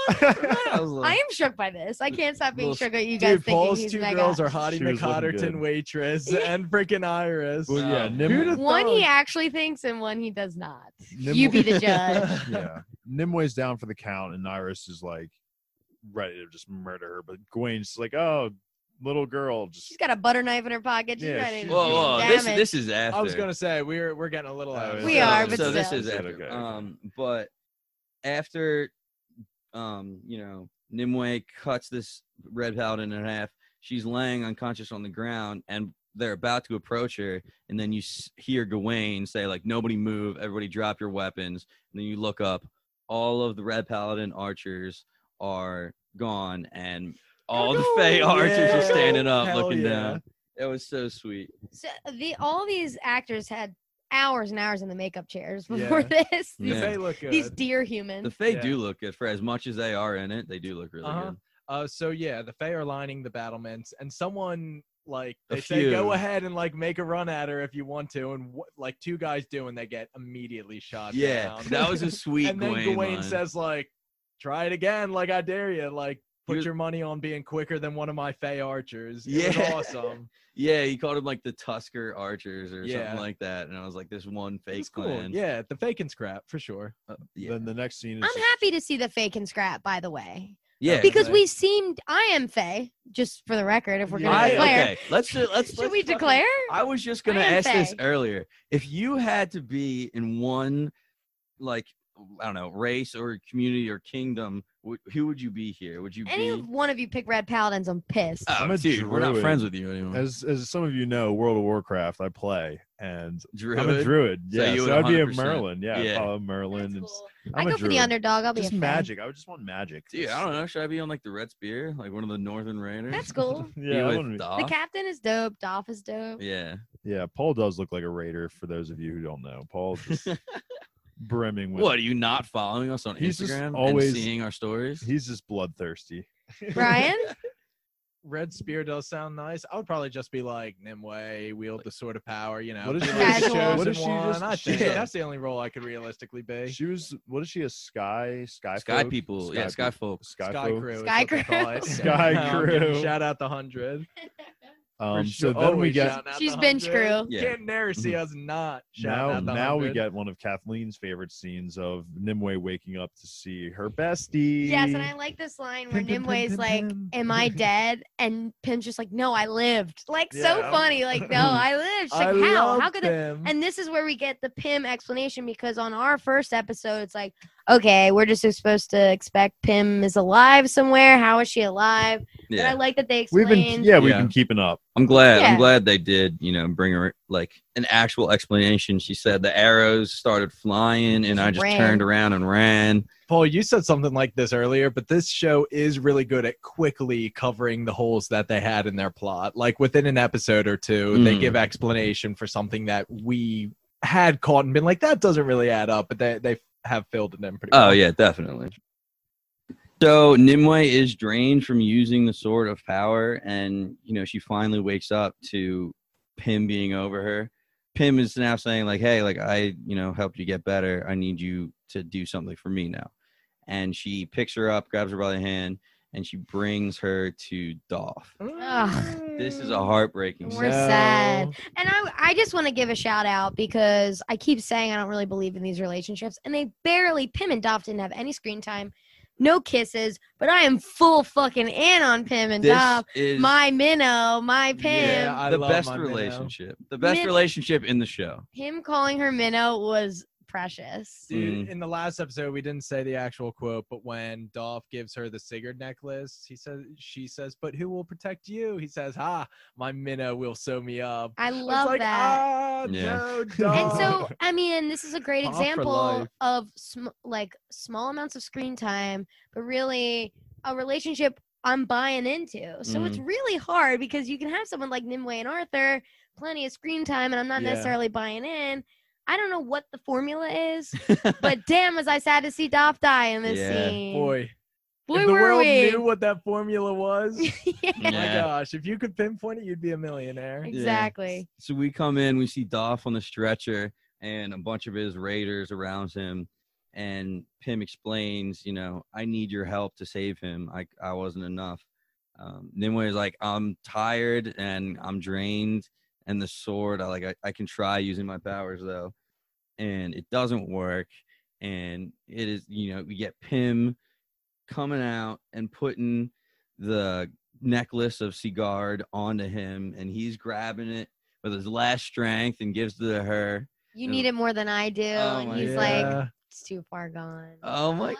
Speaker 1: I was like,
Speaker 2: I am shook by this. I can't stop being
Speaker 1: Little-
Speaker 2: shook at you guys
Speaker 4: Dude,
Speaker 2: thinking
Speaker 4: Paul's
Speaker 2: he's
Speaker 4: two
Speaker 2: mega.
Speaker 4: girls are Hottie
Speaker 3: She was looking
Speaker 4: McCotterton
Speaker 3: good.
Speaker 4: waitress and freaking Iris.
Speaker 3: Well, yeah,
Speaker 1: Um,
Speaker 3: Nim-
Speaker 4: Who'd have
Speaker 2: One he
Speaker 4: thought?
Speaker 2: actually thinks and one he does not.
Speaker 3: Nim-
Speaker 2: You be the judge.
Speaker 3: yeah, Nimwe's down for the count, and Iris is like ready to just murder her. But Gawain's like, "Oh, little girl, just
Speaker 2: She's got a butter knife in her pocket. She's
Speaker 3: Yeah,
Speaker 2: ready
Speaker 3: she's-
Speaker 2: to
Speaker 1: whoa,
Speaker 2: do
Speaker 1: whoa, this
Speaker 2: damage.
Speaker 1: this is after.
Speaker 4: I was gonna say we're we're getting a little out. of
Speaker 2: We
Speaker 4: it.
Speaker 2: are,
Speaker 1: so,
Speaker 2: but
Speaker 1: so this
Speaker 2: still.
Speaker 1: is after.
Speaker 3: Okay, okay.
Speaker 1: Um, but after, um, you know, Nimue cuts this red paladin in half. She's laying unconscious on the ground, and they're about to approach her. And then you s- hear Gawain say, like, "Nobody move! Everybody, drop your weapons!" And then you look up. All of the red paladin archers are gone, and all the Fey archers are standing up,
Speaker 4: Hell
Speaker 1: looking
Speaker 4: yeah.
Speaker 1: down. It was so sweet.
Speaker 2: So the all these actors had hours and hours in the makeup chairs before
Speaker 4: Yeah.
Speaker 2: this.
Speaker 4: The
Speaker 1: Yeah.
Speaker 4: Fae look good.
Speaker 2: These dear
Speaker 1: The
Speaker 2: humans.
Speaker 1: Fae
Speaker 4: Yeah.
Speaker 1: do look good for as much as they are in it. They do look really
Speaker 4: Uh-huh.
Speaker 1: good.
Speaker 4: Uh, so yeah, the Fae are lining the battlements, and someone like
Speaker 1: A
Speaker 4: they say go
Speaker 1: few.
Speaker 4: ahead and like make a run at her if you want to, and what like two guys do, and they get immediately shot
Speaker 1: Yeah,
Speaker 4: down.
Speaker 1: that was a sweet
Speaker 4: and then
Speaker 1: Gawain,
Speaker 4: Gawain
Speaker 1: line.
Speaker 4: says like, "Try it again, like I dare you. Like put
Speaker 1: was-
Speaker 4: your money on being quicker than one of my Fae archers." It was
Speaker 1: Yeah.
Speaker 4: awesome.
Speaker 1: Yeah, he called them like the Tusker Archers or
Speaker 4: Yeah.
Speaker 1: something like that, and I was like, this one fake
Speaker 4: It's cool.
Speaker 1: clan.
Speaker 4: Yeah, the fake and scrap for sure.
Speaker 1: Uh, yeah,
Speaker 3: then the next scene is
Speaker 2: I'm happy to see the fake and scrap, by the way,
Speaker 1: yeah.
Speaker 2: because
Speaker 4: Faye.
Speaker 2: we seemed. I am Faye, just for the record. If we're gonna
Speaker 1: I,
Speaker 2: declare,
Speaker 1: okay, let's do- let's.
Speaker 2: should
Speaker 1: let's
Speaker 2: we
Speaker 1: fucking-
Speaker 2: declare?
Speaker 1: I was just gonna
Speaker 2: I am
Speaker 1: ask this
Speaker 2: Faye.
Speaker 1: earlier. If you had to be in one, like, I don't know, race or community or kingdom, wh- who would you be here? Would you
Speaker 2: Any
Speaker 1: be?
Speaker 2: one of you pick red paladins, I'm pissed.
Speaker 1: Oh,
Speaker 3: I'm a
Speaker 1: dude, we're not
Speaker 3: druid.
Speaker 1: friends with you anymore.
Speaker 3: as as some of you know, World of Warcraft I play, and
Speaker 1: Druid.
Speaker 3: I'm a druid.
Speaker 1: So
Speaker 3: Yeah,
Speaker 1: you
Speaker 3: so,
Speaker 1: would
Speaker 3: I'd be a
Speaker 1: one hundred percent.
Speaker 3: Merlin. Yeah,
Speaker 1: Yeah.
Speaker 3: I'd follow Merlin.
Speaker 2: That's
Speaker 3: and
Speaker 2: cool.
Speaker 3: I'm
Speaker 2: I
Speaker 3: a
Speaker 2: go for the
Speaker 3: druid.
Speaker 2: underdog. I'll be
Speaker 3: Just
Speaker 2: a Fae.
Speaker 3: magic. I would just want magic.
Speaker 1: Dude, I don't know. Should I be on like the Red Spear, like one of the Northern Raiders?
Speaker 2: That's cool.
Speaker 1: Be
Speaker 3: Yeah, I
Speaker 1: with
Speaker 3: wanna be-
Speaker 2: The
Speaker 1: Doff?
Speaker 2: captain is dope. Doff is dope.
Speaker 1: Yeah.
Speaker 3: yeah. Paul does look like a raider. For those of you who don't know, Paul just brimming with.
Speaker 1: What, are you not following us on
Speaker 3: He's just
Speaker 1: Instagram
Speaker 3: always-
Speaker 1: and seeing our stories?
Speaker 3: He's just bloodthirsty.
Speaker 2: Brian,
Speaker 4: Red Spear does sound nice. I would probably just be like Nimue, wield the sword of power. You know,
Speaker 3: What is
Speaker 4: be
Speaker 3: she-
Speaker 4: like the
Speaker 2: Casual.
Speaker 4: chosen
Speaker 3: what is she
Speaker 4: one.
Speaker 3: just-
Speaker 4: I think
Speaker 1: Yeah.
Speaker 4: that's the only role I could realistically be.
Speaker 3: She was. What is she? A sky? Sky.
Speaker 1: Sky
Speaker 3: folk?
Speaker 1: people. Yeah, Sky folk.
Speaker 3: Sky,
Speaker 4: Sky
Speaker 3: folk?
Speaker 4: Crew. is
Speaker 2: Sky
Speaker 4: what they call
Speaker 2: Crew.
Speaker 4: it.
Speaker 3: Sky
Speaker 4: Um, yeah,
Speaker 3: Crew.
Speaker 4: Shout out the hundred.
Speaker 3: Um.
Speaker 4: For
Speaker 3: So
Speaker 4: sure.
Speaker 3: then we
Speaker 4: Always
Speaker 3: get
Speaker 4: shouting out
Speaker 2: She's
Speaker 4: the
Speaker 2: bench
Speaker 4: hundred.
Speaker 2: crew.
Speaker 1: Yeah.
Speaker 4: Can't never see us not shouting
Speaker 3: now.
Speaker 4: out the
Speaker 3: Now we
Speaker 4: hundred.
Speaker 3: get one of Kathleen's favorite scenes of Nimue waking up to see her bestie.
Speaker 2: yes, and I like this line where
Speaker 3: Pim, pim,
Speaker 2: Nimue
Speaker 3: pim,
Speaker 2: is
Speaker 3: pim,
Speaker 2: like,
Speaker 3: pim.
Speaker 2: "Am I dead?" And Pim's just like, "No, I lived." Like so
Speaker 3: Yeah.
Speaker 2: funny. Like, "No, I lived." She's
Speaker 4: I
Speaker 2: like, "How?
Speaker 4: love
Speaker 2: How could?" It?
Speaker 4: them.
Speaker 2: And this is where we get the Pim explanation, because on our first episode, it's like, okay, we're just supposed to expect Pim is alive somewhere. How is she alive? But I
Speaker 1: Yeah.
Speaker 2: like that they
Speaker 3: We've
Speaker 2: explained.
Speaker 3: been. Yeah, we've
Speaker 1: Yeah.
Speaker 3: been keeping up.
Speaker 1: I'm glad.
Speaker 2: Yeah.
Speaker 1: I'm glad they did, you know, bring her like an actual explanation. She said the arrows started flying and I just
Speaker 2: Ran.
Speaker 1: turned around and ran.
Speaker 4: Paul, you said something like this earlier, but this show is really good at quickly covering the holes that they had in their plot. Like within an episode or two, they
Speaker 1: Mm.
Speaker 4: give explanation for something that we had caught and been like, that doesn't really add up, but they they have filled it in pretty well.
Speaker 1: Oh yeah, definitely. So Nimue is drained from using the sword of power, and you know she finally wakes up to Pim being over her. Pim is now saying like, "Hey, like I, you know, helped you get better. I need you to do something for me now." And she picks her up, grabs her by the hand, and she brings her to Dolph.
Speaker 2: Ugh.
Speaker 1: This is a heartbreaking.
Speaker 2: We're
Speaker 1: scene.
Speaker 2: sad. And I, I just want to give a shout out because I keep saying I don't really believe in these relationships, and they barely, Pim and Dolph didn't have any screen time, no kisses, but I am full fucking in on Pim and
Speaker 1: This
Speaker 2: Dolph.
Speaker 1: is
Speaker 2: My minnow, my Pim.
Speaker 4: Yeah, I
Speaker 1: the
Speaker 4: love
Speaker 1: best
Speaker 4: my minnow.
Speaker 1: relationship. The best
Speaker 2: Min-
Speaker 1: relationship in the show.
Speaker 2: Him calling her minnow was precious.
Speaker 4: Dude,
Speaker 1: Mm.
Speaker 4: in the last episode, we didn't say the actual quote, but when Dolph gives her the Sigurd necklace, he says, she says, "But who will protect you?" He says, "Ha, my minnow will sew me up."
Speaker 2: I
Speaker 4: I was
Speaker 2: love
Speaker 4: like,
Speaker 2: that.
Speaker 4: Ah,
Speaker 1: Yeah.
Speaker 4: no,
Speaker 2: And
Speaker 4: Dolph.
Speaker 2: so, I mean, this is a great
Speaker 4: Pop for
Speaker 2: example
Speaker 4: life.
Speaker 2: of sm- like small amounts of screen time, but really a relationship I'm buying into. So it's really hard because you can have someone like Nimue and Arthur, plenty of screen time, and I'm not
Speaker 4: Yeah.
Speaker 2: necessarily buying in. I don't know what the formula is, but damn, was I sad to see Dolph die in this
Speaker 1: Yeah.
Speaker 2: scene.
Speaker 4: boy,
Speaker 2: Boy,
Speaker 4: if the
Speaker 2: were
Speaker 4: world
Speaker 2: we.
Speaker 4: knew what that formula was,
Speaker 2: Yeah,
Speaker 4: my
Speaker 1: Yeah.
Speaker 4: gosh, if you could pinpoint it, you'd be a millionaire.
Speaker 2: exactly.
Speaker 1: So we come in, we see Dolph on the stretcher and a bunch of his raiders around him. and Pym explains, you know, I need your help to save him. I I wasn't enough. Um, Nimue is like, I'm tired and I'm drained, and the sword, I like I, I can try using my powers though, and it doesn't work. And it is, you know, we get Pym coming out and putting the necklace of Sigard onto him, and he's grabbing it with his last strength and gives it to her.
Speaker 2: You need it more than I do.
Speaker 1: Oh
Speaker 2: and
Speaker 1: my
Speaker 2: he's
Speaker 4: Yeah.
Speaker 2: like, it's too far gone.
Speaker 1: Oh my!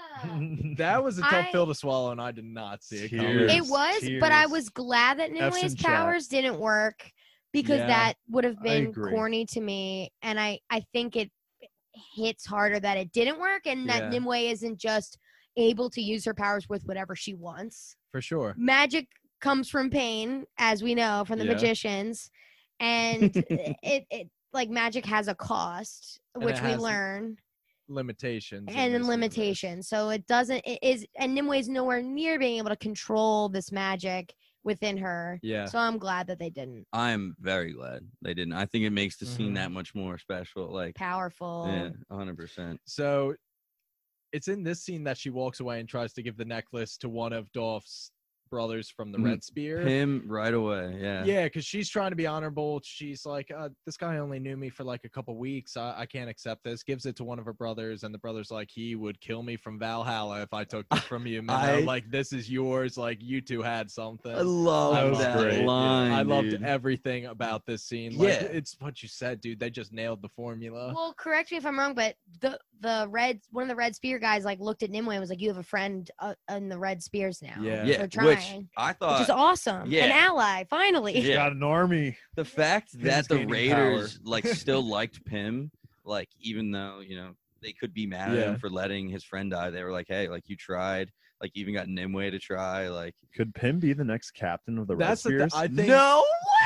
Speaker 4: That was a tough
Speaker 2: I-
Speaker 4: pill to swallow, and I did not see it
Speaker 3: Tears.
Speaker 4: coming.
Speaker 2: It was, but I
Speaker 3: Tears.
Speaker 2: was glad that
Speaker 3: F's
Speaker 2: Nimue's
Speaker 3: in chat.
Speaker 2: powers didn't work because
Speaker 4: Yeah,
Speaker 2: that would have
Speaker 3: I
Speaker 2: been
Speaker 3: agree.
Speaker 2: corny to me. And I, I think it hits harder that it didn't work and that
Speaker 4: Yeah.
Speaker 2: Nimue isn't just able to use her powers with whatever she wants.
Speaker 4: For sure.
Speaker 2: Magic comes from pain, as we know from the
Speaker 4: Yeah.
Speaker 2: magicians. And it, it like magic has a cost,
Speaker 4: And
Speaker 2: which
Speaker 4: it
Speaker 2: we
Speaker 4: has
Speaker 2: learn.
Speaker 4: Limitations. in
Speaker 2: And then
Speaker 4: this
Speaker 2: limitations. So it doesn't it is and Nimue is nowhere near being able to control this magic within her.
Speaker 4: universe. Yeah.
Speaker 2: So I'm glad that they didn't.
Speaker 1: I'm very glad they didn't. I think it makes the scene
Speaker 4: Mhm.
Speaker 1: that much more special. Like,
Speaker 2: Powerful.
Speaker 1: yeah, one hundred percent.
Speaker 4: So it's in this scene that she walks away and tries to give the necklace to one of Dolph's brothers from the
Speaker 1: Mhm.
Speaker 4: Red Spear.
Speaker 1: Him right away. Yeah.
Speaker 4: Yeah, because she's trying to be honorable. She's like, uh, this guy only knew me for like a couple weeks. I, I can't accept this. Gives it to one of her brothers, and the brother's like, he would kill me from Valhalla if I took this from you. Man,
Speaker 1: I-
Speaker 4: like, this is yours. Like, you two had something.
Speaker 1: I love
Speaker 4: I
Speaker 3: That was
Speaker 1: that
Speaker 4: loved
Speaker 3: great.
Speaker 4: it.
Speaker 1: line.
Speaker 4: I loved
Speaker 1: dude.
Speaker 4: everything about this scene. Like,
Speaker 1: Yeah.
Speaker 4: it's what you said, dude. They just nailed the formula.
Speaker 2: Well, correct me if I'm wrong, but the the red one of the Red Spear guys like looked at Nimue and was like, "You have a friend uh, in the Red Spears now."
Speaker 4: Yeah.
Speaker 1: Yeah,
Speaker 2: They're
Speaker 1: which
Speaker 2: trying,
Speaker 1: I
Speaker 2: which
Speaker 1: thought
Speaker 2: is awesome.
Speaker 1: yeah.
Speaker 2: An ally, finally.
Speaker 1: Yeah.
Speaker 3: Got an army.
Speaker 1: the fact that the
Speaker 3: gaining
Speaker 1: Raiders like still liked Pym, like even though you know they could be mad at
Speaker 4: Yeah.
Speaker 1: him for letting his friend die, they were like, "Hey, like you tried." Like even got Nimue to try. Like
Speaker 3: Could Pym be the next captain of the
Speaker 4: That's the
Speaker 3: Red
Speaker 4: th- I
Speaker 3: Spears?
Speaker 4: think
Speaker 1: no.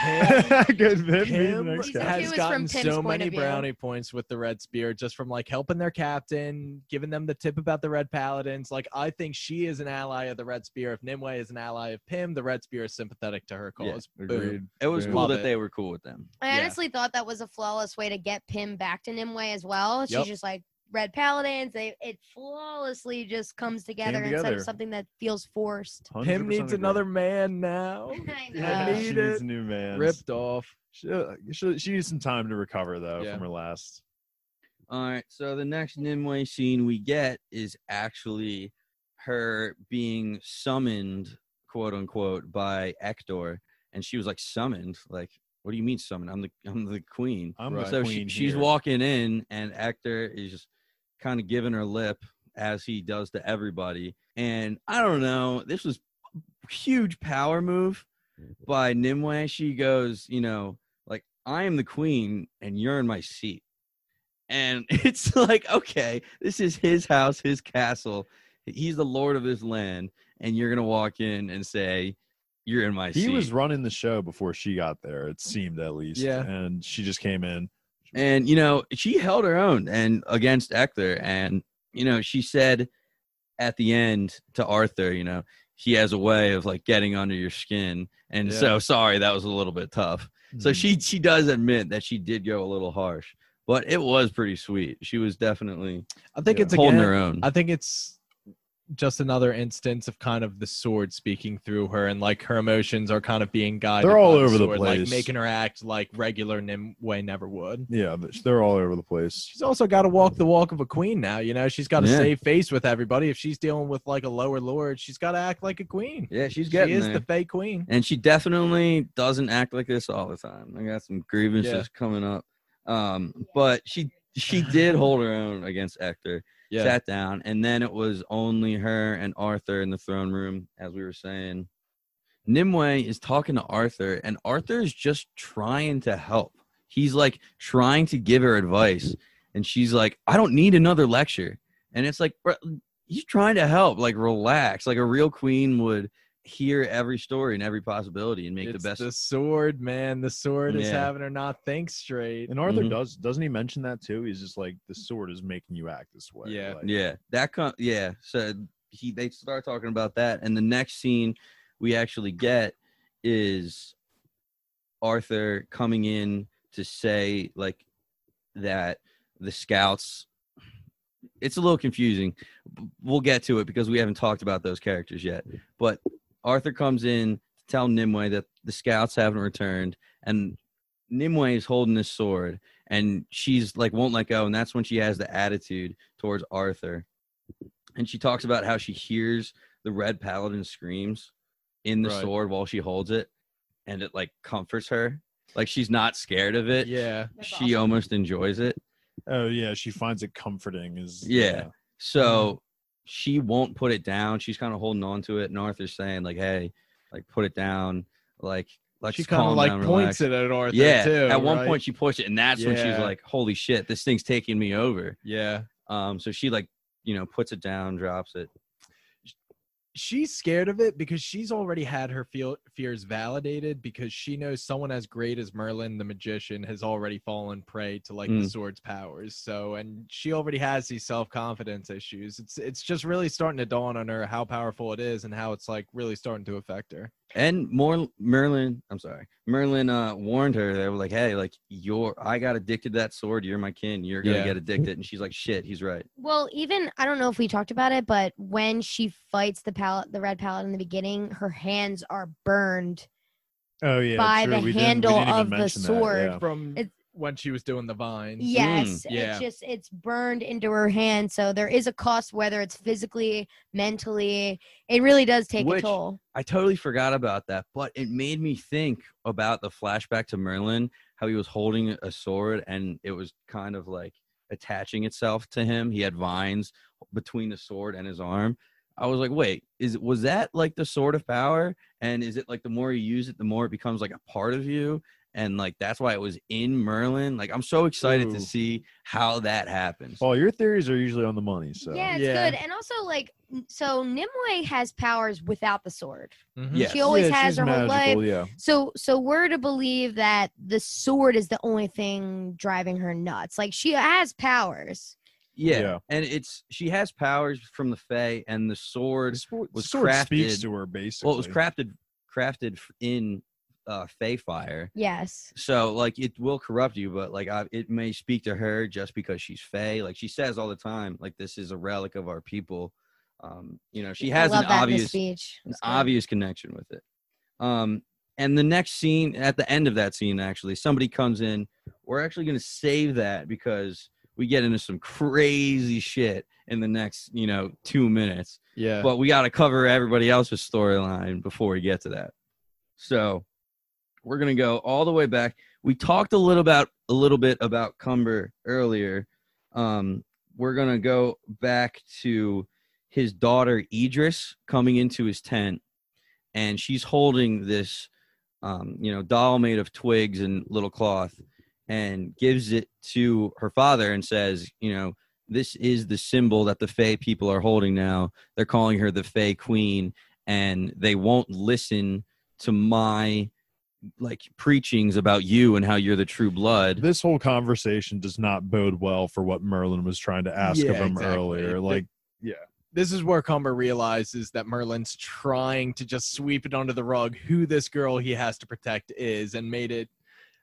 Speaker 4: Pym-
Speaker 3: Could Pym be the
Speaker 4: Pym
Speaker 3: next
Speaker 2: Season
Speaker 3: captain?
Speaker 2: two
Speaker 4: has
Speaker 2: is
Speaker 4: gotten
Speaker 2: from Pym's
Speaker 4: so
Speaker 2: point
Speaker 4: many
Speaker 2: of view.
Speaker 4: brownie points with the Red Spear just from like helping their captain, giving them the tip about the Red Paladins. Like, I think she is an ally of the Red Spear. If Nimue is an ally of Pym, the Red Spear is sympathetic to her
Speaker 1: Yeah,
Speaker 4: cause. Boom.
Speaker 3: Agreed.
Speaker 1: It was
Speaker 3: Boom.
Speaker 1: cool
Speaker 4: Love
Speaker 1: that
Speaker 4: it.
Speaker 1: they were cool with them.
Speaker 2: I
Speaker 4: Yeah.
Speaker 2: honestly thought that was a flawless way to get Pym back to Nimue as well. She's
Speaker 4: Yep.
Speaker 2: just like Red Paladins. They it flawlessly just comes together, instead
Speaker 3: together.
Speaker 2: of something that feels forced.
Speaker 3: one hundred
Speaker 4: Pym
Speaker 3: percent
Speaker 4: needs
Speaker 3: agree.
Speaker 4: another man now.
Speaker 2: I
Speaker 3: Yeah,
Speaker 2: know.
Speaker 4: Need
Speaker 3: she
Speaker 4: it.
Speaker 3: needs a new man.
Speaker 4: Ripped off.
Speaker 3: She, she, she needs some time to recover though
Speaker 4: Yeah.
Speaker 3: from her last.
Speaker 1: All right. So the next Nimue scene we get is actually her being summoned, quote unquote, by Hector, and she was like summoned. Like, what do you mean summoned? I'm the I'm the queen.
Speaker 3: I'm
Speaker 4: Right.
Speaker 3: the
Speaker 1: So
Speaker 3: queen
Speaker 1: she, she's
Speaker 3: here.
Speaker 1: walking in, and Hector is just kind of giving her lip as he does to everybody. And I don't know, this was a huge power move by Nimue. She goes, you know, like, I am the queen and you're in my seat. And it's like, okay, this is his house, his castle. He's the lord of this land, and you're gonna walk in and say, you're in my
Speaker 3: He
Speaker 1: seat.
Speaker 3: was running the show before she got there. It seemed at least.
Speaker 4: Yeah.
Speaker 3: And she just came in.
Speaker 1: And you know, she held her own and against Hector, and you know, she said at the end to Arthur, you know, he has a way of like getting under your skin, and
Speaker 4: Yeah.
Speaker 1: so sorry that was a little bit tough. So
Speaker 3: Mhm.
Speaker 1: she she does admit that she did go a little harsh, but it was pretty sweet. She was definitely
Speaker 4: I think
Speaker 3: Yeah.
Speaker 4: it's
Speaker 1: holding
Speaker 4: again,
Speaker 1: her own.
Speaker 4: I think it's just another instance of kind of the sword speaking through her, and like her emotions are kind of being guided.
Speaker 3: They're all
Speaker 4: by
Speaker 3: over the
Speaker 4: sword, like
Speaker 3: place.
Speaker 4: making her act like regular Nimue never would.
Speaker 3: Yeah, but they're all over the place.
Speaker 4: She's also got to walk the walk of a queen now. You know, she's got to
Speaker 1: Yeah.
Speaker 4: save face with everybody. If she's dealing with like a lower lord, she's got to act like a queen.
Speaker 1: Yeah, she's
Speaker 4: She
Speaker 1: getting
Speaker 4: is
Speaker 1: there.
Speaker 4: the fake queen.
Speaker 1: And she definitely doesn't act like this all the time. I got some grievances
Speaker 4: Yeah.
Speaker 1: coming up. Um, but she she did hold her own against Hector.
Speaker 4: Yeah,
Speaker 1: Sat down, and then it was only her and Arthur in the throne room, as we were saying. Nimue is talking to Arthur, and Arthur is just trying to help. He's like trying to give her advice, and she's like, I don't need another lecture. And it's like, bro, he's trying to help, like relax, like a real queen would hear every story and every possibility and make
Speaker 4: it's
Speaker 1: the best.
Speaker 4: the sword, man. The sword is
Speaker 1: Yeah.
Speaker 4: having her not think straight.
Speaker 3: And Arthur
Speaker 1: Mhm.
Speaker 3: does doesn't he mention that too? He's just like the sword is making you act this way.
Speaker 4: Yeah.
Speaker 3: Like,
Speaker 1: Yeah, that com- yeah. So he they start talking about that, and the next scene we actually get is Arthur coming in to say like that the scouts it's a little confusing. We'll get to it because we haven't talked about those characters yet. But Arthur comes in to tell Nimue that the scouts haven't returned, and Nimue is holding this sword, and she's like won't let go, and that's when she has the attitude towards Arthur. And she talks about how she hears the Red Paladin screams in the
Speaker 4: Right.
Speaker 1: sword while she holds it, and it like comforts her. Like she's not scared of it.
Speaker 4: Yeah.
Speaker 2: That's
Speaker 1: She
Speaker 2: awesome.
Speaker 1: almost enjoys it.
Speaker 3: Oh yeah, she finds it comforting. Is
Speaker 1: Yeah. So she won't put it down. She's kind of holding on to it, and Arthur's saying like, "Hey, like put it down. Like let's
Speaker 4: She kind
Speaker 1: calm
Speaker 4: of like
Speaker 1: down,
Speaker 4: points
Speaker 1: relax."
Speaker 4: it at Arthur
Speaker 1: Yeah.
Speaker 4: too.
Speaker 1: At one
Speaker 4: right?
Speaker 1: point, she pushed it, and that's when she's
Speaker 4: Yeah.
Speaker 1: like, "Holy shit, this thing's taking me over."
Speaker 4: Yeah.
Speaker 1: Um. So she like, you know, puts it down, drops it.
Speaker 4: She's scared of it because she's already had her feel, fears validated because she knows someone as great as Merlin the magician has already fallen prey to like the
Speaker 1: Mm.
Speaker 4: sword's powers. So, and she already has these self-confidence issues. It's it's just really starting to dawn on her how powerful it is and how it's like really starting to affect her.
Speaker 1: And more Merlin, I'm sorry, Merlin uh, warned her. They were like, "Hey, like you're, I got addicted to that sword. You're my kin. You're gonna
Speaker 4: Yeah.
Speaker 1: get addicted." And she's like, "Shit, he's right."
Speaker 2: Well, even I don't know if we talked about it, but when she fights the pal- the red palette in the beginning, her hands are burned.
Speaker 3: Oh yeah.
Speaker 2: By
Speaker 3: true.
Speaker 2: the
Speaker 3: We didn't- we
Speaker 2: handle
Speaker 3: didn't even
Speaker 2: of the
Speaker 3: mention that,
Speaker 2: sword.
Speaker 3: yeah.
Speaker 4: From
Speaker 2: It's-
Speaker 4: when she was doing the vines.
Speaker 2: Yes,
Speaker 4: yeah.
Speaker 2: it's just it's burned into her hand. So there is a cost, whether it's physically, mentally. It really does take
Speaker 1: Which-
Speaker 2: a toll.
Speaker 1: I totally forgot about that, but it made me think about the flashback to Merlin, how he was holding a sword and it was kind of like attaching itself to him. He had vines between the sword and his arm. I was like, wait, is was that like the sword of power? And is it like the more you use it, the more it becomes like a part of you? And like that's why it was in Merlin. Like I'm so excited
Speaker 3: Ooh.
Speaker 1: to see how that happens.
Speaker 3: Well, your theories are usually on the money. So
Speaker 2: Yeah, it's
Speaker 4: Yeah.
Speaker 2: good. And also, like, n- so Nimue has powers without the sword.
Speaker 4: Mhm.
Speaker 1: Yes.
Speaker 2: She always
Speaker 3: Yeah,
Speaker 2: has
Speaker 3: she's
Speaker 2: her whole life.
Speaker 3: magical, Yeah.
Speaker 2: So, so we're to believe that the sword is the only thing driving her nuts. Like, she has powers.
Speaker 1: Yeah.
Speaker 3: Yeah.
Speaker 1: And it's she has powers from the Fae, and the sword
Speaker 3: The sport,
Speaker 1: was
Speaker 3: sword speaks
Speaker 1: crafted-
Speaker 3: to her basically.
Speaker 1: well, it was crafted crafted f- in uh Fae fire.
Speaker 2: Yes.
Speaker 1: So like it will corrupt you, but like I, it may speak to her just because she's Fae. Like she says all the time, like this is a relic of our people. Um, you know, she has
Speaker 2: I love
Speaker 1: an
Speaker 2: that in the
Speaker 1: obvious
Speaker 2: speech.
Speaker 1: an
Speaker 2: It's good.
Speaker 1: obvious connection with it. Um, and the next scene, at the end of that scene, actually, somebody comes in. We're actually going to save that because we get into some crazy shit in the next, you know, two minutes.
Speaker 4: Yeah.
Speaker 1: But we got to cover everybody else's storyline before we get to that. So we're going to go all the way back. We talked a little about a little bit about Cumber earlier. Um, we're going to go back to his daughter Idris coming into his tent, and she's holding this um, you know, doll made of twigs and little cloth, and gives it to her father and says, you know, this is the symbol that the Fae people are holding now. They're calling her the Fae Queen, and they won't listen to my like preachings about you and how you're the true blood.
Speaker 3: This whole conversation does not bode well for what Merlin was trying to ask
Speaker 4: Yeah,
Speaker 3: of him
Speaker 4: exactly.
Speaker 3: earlier.
Speaker 4: The-
Speaker 3: Like, yeah.
Speaker 4: This is where Cumber realizes that Merlin's trying to just sweep it under the rug who this girl he has to protect is, and made it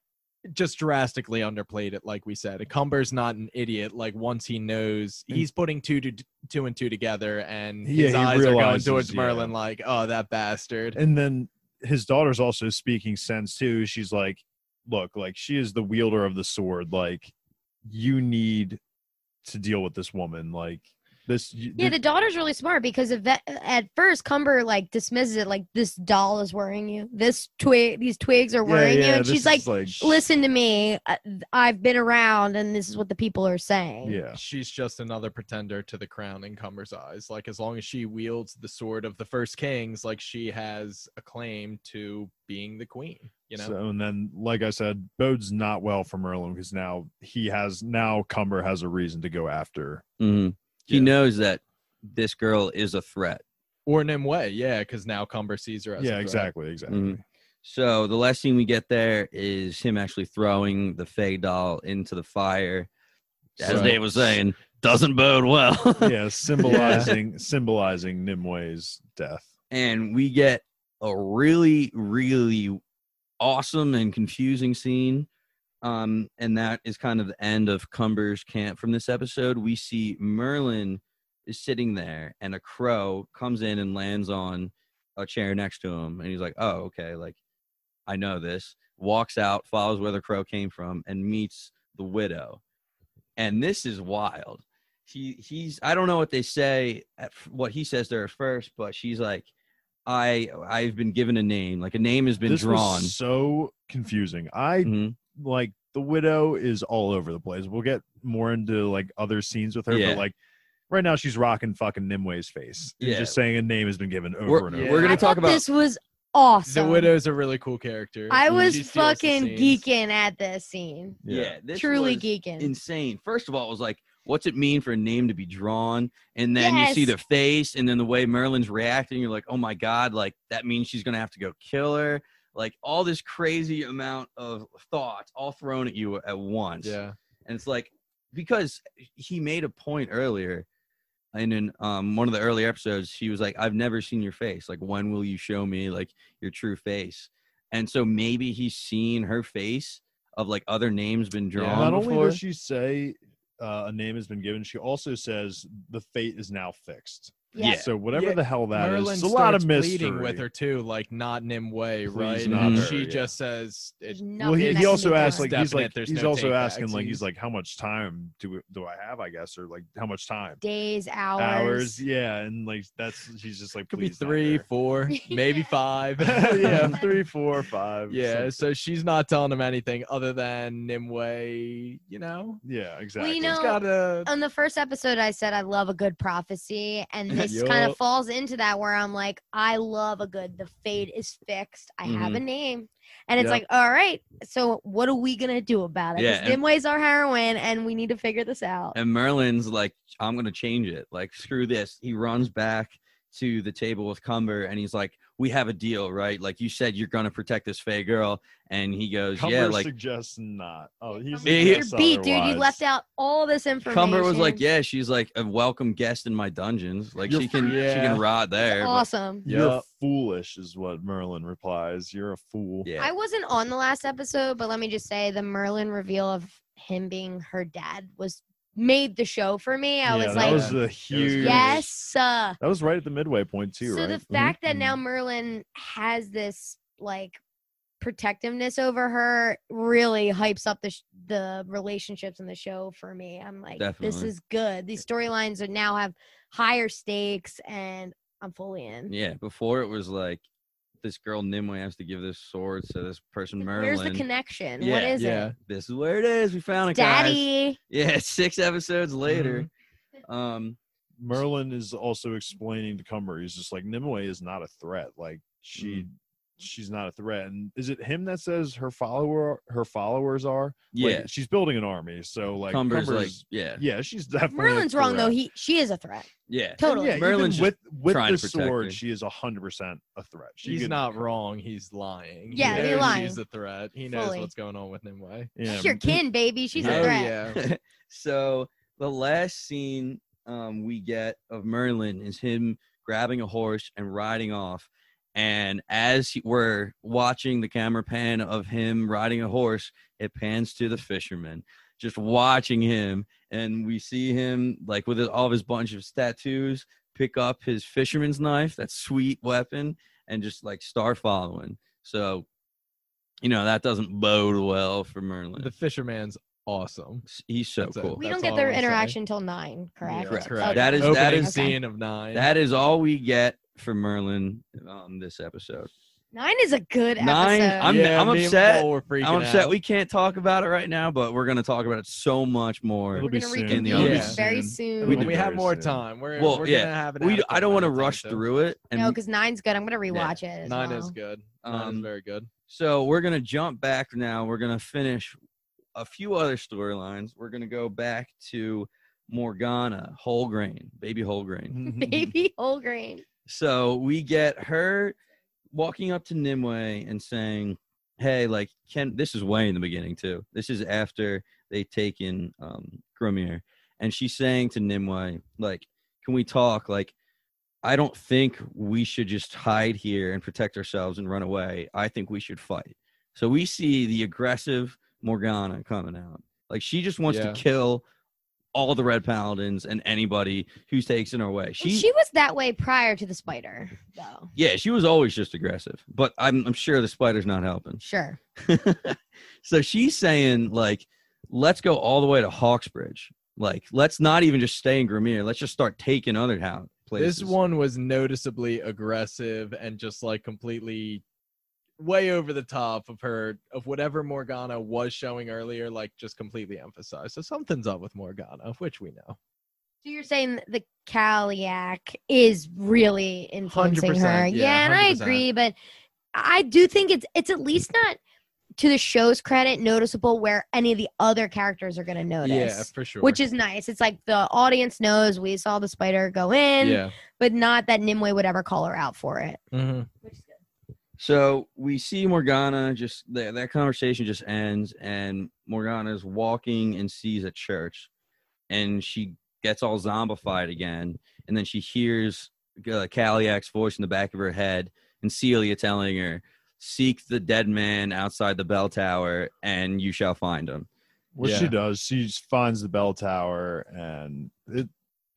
Speaker 4: just drastically underplayed it, like we said. Cumber's not an idiot. Like once he knows, he's putting two to two and two together, and his
Speaker 3: Yeah, he
Speaker 4: eyes are going
Speaker 3: realizes,
Speaker 4: towards
Speaker 3: yeah.
Speaker 4: Merlin like, oh, that bastard.
Speaker 3: And then his daughter's also speaking sense too. She's like, look, like she is the wielder of the sword. Like you need to deal with this woman. Like this. you-
Speaker 2: Yeah, the daughter's really smart because of that, at first Cumber like dismisses it like this doll is worrying you. This twig, these twigs are
Speaker 3: Yeah,
Speaker 2: worrying
Speaker 3: yeah,
Speaker 2: you, and
Speaker 3: this
Speaker 2: she's like,
Speaker 3: is like,
Speaker 2: "Listen to me. I- I've been around, and this is what the people are saying."
Speaker 3: yeah.
Speaker 4: She's just another pretender to the crown in Cumber's eyes. Like as long as she wields the sword of the first kings, like she has a claim to being the queen. You know.
Speaker 3: So, and then, like I said, bodes not well for Merlin because now he has now Cumber has a reason to go after.
Speaker 1: Mm-hmm. He
Speaker 3: Yeah.
Speaker 1: knows that this girl is a threat.
Speaker 4: Or Nimue, yeah, because now Cumber sees her as a
Speaker 3: Yeah,
Speaker 4: threat.
Speaker 3: exactly, exactly.
Speaker 1: Mhm. So the last scene we get there is him actually throwing the Fae doll into the fire. As
Speaker 3: So-
Speaker 1: Dave was saying, doesn't bode well.
Speaker 3: Yeah, symbolizing symbolizing Nimue's death.
Speaker 1: And we get a really, really awesome and confusing scene Um, and that is kind of the end of Cumber's camp from this episode. We see Merlin is sitting there, and a crow comes in and lands on a chair next to him, and he's like, "Oh, okay, like I know this." Walks out, follows where the crow came from, and meets the widow. And this is wild. He he's I don't know what they say, at, what he says to her first, but she's like, I I've been given a name, like a name has been
Speaker 3: this
Speaker 1: drawn.
Speaker 3: was so confusing. I
Speaker 1: Mhm.
Speaker 3: like the widow is all over the place. We'll get more into like other scenes with her,
Speaker 1: Yeah.
Speaker 3: but like right now she's rocking fucking Nimwe's face. And
Speaker 1: Yeah.
Speaker 3: just saying a name has been given over
Speaker 1: We're,
Speaker 3: and over.
Speaker 4: Yeah.
Speaker 1: we're gonna
Speaker 2: I
Speaker 1: talk
Speaker 2: thought
Speaker 1: about
Speaker 2: this was awesome.
Speaker 4: The widow's a really cool character.
Speaker 2: I was
Speaker 4: She steals the
Speaker 2: fucking
Speaker 4: scenes.
Speaker 2: geeking at this scene.
Speaker 1: yeah, this
Speaker 2: Truly
Speaker 1: was
Speaker 2: geeking.
Speaker 1: insane. First of all, it was like, what's it mean for a name to be drawn? And then you see
Speaker 2: Yes.
Speaker 1: the face, and then the way Merlin's reacting, you're like, oh my god, like that means she's gonna have to go kill her. Like all this crazy amount of thoughts all thrown at you at once.
Speaker 4: Yeah.
Speaker 1: And it's like, because he made a point earlier, and in um, one of the early episodes, he was like, I've never seen your face. Like, when will you show me like your true face? And so maybe he's seen her face of like other names been
Speaker 4: Yeah.
Speaker 1: drawn
Speaker 3: Not only
Speaker 1: before.
Speaker 3: does she say uh, a name has been given, she also says the fate is now fixed.
Speaker 2: Yeah.
Speaker 3: So whatever
Speaker 4: Yeah,
Speaker 3: the hell that is,
Speaker 4: Merlin
Speaker 3: it's a lot of
Speaker 4: starts
Speaker 3: mystery.
Speaker 4: pleading with her too, like not Nimue, right?
Speaker 3: not
Speaker 4: And
Speaker 1: her,
Speaker 4: she
Speaker 3: yeah.
Speaker 4: just says,
Speaker 2: There's
Speaker 4: it,
Speaker 3: Well,
Speaker 2: nothing
Speaker 3: he,
Speaker 2: that
Speaker 3: he
Speaker 2: can
Speaker 3: also
Speaker 2: be
Speaker 3: asked
Speaker 2: done.
Speaker 3: like he's like
Speaker 4: Definite, there's
Speaker 3: he's
Speaker 4: no
Speaker 3: also
Speaker 4: take
Speaker 3: asking like
Speaker 4: backsies.
Speaker 3: he's like how much time do do I have, I guess, or like how much time
Speaker 2: days, hours.
Speaker 3: hours yeah, and like that's she's just like
Speaker 4: could be
Speaker 3: please not
Speaker 4: three,
Speaker 3: her.
Speaker 4: four, maybe five.
Speaker 3: yeah, three, four, five.
Speaker 4: Yeah,
Speaker 3: something.
Speaker 4: so she's not telling him anything other than Nimue, you know?
Speaker 3: yeah, exactly.
Speaker 2: you know,
Speaker 4: He's got a
Speaker 2: On the first episode, I said I love a good prophecy, and this kind of
Speaker 4: Yup.
Speaker 2: falls into that where I'm like, I love a good. The fate is fixed. I have a name, and it's
Speaker 4: Yep.
Speaker 2: like, all right. So what are we gonna do about it?
Speaker 1: Yeah,
Speaker 2: Because
Speaker 1: and-
Speaker 2: Nimwe's our heroine, and we need to figure this out.
Speaker 1: And Merlin's like, I'm gonna change it. Like, screw this. He runs back to the table with Cumber, and he's like, we have a deal, right? Like you said, you're gonna protect this Fey girl. And he goes,
Speaker 3: Cumber
Speaker 1: yeah, like
Speaker 3: suggests not. Oh, he's
Speaker 1: Yeah, he-
Speaker 2: You're
Speaker 3: suggests
Speaker 2: beat, dude. You
Speaker 3: otherwise.
Speaker 2: left out all this information.
Speaker 1: Cumber was like, yeah, she's like a welcome guest in my dungeons. Like
Speaker 3: You're
Speaker 1: she can, she
Speaker 4: Yeah.
Speaker 1: can rot there. but-
Speaker 2: awesome.
Speaker 3: You're
Speaker 4: Yup.
Speaker 3: foolish, is what Merlin replies. You're a fool.
Speaker 1: yeah,
Speaker 2: I wasn't on the last episode, but let me just say the Merlin reveal of him being her dad was made the show for me. I
Speaker 3: Yeah,
Speaker 2: was
Speaker 3: that
Speaker 2: like,
Speaker 3: was a huge.
Speaker 2: yes. Uh,
Speaker 3: That was right at the midway point too,
Speaker 2: so
Speaker 3: right?
Speaker 2: the fact that
Speaker 3: Mhm.
Speaker 2: now Merlin has this like protectiveness over her really hypes up the sh- the relationships in the show for me. I'm like, this
Speaker 1: Definitely.
Speaker 2: is good. These storylines are now have higher stakes, and I'm fully in.
Speaker 1: yeah. Before it was like this girl Nimue has to give this sword to this person Merlin.
Speaker 2: Where's the connection? what
Speaker 1: Yeah,
Speaker 2: is
Speaker 4: yeah.
Speaker 2: it?
Speaker 1: This is where it is. We found it, guys.
Speaker 2: Daddy.
Speaker 1: Yeah, six episodes later.
Speaker 2: Mm-hmm.
Speaker 1: Um,
Speaker 3: Merlin is also explaining to Cumber, he's just like, Nimue is not a threat. Like she
Speaker 1: Mm.
Speaker 3: she's not a threat. And is it him that says her follower her followers are?
Speaker 1: yeah,
Speaker 3: Like, she's building an army. So like
Speaker 1: Cumber's, like,
Speaker 3: Cumber's
Speaker 1: yeah,
Speaker 3: yeah, she's definitely a
Speaker 2: Merlin's wrong though.
Speaker 3: threat.
Speaker 2: He she is a threat.
Speaker 1: yeah.
Speaker 2: Totally.
Speaker 3: Yeah,
Speaker 1: Merlin's
Speaker 3: even with with
Speaker 1: trying
Speaker 3: the
Speaker 1: to protect
Speaker 3: sword,
Speaker 1: her.
Speaker 3: she is a hundred percent a threat. She
Speaker 4: He's
Speaker 3: could-
Speaker 4: not wrong. He's lying.
Speaker 2: Yeah,
Speaker 4: he
Speaker 2: he's
Speaker 4: knows
Speaker 2: lying.
Speaker 4: she's a threat. He knows
Speaker 2: Fully.
Speaker 4: what's going on with Nimue.
Speaker 3: Yeah,
Speaker 2: She's your kin, baby. She's
Speaker 1: Oh,
Speaker 2: a threat.
Speaker 4: yeah.
Speaker 1: So the last scene um, we get of Merlin is him grabbing a horse and riding off. And as he, we're watching the camera pan of him riding a horse, it pans to the fisherman, just watching him. And we see him, like, with his, all of his bunch of tattoos, pick up his fisherman's knife, that sweet weapon, and just, like, start following. So, you know, that doesn't bode well for Merlin.
Speaker 4: The fisherman's awesome.
Speaker 1: He's so
Speaker 4: That's it.
Speaker 1: cool.
Speaker 2: We
Speaker 4: That's
Speaker 2: don't get
Speaker 4: all I
Speaker 2: their
Speaker 4: wanna say.
Speaker 2: interaction till nine, correct?
Speaker 1: Correct.
Speaker 4: Correct.
Speaker 1: That is-
Speaker 4: Opening
Speaker 1: that is-
Speaker 4: scene of nine.
Speaker 1: That is all we get for Merlin on this episode.
Speaker 2: Nine is a good
Speaker 1: Nine,
Speaker 2: episode.
Speaker 1: I'm-
Speaker 4: yeah,
Speaker 1: I'm
Speaker 4: me and
Speaker 1: upset.
Speaker 4: Paul were freaking
Speaker 1: I'm upset
Speaker 4: out.
Speaker 1: we can't talk about it right now, but we're going to talk about it so much more.
Speaker 3: It'll
Speaker 2: We're
Speaker 3: be
Speaker 2: gonna
Speaker 3: soon.
Speaker 1: in the
Speaker 2: reconvene
Speaker 1: other
Speaker 2: very
Speaker 3: soon.
Speaker 2: soon.
Speaker 3: It'll
Speaker 1: We
Speaker 4: when
Speaker 3: be
Speaker 4: we have
Speaker 3: very
Speaker 4: more
Speaker 3: soon.
Speaker 4: time. We're,
Speaker 1: Well,
Speaker 4: we're
Speaker 1: yeah,
Speaker 4: gonna have an
Speaker 1: We,
Speaker 4: adequate
Speaker 1: I don't want to
Speaker 4: amount of
Speaker 1: rush
Speaker 4: time, too.
Speaker 1: through it. And
Speaker 2: No, because nine's good. I'm gonna rewatch it. As
Speaker 4: Nine
Speaker 2: well.
Speaker 4: is good. Nine is
Speaker 1: Um,
Speaker 4: very good.
Speaker 1: so we're going to jump back now. We're going to finish a few other storylines. We're going to go back to Morgana, whole grain, baby whole grain.
Speaker 2: Baby whole grain.
Speaker 1: So we get her walking up to Nimue and saying, hey, like, Ken, this is way in the beginning, too. This is after they take in um, Gromir. And she's saying to Nimue, like, can we talk? Like, I don't think we should just hide here and protect ourselves and run away. I think we should fight. So we see the aggressive Morgana coming out. Like she just wants
Speaker 4: Yeah.
Speaker 1: to kill all the Red Paladins and anybody who's taking her way.
Speaker 2: She,
Speaker 1: She,
Speaker 2: she was that way prior to the spider, though.
Speaker 1: yeah, she was always just aggressive, but I'm I'm sure the spider's not helping.
Speaker 2: Sure.
Speaker 1: So she's saying like, let's go all the way to Hawksbridge. Like, let's not even just stay in Grimir. Let's just start taking other house places.
Speaker 4: This one was noticeably aggressive and just like completely way over the top of her of whatever Morgana was showing earlier, like just completely emphasized. So something's up with Morgana, which we know.
Speaker 2: So you're saying the Kaliak is really influencing her.
Speaker 4: one hundred percent, yeah,
Speaker 2: Yeah, and
Speaker 4: one
Speaker 2: I
Speaker 4: hundred percent.
Speaker 2: agree, but I do think it's it's at least not to the show's credit noticeable where any of the other characters are going to notice.
Speaker 4: Yeah, for sure.
Speaker 2: Which is nice. It's like the audience knows we saw the spider go in,
Speaker 4: yeah.
Speaker 2: but not that Nimue would ever call her out for it.
Speaker 4: Mm-hmm.
Speaker 2: Which is good.
Speaker 1: So we see Morgana just that that conversation just ends, and Morgana's walking and sees a church, and she gets all zombified again, and then she hears uh, Kaliak's voice in the back of her head, and Celia telling her, "Seek the dead man outside the bell tower, and you shall find him."
Speaker 3: What
Speaker 4: Yeah.
Speaker 3: she does, she just finds the bell tower, and it,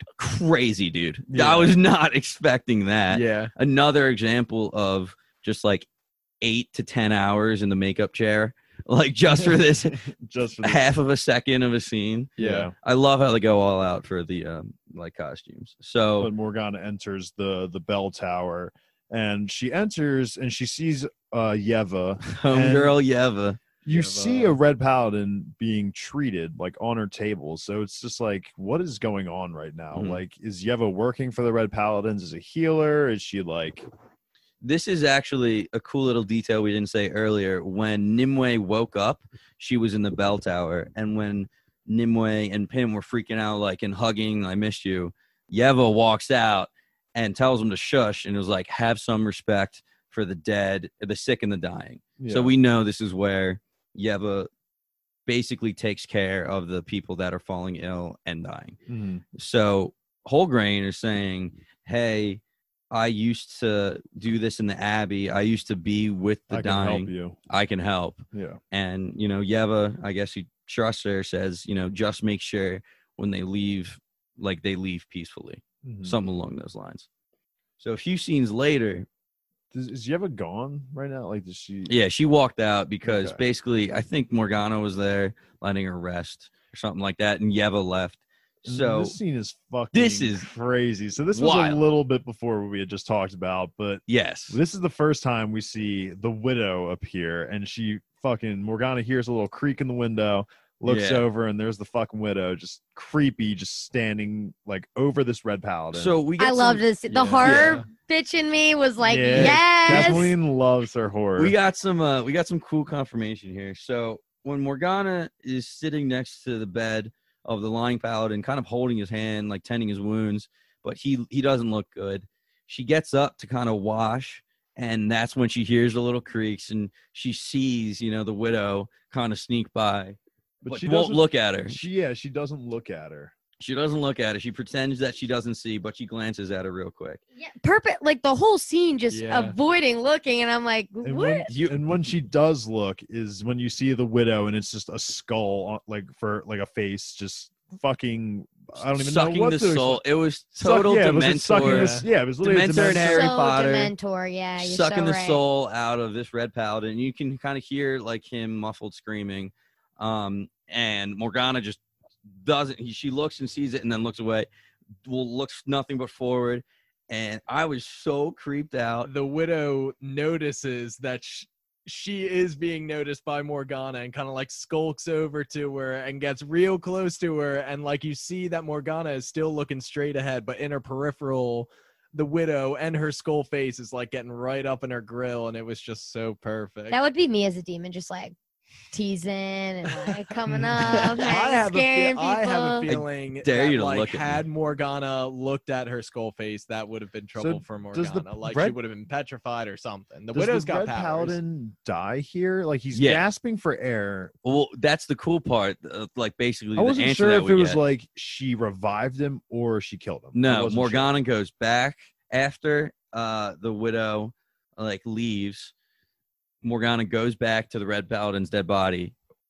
Speaker 1: Crazy, dude.
Speaker 3: Yeah.
Speaker 1: I was not expecting that.
Speaker 4: Yeah.
Speaker 1: Another example of just like eight to ten hours in the makeup chair, like just for this
Speaker 3: just for the,
Speaker 1: half of a second of a scene.
Speaker 4: Yeah.
Speaker 1: I love how they go all out for the um, like costumes. So
Speaker 3: But Morgana enters the the bell tower, and she enters and she sees uh Yeva.
Speaker 1: homegirl Yeva.
Speaker 3: You
Speaker 4: Yeva.
Speaker 3: see a red paladin being treated like on her table, so it's just like, what is going on right now?
Speaker 1: Mhm.
Speaker 3: Like, is Yeva working for the red paladins as a healer? Is she like,
Speaker 1: This is actually a cool little detail we didn't say earlier. When Nimue woke up, she was in the bell tower, and when Nimue and Pim were freaking out, like and hugging, "I missed you," Yeva walks out and tells them to shush, and it was like, "Have some respect for the dead, the sick, and the dying." So
Speaker 3: Yeah.
Speaker 1: we know this is where Yeva basically takes care of the people that are falling ill and dying.
Speaker 3: Mhm.
Speaker 1: So Wholegrain is saying, "Hey, I used to do this in the Abbey. I used to be with the
Speaker 3: I can
Speaker 1: dying.
Speaker 3: help you.
Speaker 1: I can help."
Speaker 3: Yeah.
Speaker 1: And, you know, Yeva, I guess he trusts her, says, you know, just make sure when they leave, like they leave peacefully.
Speaker 3: Mhm.
Speaker 1: Something along those lines. So a few scenes later,
Speaker 3: Does, is Yeva gone right now? Like, does she?
Speaker 1: yeah, she walked out because
Speaker 3: Okay.
Speaker 1: basically I think Morgana was there letting her rest or something like that, and Yeva left.
Speaker 3: And
Speaker 1: So
Speaker 3: this scene is fucking
Speaker 1: this is
Speaker 3: crazy. So this was
Speaker 1: wild.
Speaker 3: a little bit before what we had just talked about, but
Speaker 1: yes,
Speaker 3: this is the first time we see the widow appear, and she fucking Morgana hears a little creak in the window, looks
Speaker 1: Yeah.
Speaker 3: over, and there's the fucking widow, just creepy, just standing like over this red paladin.
Speaker 1: so we get
Speaker 2: I love
Speaker 1: some-
Speaker 2: this. The
Speaker 4: yeah.
Speaker 2: horror bitch in me was like,
Speaker 3: Yeah,
Speaker 2: yes.
Speaker 3: Kathleen loves her horror.
Speaker 1: we got some uh we got some cool confirmation here. So when Morgana is sitting next to the bed of the lying paladin, kind of holding his hand, like tending his wounds, but he he doesn't look good. She gets up to kind of wash, and that's when she hears the little creaks, and she sees, you know, the widow kind of sneak by, but,
Speaker 3: but she
Speaker 1: won't
Speaker 3: doesn't
Speaker 1: look at her.
Speaker 3: She, yeah, she doesn't look at her.
Speaker 1: She doesn't look at her. She pretends that she doesn't see, but she glances at her real quick.
Speaker 2: Yeah, perfect. Like the whole scene, just
Speaker 4: Yeah.
Speaker 2: avoiding looking, and I'm like,
Speaker 3: And
Speaker 2: what?
Speaker 3: when,
Speaker 1: You-
Speaker 3: and when she does look is when you see the widow, and it's just a skull, on- like for like a face, just fucking. I don't even
Speaker 1: sucking
Speaker 3: know what
Speaker 1: the
Speaker 3: to
Speaker 1: soul. It was
Speaker 3: Suck-
Speaker 1: total
Speaker 3: yeah, it was just sucking
Speaker 1: Dementor.
Speaker 3: the- yeah, it was literally a
Speaker 1: Dementor and
Speaker 3: Dementor.
Speaker 1: Harry
Speaker 2: so
Speaker 1: Potter.
Speaker 2: Dementor, yeah, you're
Speaker 1: Sucking
Speaker 2: so
Speaker 1: the
Speaker 2: right.
Speaker 1: soul out of this red paladin. You can kind of hear like him muffled screaming. Um, and Morgana just doesn't. He, she looks and sees it, and then looks away. Well, looks nothing but forward. And I was so creeped out.
Speaker 4: The widow notices that sh- she is being noticed by Morgana and kind of like skulks over to her and gets real close to her. And like you see that Morgana is still looking straight ahead, but in her peripheral, the widow and her skull face is like getting right up in her grill. And it was just so perfect.
Speaker 2: That would be me as a demon, just like teasing and like coming up,
Speaker 4: I
Speaker 2: and
Speaker 4: have, a
Speaker 2: scaring
Speaker 4: fe- I have a
Speaker 2: people.
Speaker 4: feeling
Speaker 1: dare
Speaker 4: that,
Speaker 1: you to
Speaker 4: like,
Speaker 1: look at me.
Speaker 4: had Morgana looked at her skull face, that would have been trouble for
Speaker 3: does the
Speaker 4: Morgana. Like she
Speaker 3: red-
Speaker 4: would have been petrified or something. The
Speaker 3: Does
Speaker 4: widow's
Speaker 3: the
Speaker 4: got
Speaker 3: red
Speaker 4: powers.
Speaker 3: paladin die here? Like he's
Speaker 1: Yeah.
Speaker 3: gasping for air.
Speaker 1: Well, that's the cool part. Uh, like basically,
Speaker 3: I
Speaker 1: the
Speaker 3: wasn't
Speaker 1: answer
Speaker 3: sure
Speaker 1: that
Speaker 3: if
Speaker 1: we
Speaker 3: it was
Speaker 1: get.
Speaker 3: like she revived him or she killed him. I
Speaker 1: No,
Speaker 3: wasn't sure.
Speaker 1: Morgana goes back after uh, the widow like leaves. Morgana goes back to the red paladin's dead body,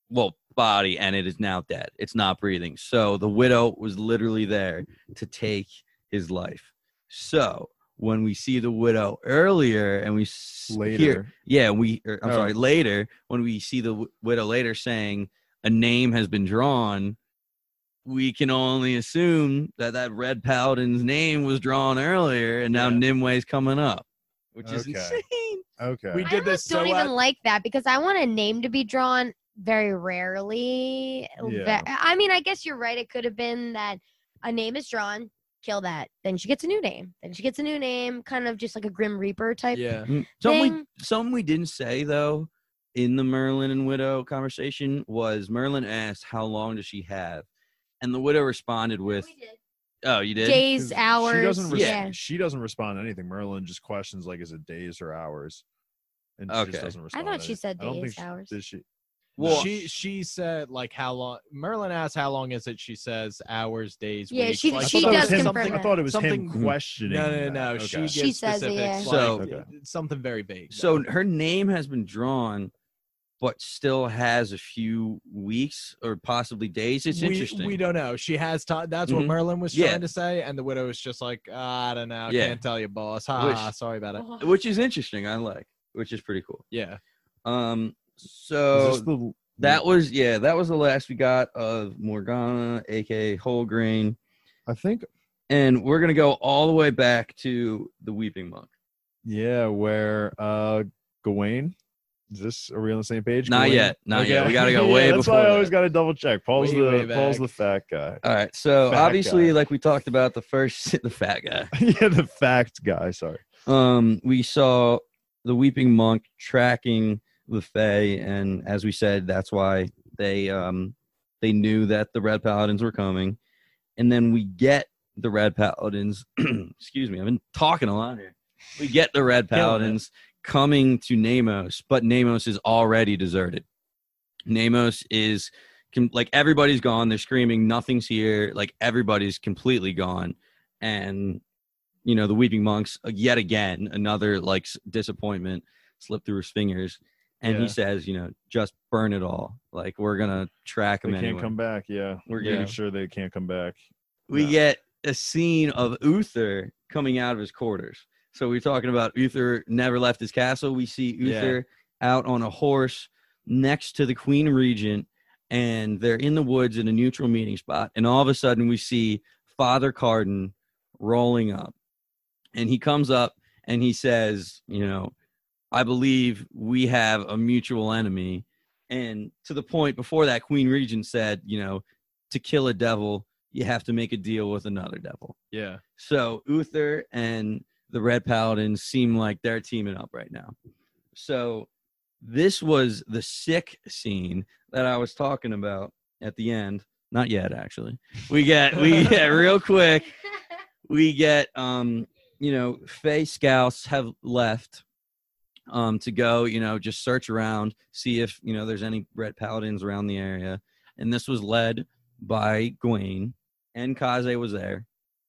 Speaker 1: well, body, and it is now dead. It's not breathing. So the widow was literally there to take his life. So when we see the widow earlier and we s-
Speaker 3: Later.
Speaker 1: hear, yeah, we, or, I'm
Speaker 3: Oh.
Speaker 1: sorry, later, when we see the w- widow later saying a name has been drawn, we can only assume that that Red Paladin's name was drawn earlier, and now
Speaker 4: Yeah.
Speaker 1: Nimwe's coming up, which is
Speaker 3: Okay.
Speaker 1: insane.
Speaker 3: Okay.
Speaker 4: We
Speaker 2: I
Speaker 4: did this
Speaker 2: almost don't
Speaker 4: so
Speaker 2: even
Speaker 4: at-
Speaker 2: like that because I want a name to be drawn very rarely.
Speaker 3: Yeah.
Speaker 2: Ve- I mean, I guess you're right. It could have been that a name is drawn, kill that, then she gets a new name, then she gets a new name, kind of just like a Grim Reaper type.
Speaker 4: Yeah.
Speaker 1: Mm, Something we,
Speaker 2: thing.
Speaker 1: something we didn't say though in the Merlin and Widow conversation was Merlin asked, "How long does she have?" And the Widow responded with, "Oh, you did."
Speaker 2: Days,
Speaker 3: 'Cause
Speaker 2: hours.
Speaker 3: She doesn't. Res-
Speaker 2: yeah.
Speaker 3: She doesn't respond to anything. Merlin just questions like, "Is it days or hours?" And she
Speaker 1: Okay.
Speaker 3: just doesn't
Speaker 2: I
Speaker 3: respond.
Speaker 2: thought
Speaker 3: to
Speaker 2: she
Speaker 3: any-
Speaker 2: said
Speaker 3: I don't think
Speaker 2: days,
Speaker 3: she-
Speaker 2: hours.
Speaker 3: Did she?
Speaker 1: Well,
Speaker 4: she she said like how long. Merlin asked how long is it. She says hours, days,
Speaker 2: Yeah,
Speaker 4: weeks.
Speaker 2: she-
Speaker 4: like,
Speaker 3: I
Speaker 2: she
Speaker 3: thought that was
Speaker 2: does
Speaker 3: him-
Speaker 2: confirm
Speaker 3: I
Speaker 2: that.
Speaker 3: thought it was
Speaker 4: Something-
Speaker 3: him questioning.
Speaker 4: No, no,
Speaker 3: that.
Speaker 4: no.
Speaker 3: Okay.
Speaker 4: She gives
Speaker 2: She says it,
Speaker 4: specifics.
Speaker 2: yeah.
Speaker 4: Like,
Speaker 1: So-
Speaker 3: Okay.
Speaker 4: something very vague.
Speaker 1: so
Speaker 4: though.
Speaker 1: her name has been drawn, but still has a few weeks or possibly days. It's
Speaker 4: we,
Speaker 1: interesting.
Speaker 4: We don't know. She has time. That's what
Speaker 1: Mhm.
Speaker 4: Merlin was
Speaker 1: Yeah.
Speaker 4: trying to say, and the widow is just like, "Ah, I don't know. I
Speaker 1: Yeah.
Speaker 4: Can't tell you, boss. Ha,
Speaker 1: Which-
Speaker 4: ha, sorry about it.
Speaker 1: which is interesting. I like, which is pretty cool.
Speaker 4: Yeah.
Speaker 1: Um,
Speaker 3: Is
Speaker 1: so
Speaker 3: this the-
Speaker 1: that was yeah, that was the last we got of Morgana, aka Wholegrain,
Speaker 3: I think.
Speaker 1: and we're gonna go all the way back to the Weeping Monk.
Speaker 3: Yeah, where uh Gawain. Is this? Are we on the same page?
Speaker 1: Not
Speaker 3: Gawain?
Speaker 1: yet, not yet. We gotta go
Speaker 3: Yeah,
Speaker 1: way
Speaker 3: That's
Speaker 1: before
Speaker 3: why I
Speaker 1: that.
Speaker 3: always got to double check. Paul's
Speaker 4: Way,
Speaker 3: the
Speaker 4: way
Speaker 3: Paul's
Speaker 4: back.
Speaker 3: the fat guy.
Speaker 1: All right, so
Speaker 3: Fat
Speaker 1: obviously,
Speaker 3: guy.
Speaker 1: like we talked about the first, the fat guy.
Speaker 3: yeah, the fact guy. Sorry.
Speaker 1: Um, we saw the Weeping Monk tracking the Fae, and as we said, that's why they um they knew that the Red Paladins were coming, and then we get the Red Paladins. Excuse me, I've been talking a lot here. We get the Red
Speaker 4: Killing it.
Speaker 1: Paladins coming to Namos, but Namos is already deserted. Namos is com- like everybody's gone. They're screaming, nothing's here. Like everybody's completely gone, and you know the Weeping Monks uh, yet again another like s- disappointment slipped through his fingers, and
Speaker 3: Yeah.
Speaker 1: he says, you know, just burn it all. Like we're gonna track
Speaker 3: They
Speaker 1: him
Speaker 3: can't
Speaker 1: anyway.
Speaker 3: come back. Yeah,
Speaker 1: We're
Speaker 3: making
Speaker 1: gonna-
Speaker 3: sure they can't come back.
Speaker 1: we
Speaker 3: No.
Speaker 1: get a scene of Uther coming out of his quarters. So we're talking about Uther never left his castle. We see
Speaker 3: Yeah.
Speaker 1: Uther out on a horse next to the Queen Regent, and they're in the woods in a neutral meeting spot. And all of a sudden, we see Father Carden rolling up, and he comes up and he says, "You know, I believe we have a mutual enemy." And to the point before that, Queen Regent said, "You know, to kill a devil, you have to make a deal with another devil."
Speaker 4: Yeah.
Speaker 1: So Uther and the Red Paladins seem like they're teaming up right now. So this was the sick scene that I was talking about at the end. Not yet, actually. We get we get real quick. We get um, you know, Fae scouts have left um to go, you know, just search around, see if, you know, there's any Red Paladins around the area. And this was led by Gawain, and Kaze was there.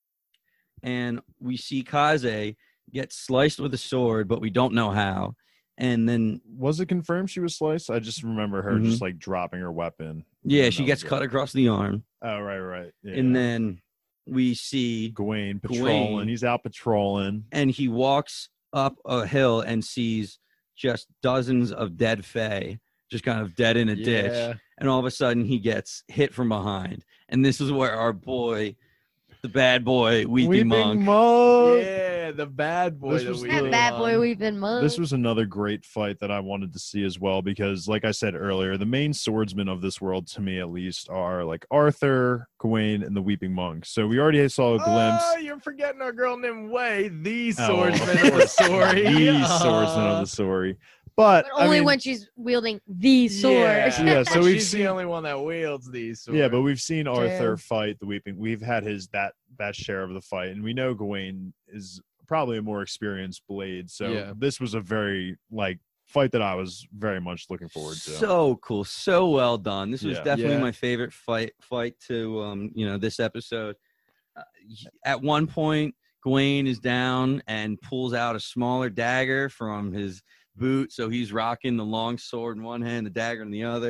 Speaker 1: And we see Kaze get sliced with a sword, but we don't know how. And then,
Speaker 3: Was it confirmed she was sliced? I just remember her
Speaker 1: Mhm.
Speaker 3: just like dropping her weapon.
Speaker 1: yeah,
Speaker 3: And
Speaker 1: she
Speaker 3: that
Speaker 1: gets
Speaker 3: was
Speaker 1: cut
Speaker 3: it.
Speaker 1: across the arm.
Speaker 3: Oh, right, right. Yeah.
Speaker 1: And then we see,
Speaker 3: Gawain
Speaker 1: Gawain-
Speaker 3: patrolling. He's out patrolling.
Speaker 1: and he walks up a hill and sees just dozens of dead Fae, just kind of dead in a ditch.
Speaker 4: Yeah.
Speaker 1: And all of a sudden, he gets hit from behind. And this is where our boy, the bad boy, Weeping, Monk.
Speaker 3: Monk.
Speaker 4: Yeah, the bad boy.
Speaker 3: This
Speaker 4: that
Speaker 3: was
Speaker 4: we
Speaker 2: That
Speaker 3: the-
Speaker 2: bad boy we've been mugged.
Speaker 3: This was another great fight that I wanted to see as well because, like I said earlier, the main swordsmen of this world, to me at least, are like Arthur, Gawain, and the Weeping Monk. So we already saw a glimpse.
Speaker 4: Oh, you're forgetting our girl named Way, the
Speaker 3: Oh,
Speaker 4: swordsman
Speaker 3: of
Speaker 4: of the
Speaker 3: course,
Speaker 4: story.
Speaker 3: the
Speaker 4: Uh,
Speaker 3: swordsman of the story. But,
Speaker 2: but only
Speaker 3: I mean,
Speaker 2: when she's wielding the sword.
Speaker 4: Yeah,
Speaker 3: Yeah, so we've
Speaker 4: she's
Speaker 3: seen-
Speaker 4: the only one that wields these swords.
Speaker 3: yeah, but we've seen Arthur
Speaker 2: True.
Speaker 3: fight the Weeping. We've had his that that share of the fight, and we know Gawain is probably a more experienced blade. So
Speaker 4: Yeah.
Speaker 3: this was a very like fight that I was very much looking forward to.
Speaker 1: So cool, so well done. This was
Speaker 3: Yeah.
Speaker 1: definitely
Speaker 4: Yeah.
Speaker 1: my favorite fight fight to um, you know, this episode. Uh, at one point, Gawain is down and pulls out a smaller dagger from his boot, so he's rocking the long sword in one hand, the dagger in the other,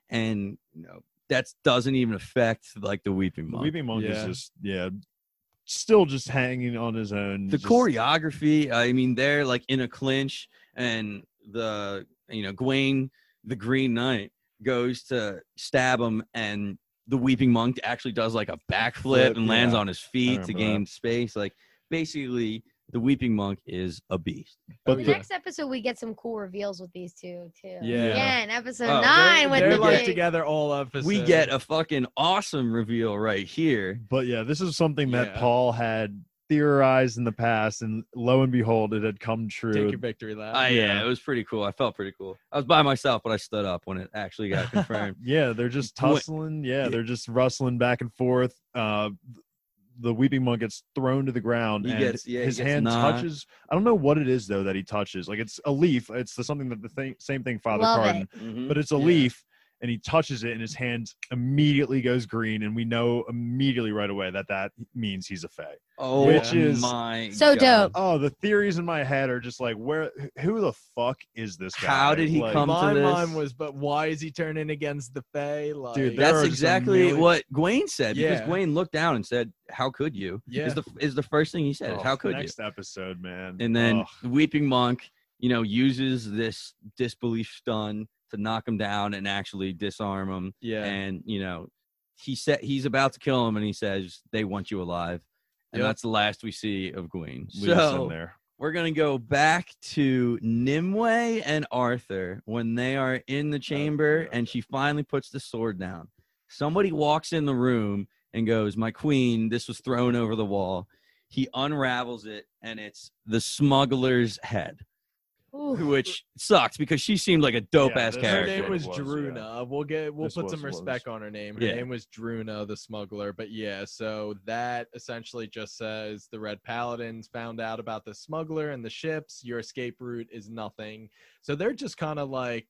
Speaker 1: and you know that doesn't even affect like the Weeping
Speaker 3: The
Speaker 1: Monk.
Speaker 3: Weeping Monk
Speaker 4: Yeah.
Speaker 3: is just yeah, still just hanging on his own.
Speaker 1: The
Speaker 3: just-
Speaker 1: choreography, I mean, they're like in a clinch, and the you know Gawain, the Green Knight, goes to stab him, and the Weeping Monk actually does like a backflip
Speaker 3: Flip,
Speaker 1: and lands
Speaker 3: yeah.
Speaker 1: on his feet to
Speaker 3: remember
Speaker 1: gain space. Like basically, the Weeping Monk is a beast.
Speaker 3: But
Speaker 2: The
Speaker 3: the-
Speaker 2: next episode, we get some cool reveals with these two too.
Speaker 4: Yeah.
Speaker 2: Again, episode
Speaker 1: Oh,
Speaker 2: nine
Speaker 4: They're,
Speaker 2: with
Speaker 4: they're
Speaker 2: the
Speaker 4: like
Speaker 2: big-
Speaker 4: together all episodes.
Speaker 1: We get a fucking awesome reveal right here.
Speaker 3: But yeah, this is something that
Speaker 4: Yeah.
Speaker 3: Paul had theorized in the past, and lo and behold, it had come true.
Speaker 4: take your victory lap.
Speaker 1: Uh, yeah,
Speaker 3: Yeah.
Speaker 1: it was pretty cool. I felt pretty cool. I was by myself, but I stood up when it actually got confirmed.
Speaker 3: Yeah, they're just
Speaker 1: Gwen-
Speaker 3: tussling. Yeah, they're just rustling back and forth. Uh, the Weeping Monk gets thrown to the ground,
Speaker 1: He
Speaker 3: and
Speaker 1: gets- yeah, he
Speaker 3: his
Speaker 1: gets
Speaker 3: hand
Speaker 1: knocked.
Speaker 3: touches. I don't know what it is though that he touches. Like it's a leaf. It's the something that the thing, same thing Father
Speaker 2: Love
Speaker 3: Cardin,
Speaker 2: it.
Speaker 1: Mhm.
Speaker 3: but it's a
Speaker 4: Yeah.
Speaker 3: leaf, and he touches it, and his hand immediately goes green, and we know immediately right away that that means he's a Fae.
Speaker 1: Oh,
Speaker 3: which is
Speaker 1: my
Speaker 2: so
Speaker 1: God.
Speaker 2: dope.
Speaker 3: Oh, the theories in my head are just like, where? Who the fuck is this guy?
Speaker 1: How did he
Speaker 3: Like,
Speaker 1: come to
Speaker 4: My
Speaker 1: this?
Speaker 4: mind was, but why is he turning against the Fae? Like,
Speaker 3: Dude, there
Speaker 1: That's
Speaker 3: are just a
Speaker 1: exactly
Speaker 3: million-
Speaker 1: what Gawain said because
Speaker 4: Yeah.
Speaker 1: Gawain looked down and said, "How could you?"
Speaker 4: Yeah.
Speaker 1: Is the is the first thing he said. is,
Speaker 3: Oh,
Speaker 1: How could
Speaker 3: next episode, man?
Speaker 1: you? And then
Speaker 3: Ugh.
Speaker 1: the Weeping Monk, you know, uses this disbelief stun to knock him down and actually disarm him.
Speaker 4: yeah,
Speaker 1: And you know, he said he's about to kill him, and he says, "They want you alive." And
Speaker 4: Yep.
Speaker 1: that's the last we see of Gawain.
Speaker 3: Leave us in
Speaker 1: So
Speaker 3: there.
Speaker 1: we're gonna go back to Nimue and Arthur when they are in the chamber,
Speaker 3: yeah.
Speaker 1: and she finally puts the sword down. Somebody walks in the room and goes, "My queen, this was thrown over the wall." He unravels it, and it's the smuggler's head,
Speaker 2: Ooh.
Speaker 1: which sucks because she seemed like a dope
Speaker 3: Yeah,
Speaker 1: ass
Speaker 3: this-
Speaker 4: her
Speaker 1: character.
Speaker 4: name
Speaker 3: what
Speaker 4: was,
Speaker 3: it was,
Speaker 4: Druna. We'll get we'll
Speaker 3: This
Speaker 4: put
Speaker 3: was
Speaker 4: some
Speaker 3: what it was.
Speaker 4: respect on her name. Her
Speaker 1: Yeah.
Speaker 4: name was Druna, the smuggler. But yeah, so that essentially just says the Red Paladins found out about the smuggler and the ships. Your escape route is nothing. So they're just kind of like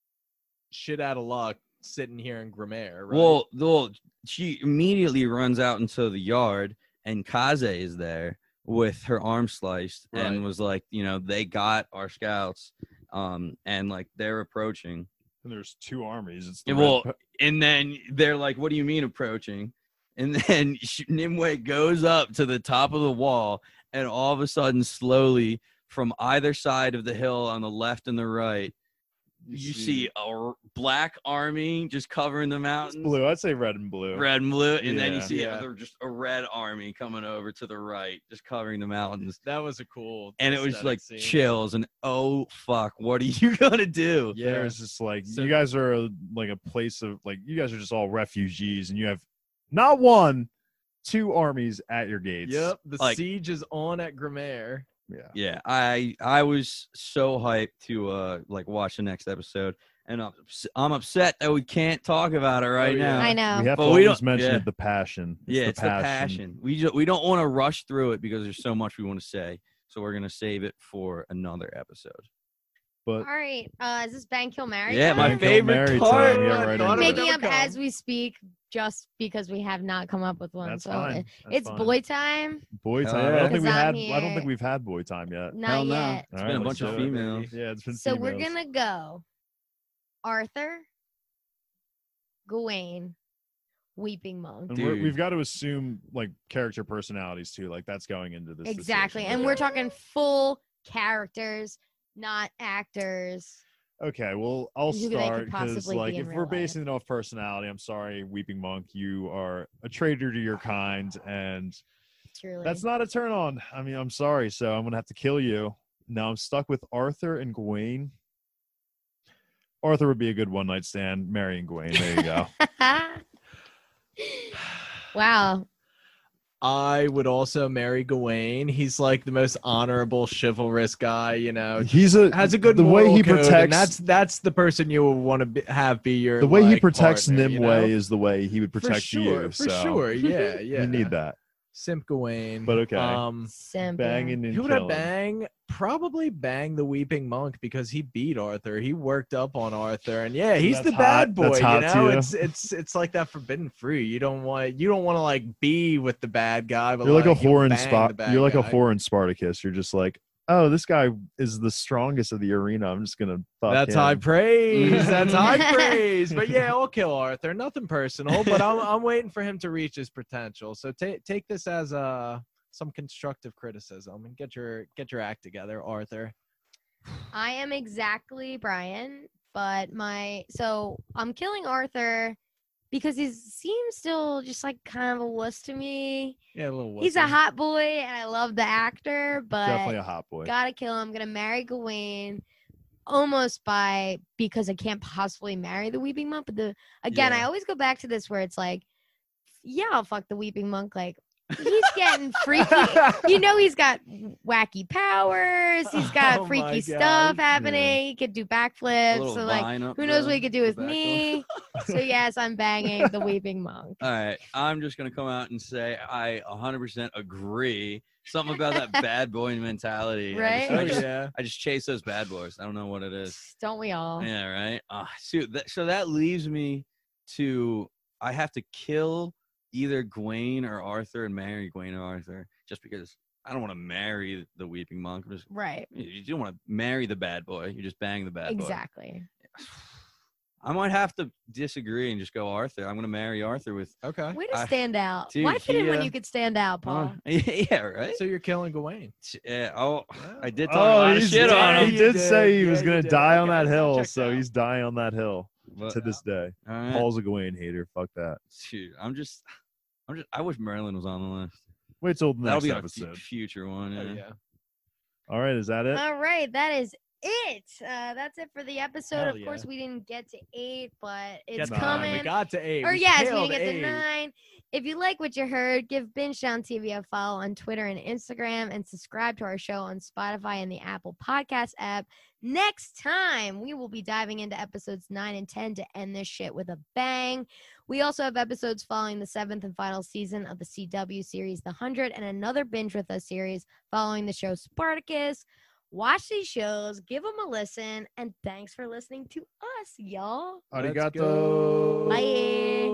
Speaker 4: shit out of luck, sitting here in Grimere. Right?
Speaker 1: Well, well, she immediately runs out into the yard, and Kaze is there with her arm sliced,
Speaker 4: Right.
Speaker 1: and was like, you know, they got our scouts, um, and like they're approaching.
Speaker 3: And there's two armies. It's the
Speaker 1: And
Speaker 3: Red
Speaker 1: well,
Speaker 3: Pa-
Speaker 1: and then they're like, "What do you mean approaching?" And then she- Nimue goes up to the top of the wall, and all of a sudden, slowly from either side of the hill on the left and the right, you, see a r- black army just covering the
Speaker 3: it's
Speaker 1: mountains.
Speaker 3: blue. I'd say red and blue.
Speaker 1: Red and blue, and then you
Speaker 3: Yeah.
Speaker 1: see
Speaker 4: Yeah.
Speaker 1: other just a red army coming over to the right, just covering the mountains.
Speaker 4: that was a cool.
Speaker 1: And it was
Speaker 4: aesthetic
Speaker 1: like
Speaker 4: scene.
Speaker 1: chills, and oh fuck, what are you gonna do?
Speaker 4: Yeah.
Speaker 3: There's just like
Speaker 4: So-
Speaker 3: you guys are a, like a place of like you guys are just all refugees, and you have not one, two armies at your gates.
Speaker 4: Yep, the
Speaker 1: Like-
Speaker 4: siege is on at Grimere.
Speaker 3: Yeah.
Speaker 1: Yeah, I I was so hyped to uh like watch the next episode, and I'm ups- I'm upset that we can't talk about it right
Speaker 4: Oh, yeah.
Speaker 1: now.
Speaker 2: I know.
Speaker 3: We have
Speaker 1: But
Speaker 3: to
Speaker 1: we
Speaker 3: always
Speaker 1: don't-
Speaker 3: mention
Speaker 1: yeah.
Speaker 3: it, the passion. It's
Speaker 1: yeah,
Speaker 3: the
Speaker 1: it's the passion. We just, we don't want to rush through it because there's so much we want to say, so we're gonna save it for another episode.
Speaker 3: But
Speaker 2: All right. Uh, is this Bang Kill Mary?
Speaker 1: Yeah, my
Speaker 2: time?
Speaker 3: Bang, Kill,
Speaker 1: favorite
Speaker 3: Marry
Speaker 1: part.
Speaker 3: time. Yeah,
Speaker 4: I
Speaker 3: right
Speaker 4: thought
Speaker 3: into
Speaker 4: it
Speaker 3: it.
Speaker 4: was
Speaker 2: Making up
Speaker 4: gonna
Speaker 2: as
Speaker 4: come.
Speaker 2: we speak, just because we have not come up with one.
Speaker 3: That's
Speaker 2: so
Speaker 3: fine.
Speaker 2: it-
Speaker 3: That's
Speaker 2: it's
Speaker 3: fine.
Speaker 2: boy time.
Speaker 3: boy
Speaker 1: Hell
Speaker 3: time.
Speaker 1: yeah.
Speaker 3: I don't think we
Speaker 2: Because
Speaker 3: had.
Speaker 2: I'm
Speaker 3: I don't think
Speaker 2: here.
Speaker 3: we've had boy time yet.
Speaker 2: Not
Speaker 1: Hell no.
Speaker 2: yet.
Speaker 1: It's
Speaker 3: All
Speaker 1: been a
Speaker 3: right,
Speaker 1: bunch
Speaker 3: let's
Speaker 1: of
Speaker 3: do it.
Speaker 1: females.
Speaker 3: Yeah, it's been.
Speaker 2: So we're
Speaker 3: females.
Speaker 2: gonna go. Arthur, Gawain, Weeping Monk.
Speaker 3: And we're,
Speaker 1: Dude.
Speaker 3: we've got to assume like character personalities too. Like that's going into this.
Speaker 2: Exactly.
Speaker 3: decision.
Speaker 2: And we're talking full characters, not actors.
Speaker 3: Okay, well, I'll
Speaker 2: Who they could
Speaker 3: start because,
Speaker 2: possibly be
Speaker 3: like,
Speaker 2: in
Speaker 3: if
Speaker 2: real
Speaker 3: we're
Speaker 2: life.
Speaker 3: basing it off personality, I'm sorry, Weeping Monk, you are a traitor to your kind, and
Speaker 2: Truly.
Speaker 3: that's not a turn on. I mean, I'm sorry, so I'm gonna have to kill you. Now I'm stuck with Arthur and Gawain. Arthur would be a good one night stand. Marrying Gawain. There you go.
Speaker 2: Wow.
Speaker 4: I would also marry Gawain. He's like the most honorable, chivalrous guy. You know,
Speaker 3: He's a
Speaker 4: has a good
Speaker 3: the way
Speaker 4: moral
Speaker 3: he
Speaker 4: code, and
Speaker 3: protects.
Speaker 4: that's that's the person you would want to be, have be your.
Speaker 3: the way he
Speaker 4: like,
Speaker 3: protects
Speaker 4: partner,
Speaker 3: Nimue
Speaker 4: you know?
Speaker 3: is the way he would protect
Speaker 4: for sure,
Speaker 3: you.
Speaker 4: for
Speaker 3: so
Speaker 4: sure. Yeah, yeah.
Speaker 3: You need that.
Speaker 4: Simp Gawain.
Speaker 3: But okay.
Speaker 4: Um,
Speaker 2: Simp.
Speaker 3: Banging and
Speaker 4: who would I
Speaker 3: killing.
Speaker 4: bang? Probably bang the Weeping Monk because he beat Arthur. He worked up on Arthur, and yeah, he's
Speaker 3: That's
Speaker 4: the bad
Speaker 3: hot.
Speaker 4: boy.
Speaker 3: That's
Speaker 4: You
Speaker 3: hot to
Speaker 4: know,
Speaker 3: you.
Speaker 4: it's it's it's like that forbidden fruit. You don't want you don't want to like be with the bad guy, but
Speaker 3: You're like, a
Speaker 4: you'll
Speaker 3: whore in
Speaker 4: bang
Speaker 3: Spa-
Speaker 4: the bad
Speaker 3: You're like a
Speaker 4: guy.
Speaker 3: whore in Spartacus. You're just like, oh, this guy is the strongest of the arena. I'm just gonna fuck
Speaker 4: That's
Speaker 3: him.
Speaker 4: high praise. That's high praise. But yeah, I'll kill Arthur. Nothing personal, but I'm I'm waiting for him to reach his potential. So take take this as uh some constructive criticism and get your get your act together, Arthur.
Speaker 2: I am exactly Brian, but my so I'm killing Arthur because he seems still just like kind of a wuss to me.
Speaker 4: Yeah, a little.
Speaker 2: He's a
Speaker 4: wussy.
Speaker 2: hot boy, and I love the actor, but
Speaker 3: Definitely a hot boy.
Speaker 2: gotta kill him. I'm gonna marry Gawain, almost by because I can't possibly marry the Weeping Monk. But the again, I
Speaker 4: Yeah.
Speaker 2: always go back to this where it's like, yeah, I'll fuck the Weeping Monk. Like he's getting freaky. You know, he's got wacky powers. He's got
Speaker 4: Oh my
Speaker 2: freaky
Speaker 4: God.
Speaker 2: stuff happening. He could do
Speaker 1: A
Speaker 2: backflips.
Speaker 1: little
Speaker 2: So like,
Speaker 1: vine up
Speaker 2: who knows
Speaker 1: the-
Speaker 2: what he could do
Speaker 1: the
Speaker 2: with
Speaker 1: back
Speaker 2: me? So yes, I'm banging the Weeping Monk.
Speaker 1: All right, I'm just gonna come out and say I one hundred percent agree. Something about that bad boy mentality. I
Speaker 2: Right?
Speaker 1: just, I
Speaker 4: Oh
Speaker 1: just,
Speaker 4: yeah.
Speaker 1: I just chase those bad boys. I don't know what it is.
Speaker 2: Don't we all?
Speaker 1: Yeah, right. Uh, so that so that leaves me to I have to kill either Gawain or Arthur and marry Gawain or Arthur just because I don't want to marry the Weeping Monk. I'm just
Speaker 2: Right.
Speaker 1: you don't want to marry the bad boy. You just bang the bad boy.
Speaker 2: Exactly.
Speaker 1: I might have to disagree and just go Arthur. I'm gonna marry Arthur with.
Speaker 4: Okay.
Speaker 2: Way to
Speaker 1: I-
Speaker 2: stand out.
Speaker 1: dude,
Speaker 2: Why fit in
Speaker 1: he,
Speaker 2: when
Speaker 1: uh,
Speaker 2: you could stand out, Paul?
Speaker 1: Uh, yeah, right.
Speaker 4: So you're killing Gawain.
Speaker 1: Yeah, oh,
Speaker 4: Wow.
Speaker 1: I did talk a lot of
Speaker 3: he's-
Speaker 1: shit on
Speaker 3: he
Speaker 1: him.
Speaker 4: You
Speaker 3: did
Speaker 4: did.
Speaker 3: say he
Speaker 4: Yeah,
Speaker 3: was
Speaker 4: you
Speaker 3: gonna
Speaker 4: did.
Speaker 3: die on
Speaker 4: Okay,
Speaker 3: that
Speaker 4: so
Speaker 3: hill,
Speaker 4: checked
Speaker 3: so
Speaker 4: out.
Speaker 3: he's dying on that hill
Speaker 1: But,
Speaker 3: to this day.
Speaker 1: all right.
Speaker 3: Paul's a Gawain hater. Fuck that.
Speaker 1: Dude, I'm just, I'm just. I wish Merlin was on the list.
Speaker 3: Wait till the
Speaker 1: That'll
Speaker 3: next
Speaker 1: be a
Speaker 3: episode.
Speaker 1: f- future one.
Speaker 4: Oh,
Speaker 1: Yeah.
Speaker 4: yeah.
Speaker 3: All right, is that it?
Speaker 2: All right, that is it. Uh, that's it for the episode.
Speaker 4: Hell
Speaker 2: of
Speaker 4: yeah.
Speaker 2: course, we didn't get to eight, but it's
Speaker 4: Get the nine.
Speaker 2: coming.
Speaker 4: We got to eight.
Speaker 2: Or
Speaker 4: We
Speaker 2: yes, we
Speaker 4: killed
Speaker 2: didn't get
Speaker 4: eight.
Speaker 2: the nine. If you like what you heard, give Binge Down T V a follow on Twitter and Instagram, and subscribe to our show on Spotify and the Apple Podcast app. Next time, we will be diving into episodes nine and ten to end this shit with a bang. We also have episodes following the seventh and final season of the C W series The Hundred, and another Binge With Us series following the show Spartacus. Watch these shows, give them a listen, and thanks for listening to us, y'all.
Speaker 4: Let's
Speaker 3: Arigato.
Speaker 4: go.
Speaker 2: Bye.